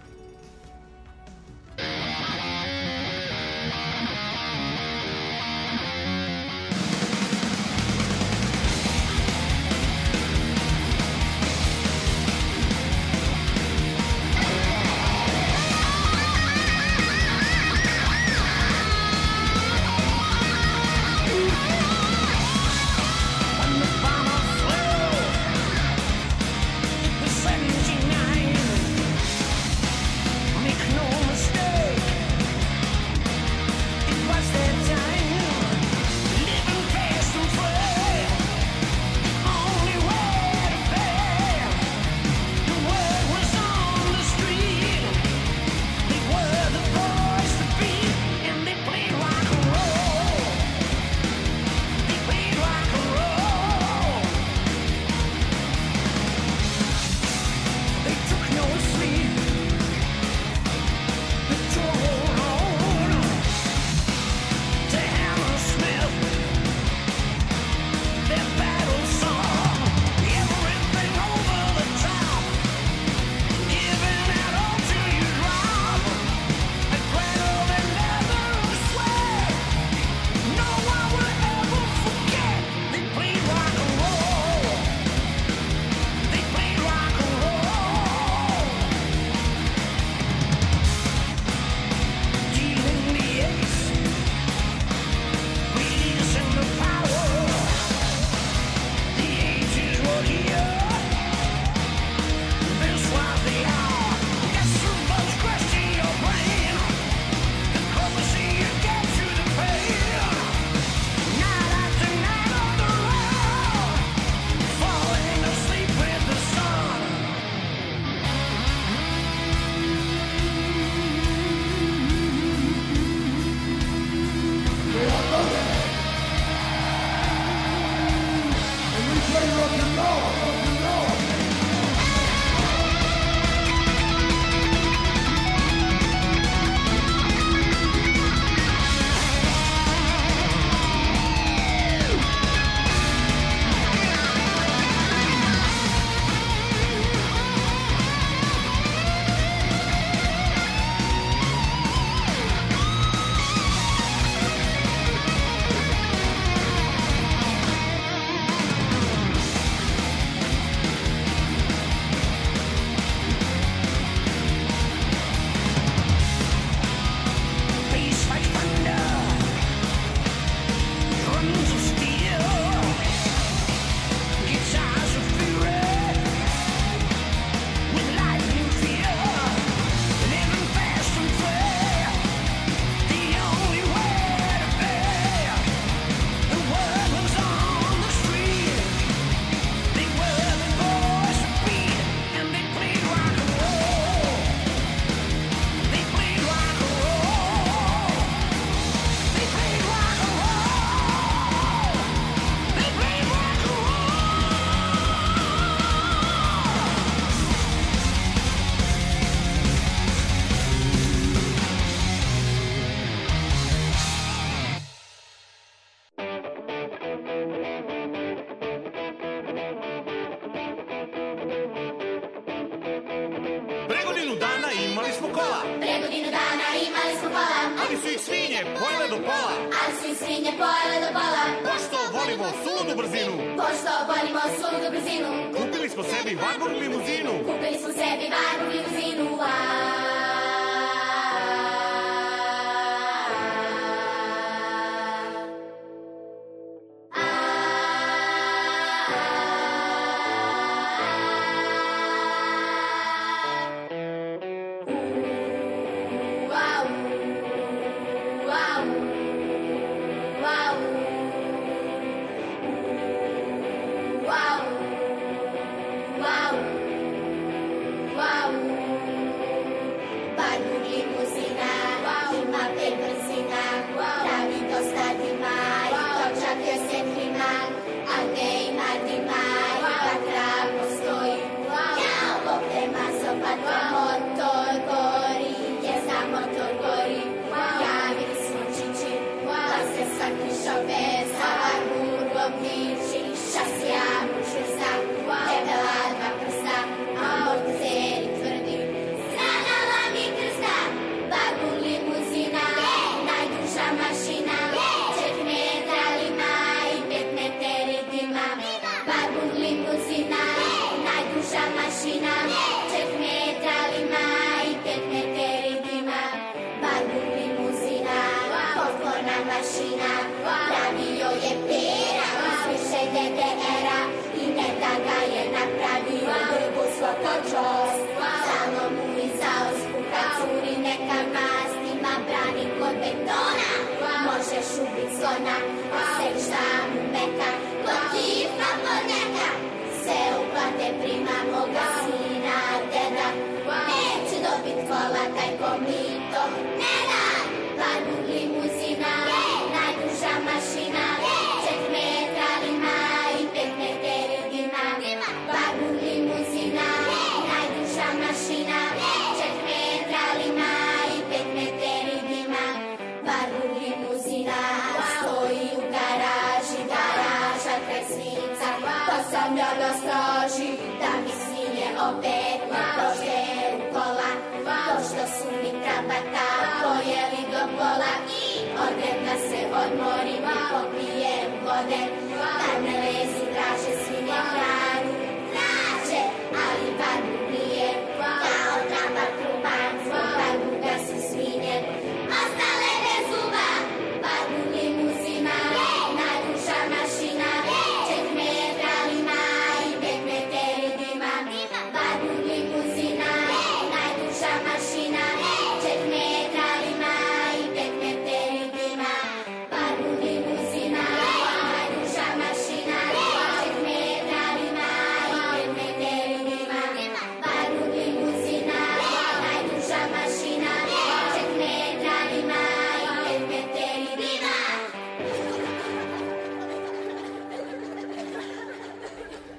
Duša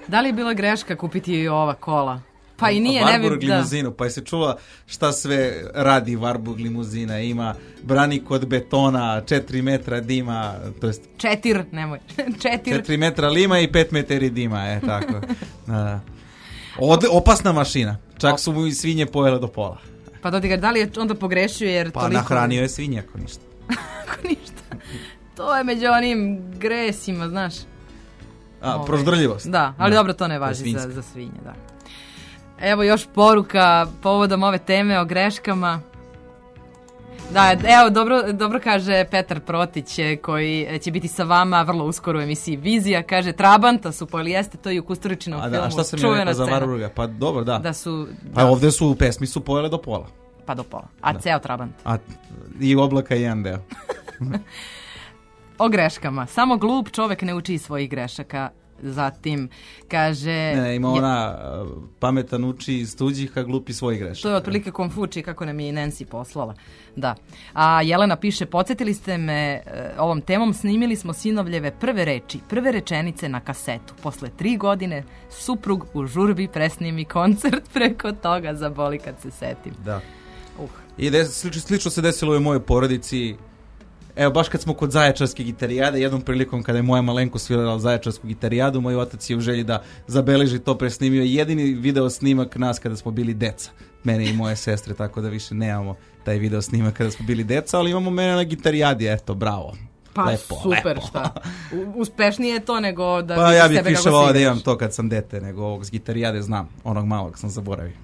Da li je bila greška kupiti i ova kola? Pa i nije, ne Warburg bi... limuzinu, pa je se čula šta sve radi Warburg limuzina. Ima branik od betona, 4 metra dima, to jest... 4 metra lima i 5 metri dima, tako. Da. Opasna mašina. Čak su mu i svinje pojele do pola. Pa Dodigar, da li je onda pogrešio jer Pa toliko... nahranio je svinje, ako ništa. To je među onim gresima, znaš. Proždrljivost. Da, ali dobro, to ne važi za svinje, da. Evo još poruka povodom ove teme o greškama. Da, evo, dobro kaže Petar Protić, koji će biti sa vama vrlo uskoro u emisiji Vizija. Kaže, Trabanta su pojeli, jeste to i u Kusturičinom filmu. A šta sam je rekao za Warburga? Pa dobro, da. Pa ovdje su u pesmi su pojele do pola. Pa do pola. A ceo Trabant. I oblaka i jedan deo. O greškama. Samo glup čovek ne uči svojih grešaka. Zatim, kaže... Ima ona pametan uči iz tuđih, a glupi svojih grešaka. To je otprilike Konfuči, kako nam je i Nancy poslala. Da. A Jelena piše, podsjetili ste me ovom temom, snimili smo sinovljeve prve reči, prve rečenice na kasetu. Posle 3 godine suprug u žurbi presnimi koncert, preko toga zaboli kad se setim. Da. I slično se desilo u mojoj porodici. Evo, baš kad smo kod Zaječarske gitarijade, jednom prilikom kada je moja malenko svirala Zaječarsku gitarijadu, moj otac je u želji da zabeleži to, presnimio jedini video snimak nas kada smo bili deca. Mene i moje sestre, tako da više nemamo taj video snimak kada smo bili deca, ali imamo mene na gitarijadi, eto, bravo. Pa lepo, super, lepo. Šta? Uspešnije je to nego da... Pa ja bih više volao da imam to kad sam dete, nego ovog s gitarijade znam, onog malog sam zaboravio.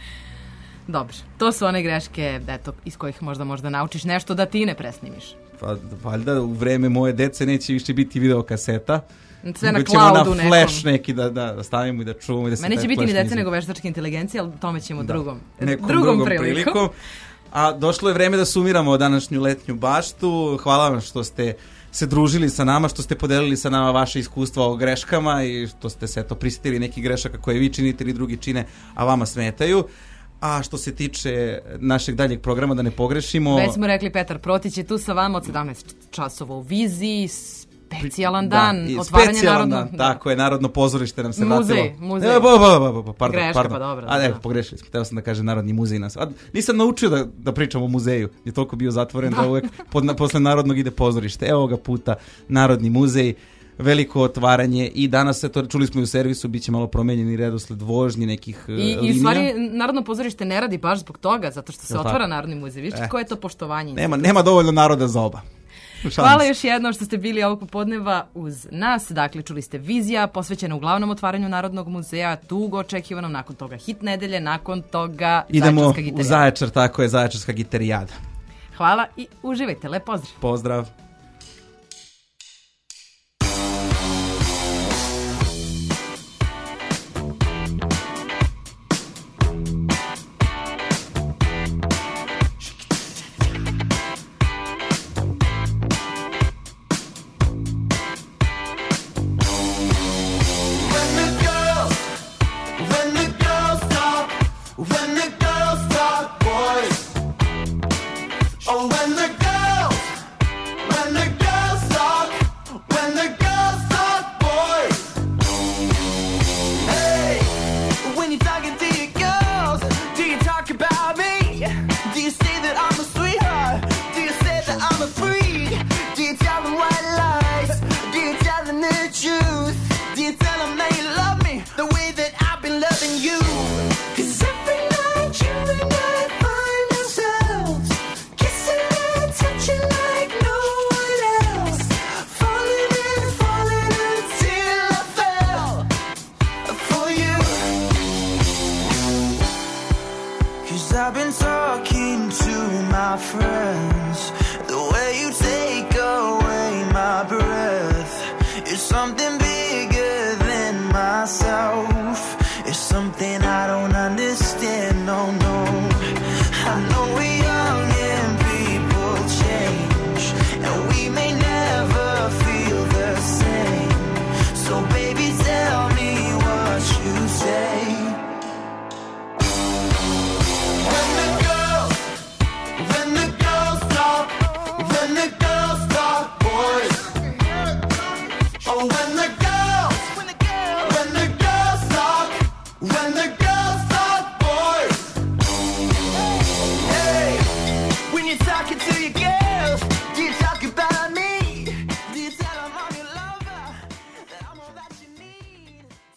Dobro, to su one greške, eto, iz kojih možda naučiš nešto da ti ne presnimiš. Pa valjda u vreme moje dece neće više biti video kaseta. Sve na cloudu nekom. Flash neki da stavimo i da čuvamo. Da se neće biti ni dece nego veštačka inteligencija, ali tome ćemo drugom prilikom. A došlo je vreme da sumiramo današnju letnju baštu. Hvala vam što ste se družili sa nama, što ste podelili sa nama vaše iskustva o greškama i što ste se prisjetili nekih grešaka koje vi činite ili drugi čine, a vama smetaju. A što se tiče našeg daljeg programa, da ne pogrešimo... Već smo rekli, Petar Protić je tu sa vama od 17 časova u Viziji, specijalan dan, otvaranje narodnog... Tako je, Narodno pozorište nam se vratilo. Muzej. Greška, pa dobro. Pogrešili smo, htio sam da kaže Narodni muzej nas. Nisam naučio da pričam o muzeju, je toliko bio zatvoren da uvek posle Narodnog ide pozorište. Evo ga puta, Narodni muzej. Veliko otvaranje i danas čuli smo i u servisu, bit će malo promenjeni redosled vožnje nekih linija. I u stvari Narodno pozorište ne radi baš zbog toga, zato što se otvara Narodni muzej. Viš koje je to poštovanje? Nema dovoljno naroda za oba. Hvala još jednom što ste bili ovog popodneva uz nas. Dakle, čuli ste Vizija, posvećena uglavnom otvaranju Narodnog muzeja, dugo očekivanom, nakon toga hit nedelje, nakon toga idemo Zaječarska gitarijada. U Zaječar, tako je, Zaječarska gitarijada. Hvala i uživajte, lep pozdrav. Pozdrav. I've been talking to my friends. The way you take away my breath is something bigger than myself. It's something I don't understand, no, no. I know we're young and people change, and we may never feel the same. So baby, tell me what you say. When the girls When the